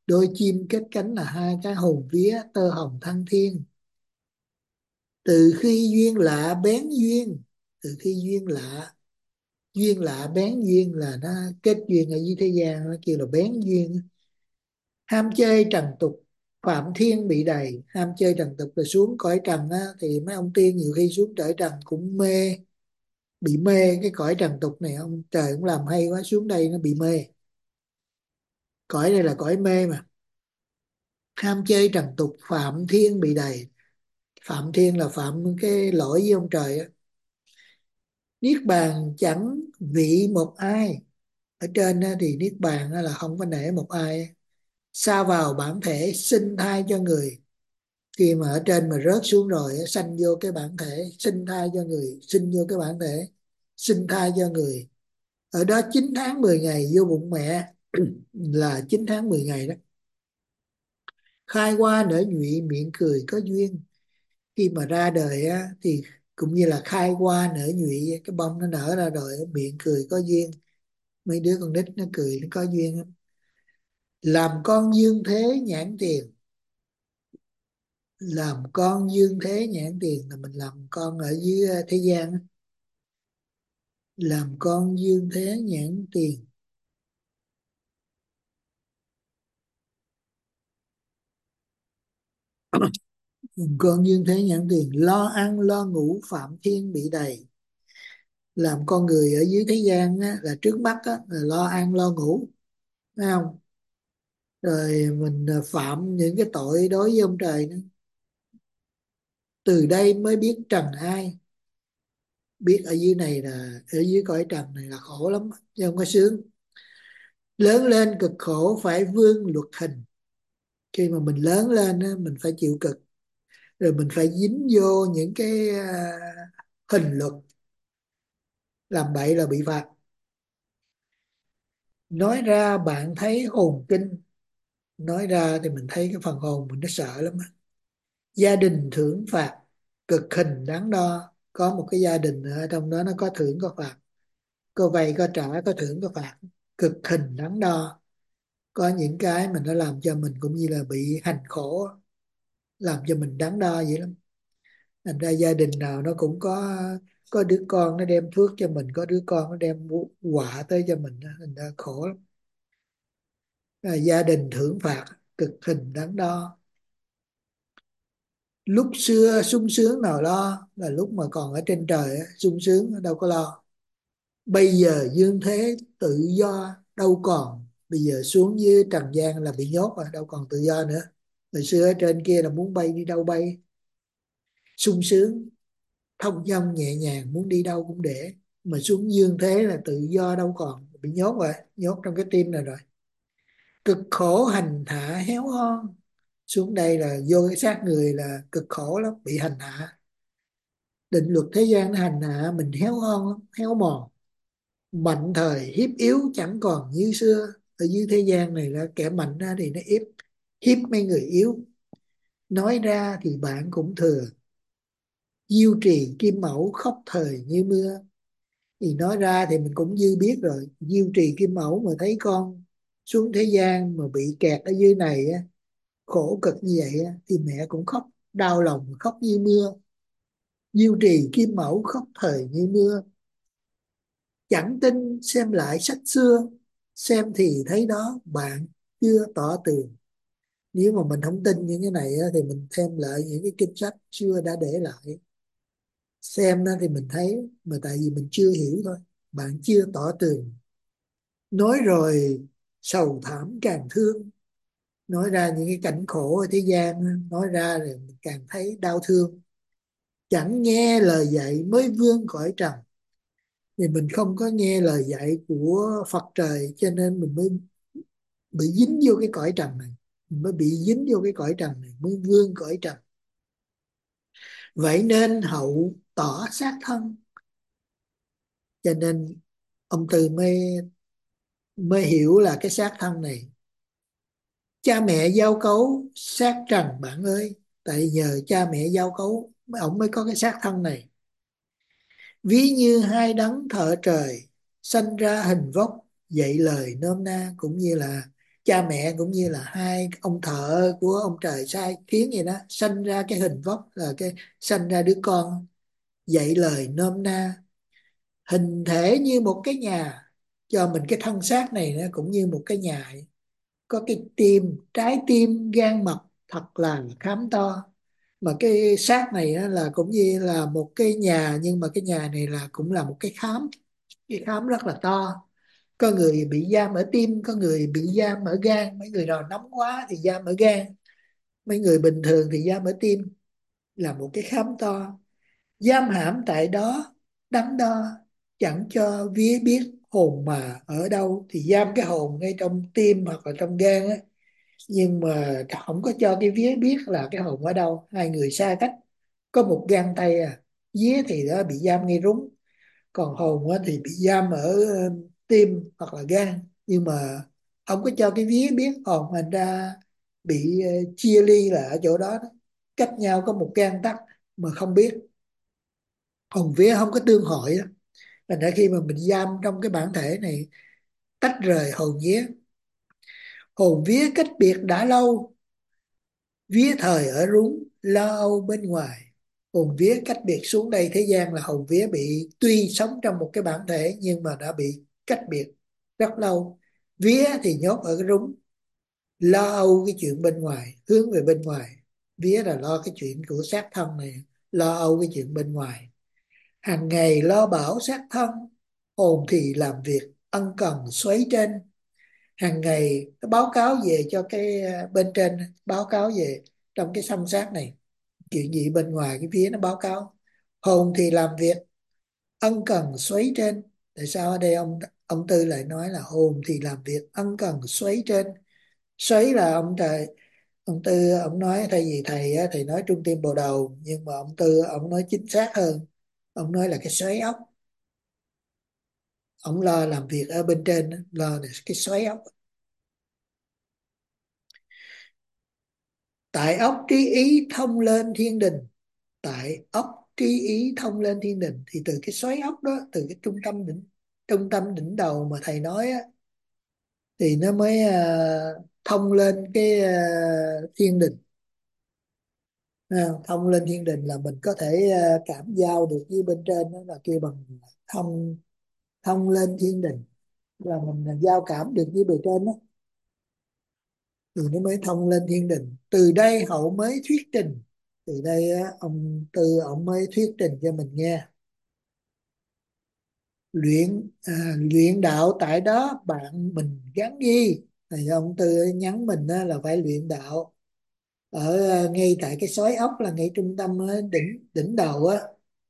Đôi chim kết cánh là hai cái hồn vía tơ hồng thăng thiên. Từ khi duyên lạ bén duyên, từ khi duyên lạ, duyên lạ bén duyên là nó kết duyên ở dưới thế gian, nó kêu là bén duyên. Ham chơi trần tục phạm thiên bị đầy. Ham chơi trần tục là xuống cõi trần á, thì mấy ông tiên nhiều khi xuống cõi trần cũng mê, bị mê cái cõi trần tục này. Ông trời cũng làm hay quá, xuống đây nó bị mê. Cõi đây là cõi mê mà. Ham chơi trần tục phạm thiên bị đầy. Phạm thiên là phạm cái lỗi với ông trời á. Niết bàn chẳng vị một ai. Ở trên á, thì niết bàn á, là không có nể một ai. Sa vào bản thể sinh thai cho người. Khi mà ở trên mà rớt xuống rồi á, sanh vô cái bản thể sinh thai cho người, sinh vô cái bản thể sinh thai cho người. Ở đó chín tháng mười ngày vô bụng mẹ là chín tháng mười ngày đó. Khai hoa nở nhụy miệng cười có duyên. Khi mà ra đời á, thì cũng như là khai hoa nở nhụy, cái bông nó nở ra rồi miệng cười có duyên. Mấy đứa con nít nó cười nó có duyên lắm. Làm con dương thế nhãn tiền. Làm con dương thế nhãn tiền là mình làm con ở dưới ờ, thế gian á. Làm con dương thế nhãn tiền. Làm con dương thế nhãn tiền. Lo ăn lo ngủ phạm thiên bị đầy. Làm con người ở dưới thế gian á, là trước mắt á, là lo ăn lo ngủ, thấy không? Rồi mình ờ, phạm những cái tội đối với ông trời nữa. Từ đây mới biết trần ai. Biết ở dưới này là ở dưới cõi trần này là khổ lắm chứ không có sướng. Lớn lên cực khổ phải vương luật hình. Khi mà mình lớn lên á, mình phải chịu cực, rồi mình phải dính vô những cái à, hình luật. Làm bậy là bị phạt. Nói ra bạn thấy hồn kinh. Nói ra thì mình thấy cái phần hồn mình nó sợ lắm á. Gia đình thưởng phạt cực hình đắn đo. Có một cái gia đình ở trong đó nó có thưởng có phạt, có vay có trả, có thưởng có phạt. Cực hình đắn đo. Có những cái mình nó làm cho mình cũng như là bị hành khổ, làm cho mình đắn đo vậy lắm. Thành ra gia đình nào nó cũng có có đứa con nó đem phước cho mình, có đứa con nó đem họa tới cho mình, thành ra khổ lắm. À, gia đình thưởng phạt cực hình đắn đo. Lúc xưa sung sướng nào lo, là lúc mà còn ở trên trời á, sung sướng đâu có lo. Bây giờ dương thế tự do đâu còn. Bây giờ xuống dưới trần gian là bị nhốt rồi, đâu còn tự do nữa. Hồi xưa ở trên kia là muốn bay đi đâu bay, sung sướng thông dong nhẹ nhàng, muốn đi đâu cũng để. Mà xuống dương thế là tự do đâu còn, bị nhốt rồi, nhốt trong cái tim này rồi. Cực khổ hành hạ héo hon. Xuống đây là vô cái xác người là cực khổ lắm, bị hành hạ. Định luật thế gian nó hành hạ mình héo hon lắm, héo mòn. Mạnh thời hiếp yếu chẳng còn như xưa. Ở dưới thế gian này là kẻ mạnh ra thì nó hiếp hiếp mấy người yếu. Nói ra thì bạn cũng thừa. Diêu trì kim mẫu khóc thời như mưa. Thì nói ra thì mình cũng dư biết rồi. Diêu trì kim mẫu mà thấy con xuống thế gian mà bị kẹt ở dưới này á, khổ cực như vậy á, thì mẹ cũng khóc đau lòng, khóc như mưa. Diêu trì kim mẫu khóc thời như mưa. Chẳng tin xem lại sách xưa. Xem thì thấy đó bạn chưa tỏ tường. Nếu mà mình không tin những cái này á, thì mình xem lại những cái kinh sách xưa đã để lại. Xem đó thì mình thấy, mà tại vì mình chưa hiểu thôi. Bạn chưa tỏ tường. Nói rồi sầu thảm càng thương. Nói ra những cái cảnh khổ ở thế gian á, nói ra rồi mình càng thấy đau thương. Chẳng nghe lời dạy mới vương cõi trần. Thì mình không có nghe lời dạy của Phật trời, cho nên mình mới bị dính vô cái cõi trần này. Mình mới bị dính vô cái cõi trần này, mới vương cõi trần. Vậy nên hậu tỏ sát thân. Cho nên ông Từ mới mới hiểu là cái xác thân này. Cha mẹ giao cấu xác trần bạn ơi. Tại nhờ cha mẹ giao cấu ông mới có cái xác thân này. Ví như hai đấng thợ trời, sanh ra hình vóc, dạy lời nôm na, cũng như là cha mẹ cũng như là hai ông thợ của ông trời sai khiến vậy đó, sanh ra cái hình vóc là cái sanh ra đứa con, dạy lời nôm na, hình thể như một cái nhà, cho mình cái thân xác này nó cũng như một cái nhà vậy. Có cái tim, trái tim, gan mật thật là khám to, mà cái xác này á là cũng như là một cái nhà, nhưng mà cái nhà này là cũng là một cái khám, cái khám rất là to. Có người bị giam ở tim, có người bị giam ở gan, mấy người nào nóng quá thì giam ở gan, mấy người bình thường thì giam ở tim, là một cái khám to. Giam hãm tại đó, đắn đo, chẳng cho vía biết hồn mà ở đâu. Thì giam cái hồn ngay trong tim hoặc là trong gan á, nhưng mà không có cho cái vía biết là cái hồn ở đâu, hai người xa cách, có một gang tay à. Vía thì đã bị giam ngay rúng, còn hồn á thì bị giam ở ờ, tim hoặc là gan, nhưng mà không có cho cái vía biết hồn, thành ra bị ờ, chia ly là ở chỗ đó, đó. Cách nhau có một gang tắc mà không biết, hồn vía không có tương hội á. Thành ra khi mà mình giam trong cái bản thể này, tách rời hồn vía, hồn vía cách biệt đã lâu, vía thời ở rúng lo âu bên ngoài. Hồn vía cách biệt xuống đây thế gian là hồn vía bị tuy sống trong một cái bản thể nhưng mà đã bị cách biệt rất lâu. Vía thì nhốt ở cái rúng, lo âu cái chuyện bên ngoài, hướng về bên ngoài. Vía là lo cái chuyện của xác thân này, lo âu cái chuyện bên ngoài. Hàng ngày lo bảo xác thân, hồn thì làm việc ân cần xoáy trên. Hàng ngày nó báo cáo về cho cái ờ, bên trên, báo cáo về trong cái song sát này, chuyện gì bên ngoài cái phía nó báo cáo. Hồn thì làm việc ân cần xoáy trên. Tại sao ở đây ông ông Tư lại nói là hồn thì làm việc ân cần xoáy trên? Xoáy là ông trời, ông Tư ông nói thay vì thầy á, thầy nói trung tim bồ đầu, nhưng mà ông Tư ông nói chính xác hơn, ông nói là cái xoáy ốc. Ông lo làm việc ở bên trên á, lo là cái xoáy ốc. Tại ốc trí ý thông lên thiên đình, tại ốc trí ý thông lên thiên đình, thì từ cái xoáy ốc đó, từ cái trung tâm đỉnh, trung tâm đỉnh đầu mà thầy nói á, thì nó mới à, thông lên cái à, thiên đình. À, thông lên thiên đình là mình có thể à, cảm giao được với bên trên, đó là kêu bằng thông, thông lên thiên đình, là mình giao cảm được với bề trên đó, thì nó mới thông lên thiên đình. Từ đây hậu mới thuyết trình, từ đây á, ông Tư ông mới thuyết trình cho mình nghe. Luyện à, luyện đạo tại đó bạn mình gắn ghi. Thì ông Tư nhắn mình á, là phải luyện đạo ở à, ngay tại cái xói ốc, là ngay trung tâm á, đỉnh đỉnh đầu á,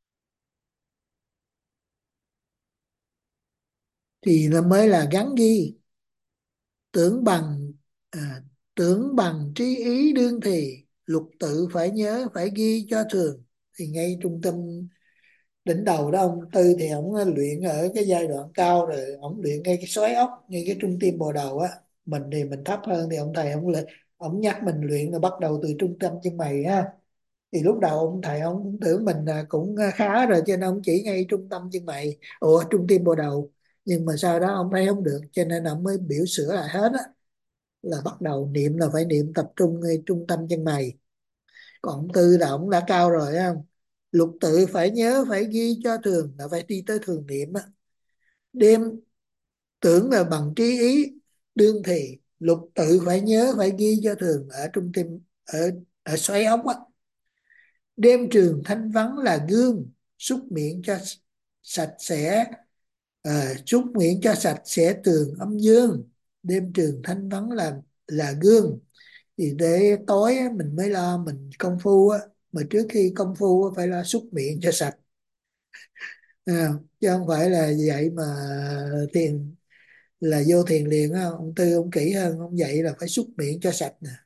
thì nó mới là gắn ghi. Tưởng bằng à, tưởng bằng trí ý đương thì, lục tự phải nhớ phải ghi cho thường. Thì ngay trung tâm đỉnh đầu đó, ông Tư thì ông luyện ở cái giai đoạn cao rồi, ông luyện ngay cái xoáy ốc, ngay cái trung tim bồ đầu á. Mình thì mình thấp hơn, thì ông thầy ông luyện, ông nhắc mình luyện là bắt đầu từ trung tâm chân mày ha. Thì lúc đầu ông thầy ông cũng tưởng mình là cũng khá rồi, cho nên ông chỉ ngay trung tâm chân mày, ủa trung tim bồ đầu. Nhưng mà sau đó ông thấy không được, cho nên ông mới biểu sửa lại hết á, là bắt đầu niệm là phải niệm tập trung ngay trung tâm chân mày. Còn ông Tư là ông đã cao rồi không, lục tự phải nhớ phải ghi cho thường, là phải đi tới thường niệm á. Đêm tưởng là bằng trí ý đương thì, lục tự phải nhớ phải ghi cho thường ở trung tim, ở ở xoáy ốc á. Đêm trường thanh vắng là gương, xúc miệng cho sạch sẽ, à, xúc miệng cho sạch sẽ tường âm dương. Đêm trường thanh vắng là là gương, thì để tối á, mình mới lo mình công phu á, mà trước khi công phu á, phải lo xúc miệng cho sạch. À, chứ không phải là vậy mà thiền là vô thiền liền á. Ông Tư ông kỹ hơn, ông dạy là phải xúc miệng cho sạch nè.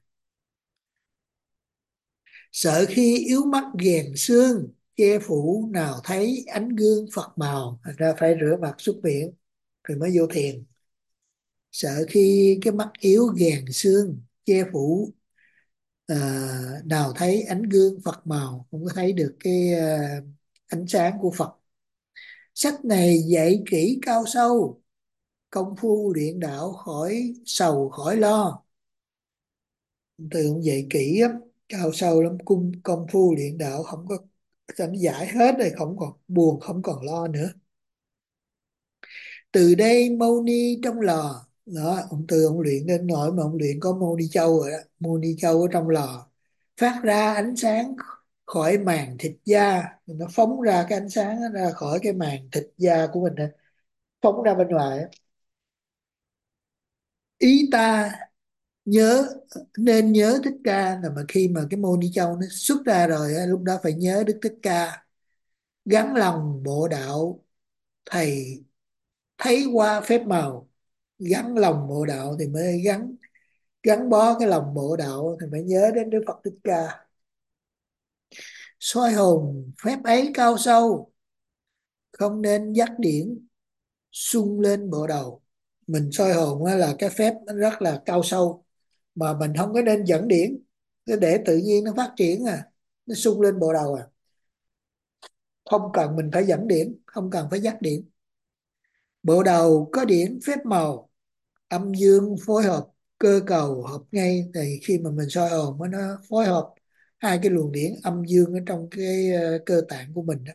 Sợ khi yếu mắt ghèn xương, che phủ nào thấy ánh gương Phật màu. Thành ra phải rửa mặt xúc miệng rồi mới vô thiền. Sợ khi cái mắt yếu ghèn xương, che phủ à, nào thấy ánh gương Phật màu, không có thấy được cái à, ánh sáng của Phật. Sách này dạy kỹ cao sâu, công phu luyện đạo khỏi sầu khỏi lo. Từ ông dạy kỹ lắm, cao sâu lắm. Cung công phu luyện đạo không có, anh giải hết rồi, không còn buồn không còn lo nữa. Từ đây mâu ni trong lò đó, ông từ ông luyện đến nỗi mà ông luyện có mâu ni châu rồi đó. Mâu ni châu ở trong lò phát ra ánh sáng khỏi màng thịt da, nó phóng ra cái ánh sáng đó ra khỏi cái màng thịt da của mình đó, phóng ra bên ngoài á. Ý ta nhớ, nên nhớ Thích Ca, là mà khi mà cái môn Ni Châu nó xuất ra rồi á, lúc đó phải nhớ Đức Thích Ca. Gắn lòng bộ đạo thầy thấy qua phép màu. Gắn lòng bộ đạo thì mới gắn gắn bó cái lòng bộ đạo, thì phải nhớ đến Đức Phật Thích Ca. Soi hồn phép ấy cao sâu, không nên dắt điển sung lên bộ đầu. Mình soi hồn á là cái phép nó rất là cao sâu, mà mình không có nên dẫn điển, cứ để tự nhiên nó phát triển à, nó sung lên bộ đầu à, không cần mình phải dẫn điển, không cần phải dắt điển. Bộ đầu có điển phép màu, âm dương phối hợp, cơ cầu hợp ngay. Thì khi mà mình soi hồn nó phối hợp hai cái luồng điển âm dương ở trong cái ờ, cơ tạng của mình đó.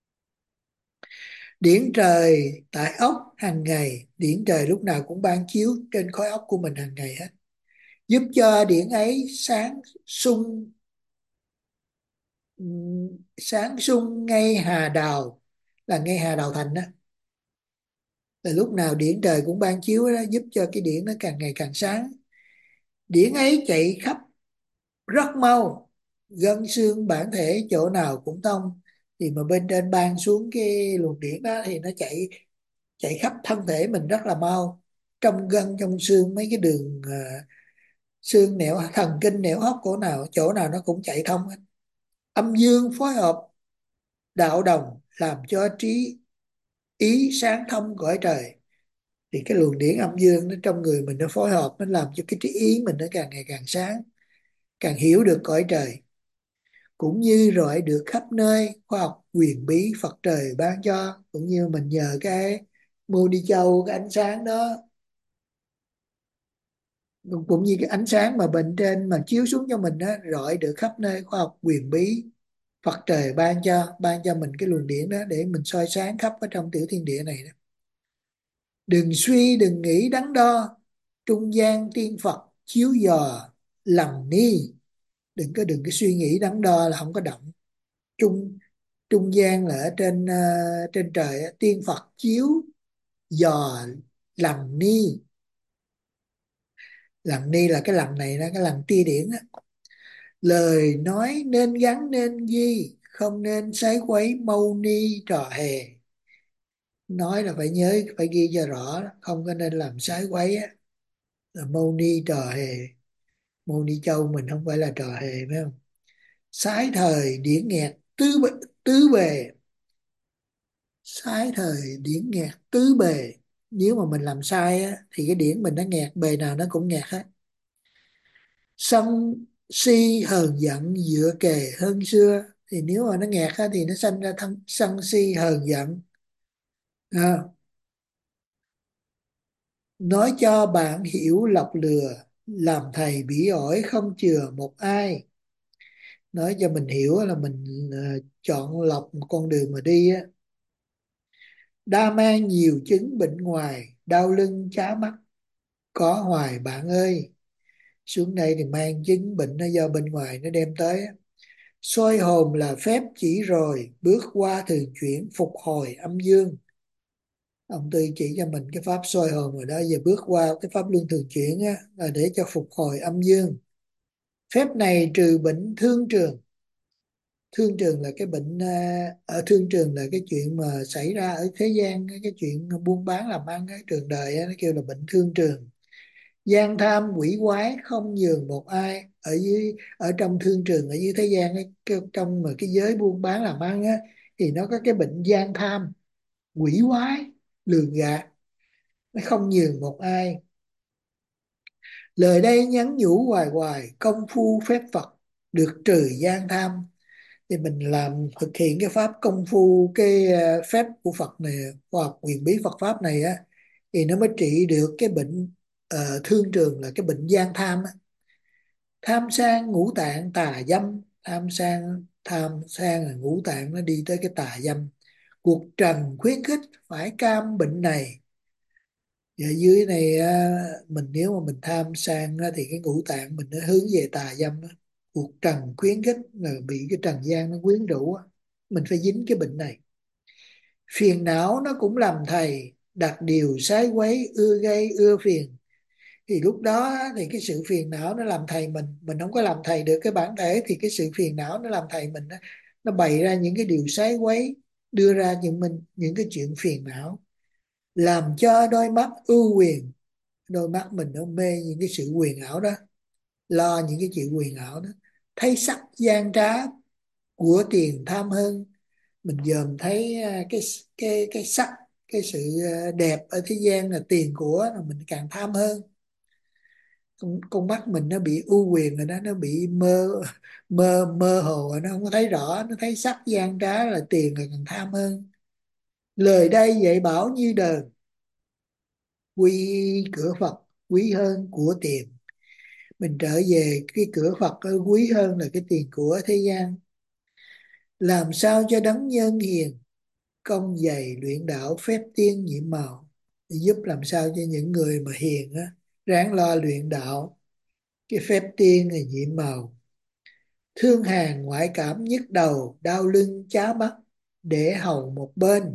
Điển trời tại óc hàng ngày, điển trời lúc nào cũng ban chiếu trên khối óc của mình hàng ngày hết, giúp cho điển ấy sáng sung, ừm, sáng sung ngay hà đào, là ngay hà đào thành đó. Là lúc nào điển trời cũng ban chiếu đó, giúp cho cái điển nó càng ngày càng sáng. Điển ấy chạy khắp rất mau, gân xương bản thể chỗ nào cũng thông. Thì mà bên trên ban xuống cái luồng điển đó thì nó chạy chạy khắp thân thể mình rất là mau, trong gân trong xương, mấy cái đường à, xương nẻo thần kinh nẻo hóc cổ nào chỗ nào nó cũng chạy thông hết. Âm dương phối hợp đạo đồng, làm cho trí ý sáng thông cõi trời. Thì cái luồng điển âm dương nó trong người mình nó phối hợp, nó làm cho cái trí ý mình nó càng ngày càng sáng, càng hiểu được cõi trời, cũng như rọi được khắp nơi khoa học quyền bí Phật trời ban cho. Cũng như mình nhờ cái mô đi châu, cái ánh sáng đó, cũng như cái ánh sáng mà bên trên mà chiếu xuống cho mình đó, rọi được khắp nơi khoa học quyền bí Phật trời ban cho, ban cho mình cái luồng điển đó để mình soi sáng khắp ở trong tiểu thiên địa này đó. Đừng suy đừng nghĩ đắn đo, trung gian tiên Phật chiếu dò lầm ni. Đừng có đừng có suy nghĩ đắn đo là không có động. Trung trung gian là ở trên ờ, trên trời á, tiên Phật chiếu dò lầm ni. Lầm ni là cái lầm này đó, cái lầm tia điển á. Lời nói nên gắn nên ghi, không nên sái quấy mâu ni trò hề. Nói là phải nhớ, phải ghi cho rõ, không có nên làm sái quấy á. Là mâu ni trò hề. Mâu ni châu mình không phải là trò hề, phải không? Sái thời điển nghẹt tứ bề, tứ bề. Sái thời điển nghẹt tứ bề. Nếu mà mình làm sai á thì cái điển mình nó nghẹt, bề nào nó cũng nghẹt hết. Sân si hờn giận dựa kề hơn xưa. Thì nếu mà nó nghẹt á thì nó sanh ra thân sân si hờn giận à. Nói cho bạn hiểu lọc lừa, làm thầy bỉ ổi không chừa một ai. Nói cho mình hiểu là mình ờ, chọn lọc một con đường mà đi á. Đa mang nhiều chứng bệnh ngoài, đau lưng chá mắt có hoài bạn ơi. Xuống đây thì mang chứng bệnh nó do bên ngoài nó đem tới á. Soi hồn là phép chỉ rồi, bước qua thường chuyển phục hồi âm dương. Ông Tư chỉ cho mình cái pháp soi hồn rồi đó, giờ bước qua cái pháp luân thường chuyển á, là để cho phục hồi âm dương. Phép này trừ bệnh thương trường. Thương trường là cái bệnh à, ở thương trường là cái chuyện mà xảy ra ở thế gian, cái chuyện buôn bán làm ăn cái trường đời á, nó kêu là bệnh thương trường. Gian tham quỷ quái không nhường một ai. Ở dưới, ở trong thương trường, ở dưới thế gian ấy, cái- trong mà cái giới buôn bán làm ăn á, thì nó có cái bệnh gian tham quỷ quái, lường gạt, nó không nhường một ai. Lời đây nhắn nhủ hoài hoài, công phu phép Phật được trừ gian tham. Thì mình làm thực hiện cái pháp công phu, cái ờ, phép của Phật này, khoa học quyền bí Phật pháp này á, thì nó mới trị được cái bệnh ờ, thương trường là cái bệnh gian tham á. Tham sang ngũ tạng tà dâm, tham sang tham sang là ngũ tạng nó đi tới cái tà dâm. Cuộc trần khuyến khích phải cam bệnh này. Và dưới này á, mình nếu mà mình tham sang á, thì cái ngũ tạng mình nó hướng về tà dâm á. Cuộc trần khuyến khích là bị cái trần gian nó quyến rũ á. Mình phải dính cái bệnh này. Phiền não nó cũng làm thầy, đặt điều sái quấy, ưa gây ưa phiền. Thì lúc đó á, thì cái sự phiền não nó làm thầy mình. Mình không có làm thầy được cái bản thể, thì cái sự phiền não nó làm thầy mình á. Nó bày ra những cái điều sái quấy, đưa ra những mình những cái chuyện phiền não, làm cho đôi mắt ưu quyền. Đôi mắt mình nó mê những cái sự quyền ảo đó, lo những cái chuyện quyền ảo đó. Thấy sắc gian trá, của tiền tham hơn. Mình dòm thấy à, cái cái cái sắc, cái sự à, đẹp ở thế gian là tiền của, là mình càng tham hơn. Con, con mắt mình nó bị ưu quyền rồi đó, nó bị mơ mơ mơ hồ rồi, nó không có thấy rõ, nó thấy sắc gian trá là tiền là càng tham hơn. Lời đây dạy bảo như đờn, quy cửa Phật quý hơn của tiền. Mình trở về cái cửa Phật nó quý hơn là cái tiền của thế gian. Làm sao cho đấng nhân hiền, công dày luyện đạo phép tiên nhiệm màu. Để giúp làm sao cho những người mà hiền á, ráng lo luyện đạo cái phép tiên này nhiệm màu. Thương hàn ngoại cảm nhức đầu, đau lưng chá mắt, để hầu một bên.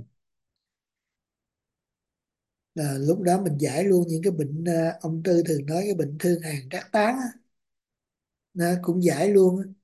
Là lúc đó mình giải luôn những cái bệnh à, ông Tư thường nói cái bệnh thương hàn trác tán á, nó cũng giải luôn á.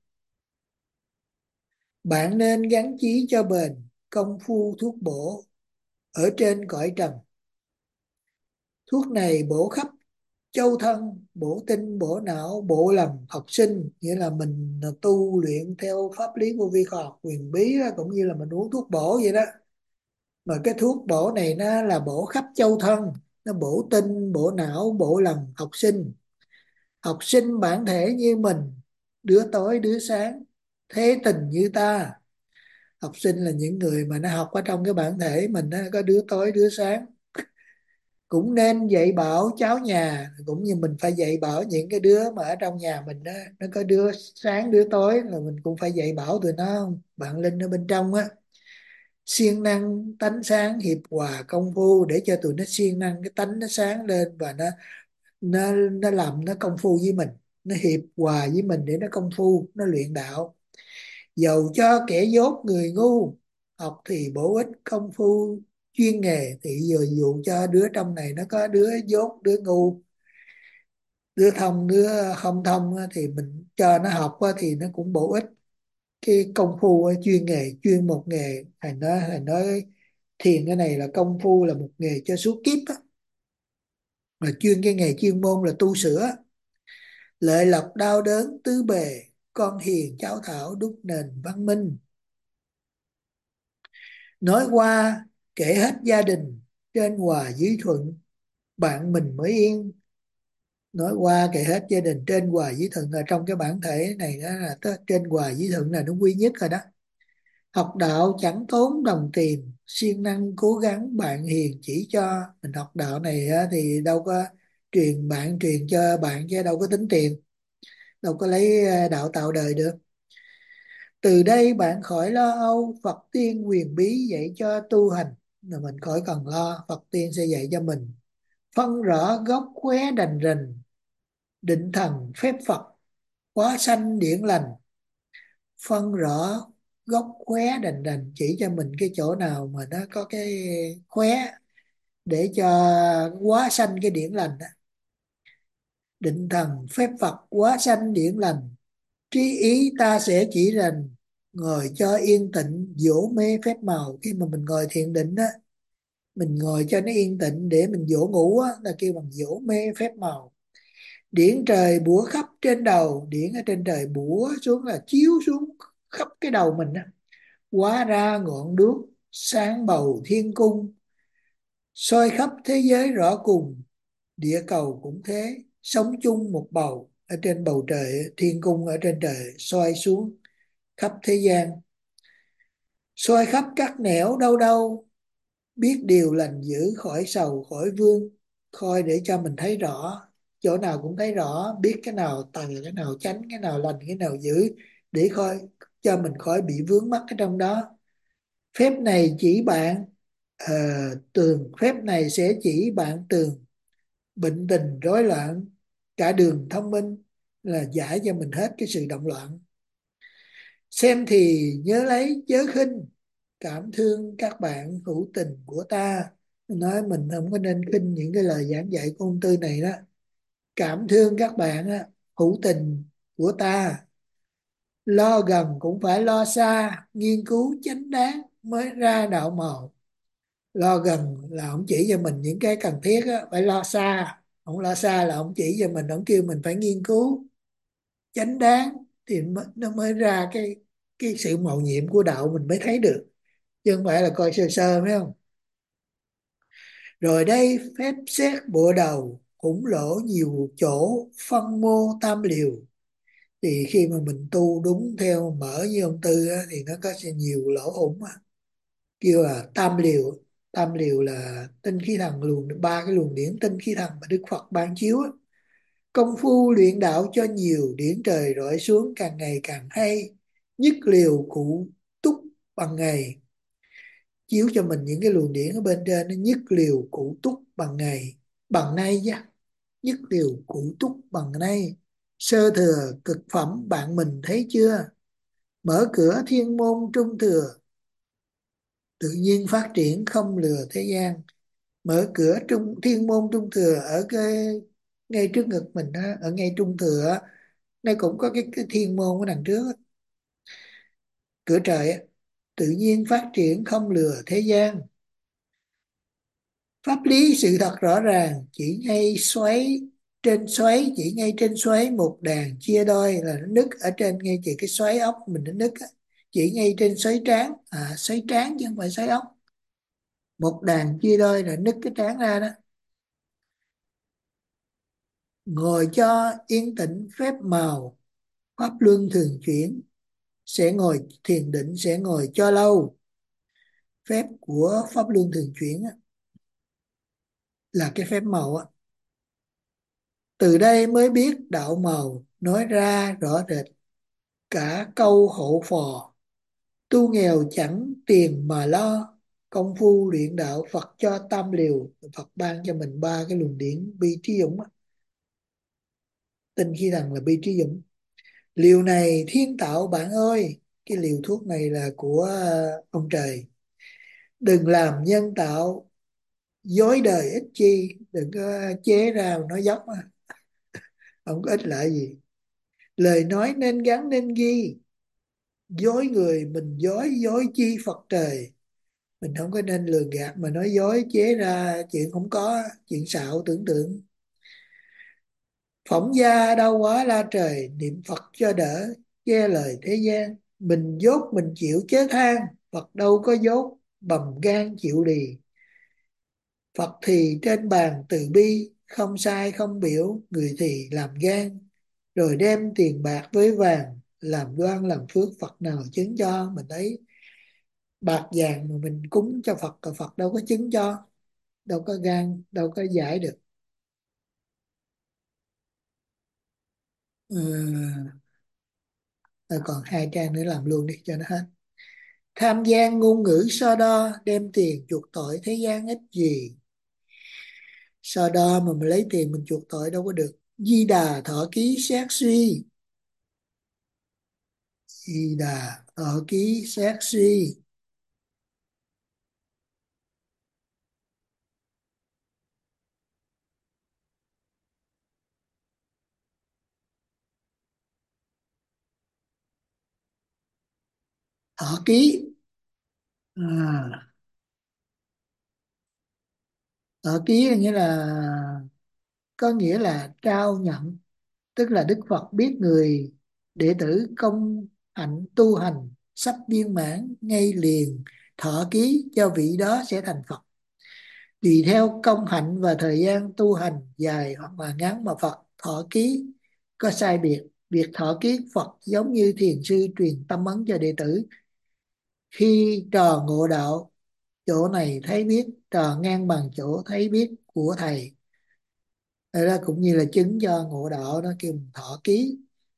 Bạn nên gắn chí cho bền, công phu thuốc bổ ở trên cõi trần. Thuốc này bổ khắp châu thân, bổ tinh, bổ não, bổ lầm học sinh. Nghĩa là mình tu luyện theo pháp lý vô vi khoa học huyền bí đó, cũng như là mình uống thuốc bổ vậy đó. Mà cái thuốc bổ này nó là bổ khắp châu thân, nó bổ tinh, bổ não, bổ lầm học sinh. Học sinh bản thể như mình, đứa tối đứa sáng, thế tình như ta. Học sinh là những người mà nó học ở trong cái bản thể mình, nó có đứa tối đứa sáng. Cũng nên dạy bảo cháu nhà, cũng như mình phải dạy bảo những cái đứa mà ở trong nhà mình đó, nó có đứa sáng đứa tối là mình cũng phải dạy bảo tụi nó, bạn linh ở bên trong á. Siêng năng tánh sáng hiệp hòa công phu, để cho tụi nó siêng năng cái tánh nó sáng lên, và nó nó nó làm nó công phu với mình, nó hiệp hòa với mình để nó công phu, nó luyện đạo. Dầu cho kẻ dốt người ngu, học thì bổ ích công phu chuyên nghề. Thì giờ dụ cho đứa trong này nó có đứa dốt đứa ngu, đứa thông đứa không thông á, thì mình cho nó học á, thì nó cũng bổ ích cái công phu á, chuyên nghề, chuyên một nghề. Thầy nói thầy nói thiền cái này là công phu, là một nghề cho suốt kiếp á. Mà chuyên cái nghề chuyên môn là tu sửa. Lợi lộc đau đớn tứ bề, con hiền cháu thảo đúc nền văn minh. Nói qua kể hết gia đình, trên hòa dưới thuận, bạn mình mới yên. Nói qua kể hết gia đình, trên hòa dưới thuận là trong cái bản thể này đó, là tới trên hòa dưới thuận là nó quy nhất rồi đó. Học đạo chẳng tốn đồng tiền, siêng năng cố gắng bạn hiền chỉ cho. Mình học đạo này á, thì đâu có truyền bạn truyền cho bạn, chứ đâu có tính tiền, đâu có lấy à, đạo tạo đời được. Từ đây bạn khỏi lo âu, Phật tiên quyền bí dạy cho tu hành. Là mình khỏi cần lo, Phật tiên sẽ dạy cho mình. Phân rõ gốc khóe đành rình, định thần phép Phật quá sanh điển lành. Phân rõ gốc khóe đành rành, chỉ cho mình cái chỗ nào mà nó có cái khóe để cho quá sanh cái điển lành đó. Định thần phép Phật quá sanh điển lành, trí ý ta sẽ chỉ rành. Ngồi cho yên tịnh, dỗ mê phép màu. Khi mà mình ngồi thiền định á, mình ngồi cho nó yên tịnh để mình dỗ ngủ á, là kêu bằng dỗ mê phép màu. Điển trời bủa khắp trên đầu, điển ở trên trời bủa xuống là chiếu xuống khắp cái đầu mình á. Hóa ra ngọn đuốc sáng bầu thiên cung, soi khắp thế giới rõ cùng. Địa cầu cũng thế, sống chung một bầu. Ở trên bầu trời, thiên cung ở trên trời soi xuống khắp thế gian, soi khắp các nẻo đâu đâu. biết điều lành dữ, khỏi sầu khỏi vương. Coi để cho mình thấy rõ, chỗ nào cũng thấy rõ, biết cái nào tà, cái nào chánh, cái nào lành, cái nào dữ, để coi cho mình khỏi bị vướng mắc ở trong đó. Phép này chỉ bạn ờ, tường, phép này sẽ chỉ bạn tường bệnh tình rối loạn cả đường thông minh, là giải cho mình hết cái sự động loạn. Xem thì nhớ lấy chớ khinh, cảm thương các bạn hữu tình của ta. Nói mình không có nên khinh những cái lời giảng dạy của ông Tư này đó. Cảm thương các bạn á, hữu tình của ta. Lo gần cũng phải lo xa, nghiên cứu chánh đáng mới ra đạo màu. Lo gần là ông chỉ cho mình những cái cần thiết á, phải lo xa. Ông lo xa là ông chỉ cho mình, ông kêu mình phải nghiên cứu chánh đáng thì mới- nó mới ra cái cái sự mầu nhiệm của đạo mình mới thấy được, chứ không phải là coi sơ sơ, phải không? Rồi đây phép xét bộ đầu cũng lỗ nhiều chỗ, phân mô tam liều. Thì khi mà mình tu đúng theo mở như ông Tư á, thì nó có sẽ nhiều lỗ hổng á. Kêu là tam liều. Tam liều là tinh khí thần luồng, ba cái luồng điển tinh khí thần mà Đức Phật ban chiếu á. Công phu luyện đạo cho nhiều, điển trời rọi xuống càng ngày càng hay. Nhất liều cụ túc bằng ngày. Chiếu cho mình những cái luồng điển ở bên trên, nó nhất liều cụ túc bằng ngày, bằng nay chứ. Nhất liều cụ túc bằng nay. Sơ thừa cực phẩm bạn mình thấy chưa? Mở cửa thiên môn trung thừa, tự nhiên phát triển không lừa thế gian. Mở cửa trung thiên môn trung thừa ở cái ngay trước ngực mình đó, ở ngay trung thừa á, nó cũng có cái, cái thiên môn ở đằng trước á, cửa trời á. Tự nhiên phát triển không lừa thế gian. Pháp lý sự thật rõ ràng, chỉ ngay xoáy, trên xoáy, chỉ ngay trên xoáy một đàn chia đôi, là nó nứt ở trên ngay chỉ cái xoáy ốc mình, nó nứt á. Chỉ ngay trên xoáy trán, à xoáy trán chứ không phải xoáy ốc. Một đàn chia đôi là nứt cái trán ra đó. Ngồi cho yên tĩnh phép màu, pháp luân thường chuyển. Sẽ ngồi thiền định, sẽ ngồi cho lâu. Phép của pháp luân thường chuyển á, là cái phép màu á. Từ đây mới biết đạo màu, nói ra rõ rệt cả câu hộ phò. Tu nghèo chẳng tiền mà lo, công phu luyện đạo Phật cho tam liều. Phật ban cho mình ba cái luồng điển bi trí dũng á. Tinh khí thần là bi trí dũng. Liều này thiên tạo bạn ơi. Cái liều thuốc này là của ờ, ông trời. Đừng làm nhân tạo, dối đời ích chi. Đừng có chế ra mà nói dốc á, không có ích lợi gì. Lời nói nên gắn nên ghi, dối người mình dối, dối chi Phật trời. Mình không có nên lường gạt mà nói dối chế ra chuyện không có, chuyện xạo tưởng tượng. Phỏng gia đau quá la trời, niệm Phật cho đỡ, che lời thế gian. Mình dốt mình chịu chớ than, Phật đâu có dốt, bầm gan chịu lì. Phật thì trên bàn từ bi, không sai không biểu, người thì làm gan. Rồi đem tiền bạc với vàng, làm đoan làm phước, Phật nào chứng cho. Mình thấy bạc vàng mà mình cúng cho Phật, Phật đâu có chứng cho, đâu có gan, đâu có giải được. Ừ, rồi còn hai trang nữa làm luôn đi cho nó hết. Tham gian ngôn ngữ so đo, đem tiền chuộc tội thế gian ích gì. So đo mà mình lấy tiền mình chuộc tội đâu có được. Di đà thọ ký sát suy, di đà thọ ký sát suy. Thọ ký, à, thọ ký là nghĩa là, có nghĩa là trao nhận. Tức là Đức Phật biết người đệ tử công hạnh tu hành sắp viên mãn ngay liền, thọ ký cho vị đó sẽ thành Phật. Tùy theo công hạnh và thời gian tu hành dài hoặc là ngắn mà Phật thọ ký có sai biệt. Việc thọ ký Phật giống như thiền sư truyền tâm ấn cho đệ tử khi trò ngộ đạo, chỗ này thấy biết, trò ngang bằng chỗ thấy biết của thầy. Đây đó cũng như là chứng cho ngộ đạo, nó kêu thọ ký.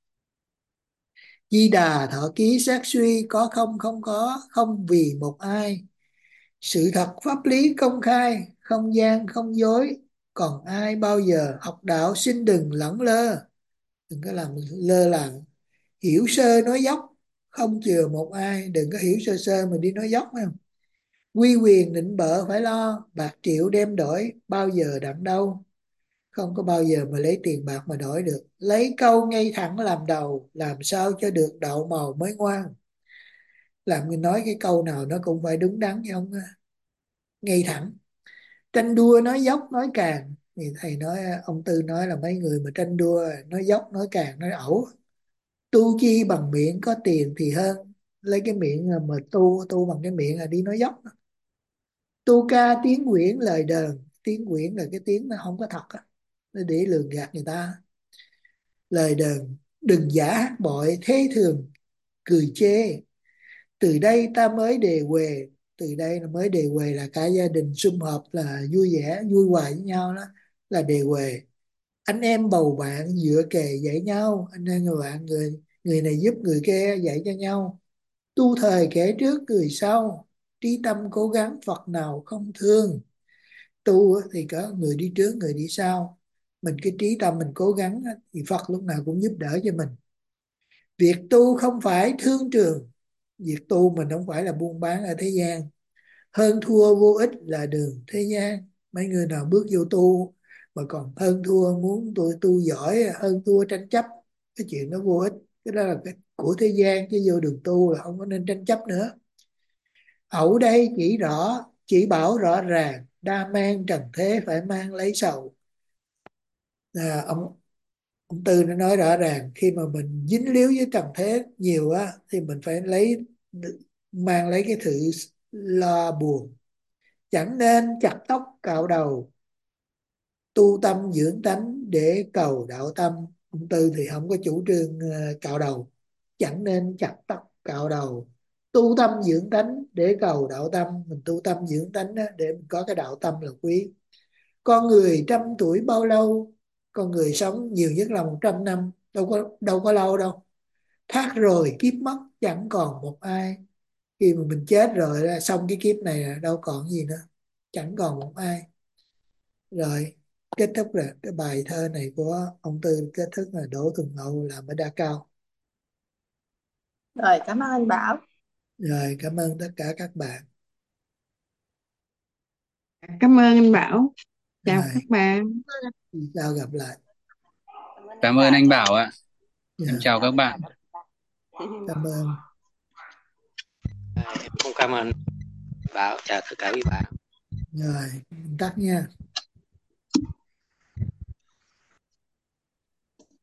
Di đà thọ ký sát suy, có không không có, không vì một ai. Sự thật pháp lý công khai, không gian không dối. Còn ai bao giờ học đạo xin đừng lẳng lơ. Đừng có làm lơ là hiểu sơ nói dốc, không chừa một ai. Đừng có hiểu sơ sơ mà đi nói dốc không. Quy quyền định bợ phải lo, bạc triệu đem đổi, bao giờ đặng đâu. Không có bao giờ mà lấy tiền bạc mà đổi được. Lấy câu ngay thẳng làm đầu, làm sao cho được đậu màu mới ngoan. Làm người nói cái câu nào nó cũng phải đúng đắn, chứ không ngay thẳng. Tranh đua nói dốc nói càng, thì thầy nói, ông Tư nói là mấy người mà tranh đua nói dốc nói càng nói ẩu. Tu chi bằng miệng có tiền thì hơn. Lấy cái miệng mà tu tu bằng cái miệng là đi nói dốc. Tu ca tiếng quyển lời đờn. Tiếng quyển là cái tiếng nó không có thật á, nó để lường gạt người ta. Lời đờn đừng giả hát bội, thế thường cười chê. Từ đây ta mới đề huề. Từ đây là mới đề huề là cả gia đình sum họp là vui vẻ vui hoài với nhau, đó là đề huề. Anh em bầu bạn dựa kề dạy nhau, anh em người bạn, người người này giúp người kia dạy cho nhau. Tu thời kẻ trước người sau, trí tâm cố gắng Phật nào không thương. Tu thì có người đi trước người đi sau, mình cái trí tâm mình cố gắng thì Phật lúc nào cũng giúp đỡ cho mình. Việc tu không phải thương trường, việc tu mình không phải là buôn bán ở thế gian. Hơn thua vô ích là đường thế gian. Mấy người nào bước vô tu mà còn hơn thua, muốn tôi tu giỏi, hơn thua tranh chấp, cái chuyện đó vô ích. Cái đó là cái của thế gian, chứ vô đường tu là không có nên tranh chấp nữa. Ẩu đây chỉ rõ, chỉ bảo rõ ràng, đa mang trần thế phải mang lấy sầu. À, ông ông Tư nó nói rõ ràng, khi mà mình dính líu với trần thế nhiều á thì mình phải lấy, mang lấy cái sự lo buồn. Chẳng nên chặt tóc cạo đầu, tu tâm dưỡng tánh để cầu đạo tâm. Ông Tư thì không có chủ trương ờ, cạo đầu. Chẳng nên chặt tóc cạo đầu, tu tâm dưỡng tánh để cầu đạo tâm. Mình tu tâm dưỡng tánh á, để mình có cái đạo tâm là quý. Con người trăm tuổi bao lâu? Con người sống nhiều nhất là một trăm năm, đâu có đâu có lâu đâu. Thác rồi kiếp mất chẳng còn một ai. Khi mà mình chết rồi là xong cái kiếp này là đâu còn gì nữa, chẳng còn một ai. Rồi kết thúc rồi, cái bài thơ này của ông Tư kết thúc là Đỗ Thuần Hậu làm ở Đa Cao. Rồi, cảm ơn anh Bảo. Rồi cảm ơn tất cả các bạn. Cảm ơn anh Bảo. Chào Rồi các bạn. chào gặp lại. Cảm ơn anh Bảo ạ. Dạ, Em chào các bạn. cảm ơn. Em cũng cảm ơn Bảo, chào tất cả quý bạn. Rồi mình tắt nha.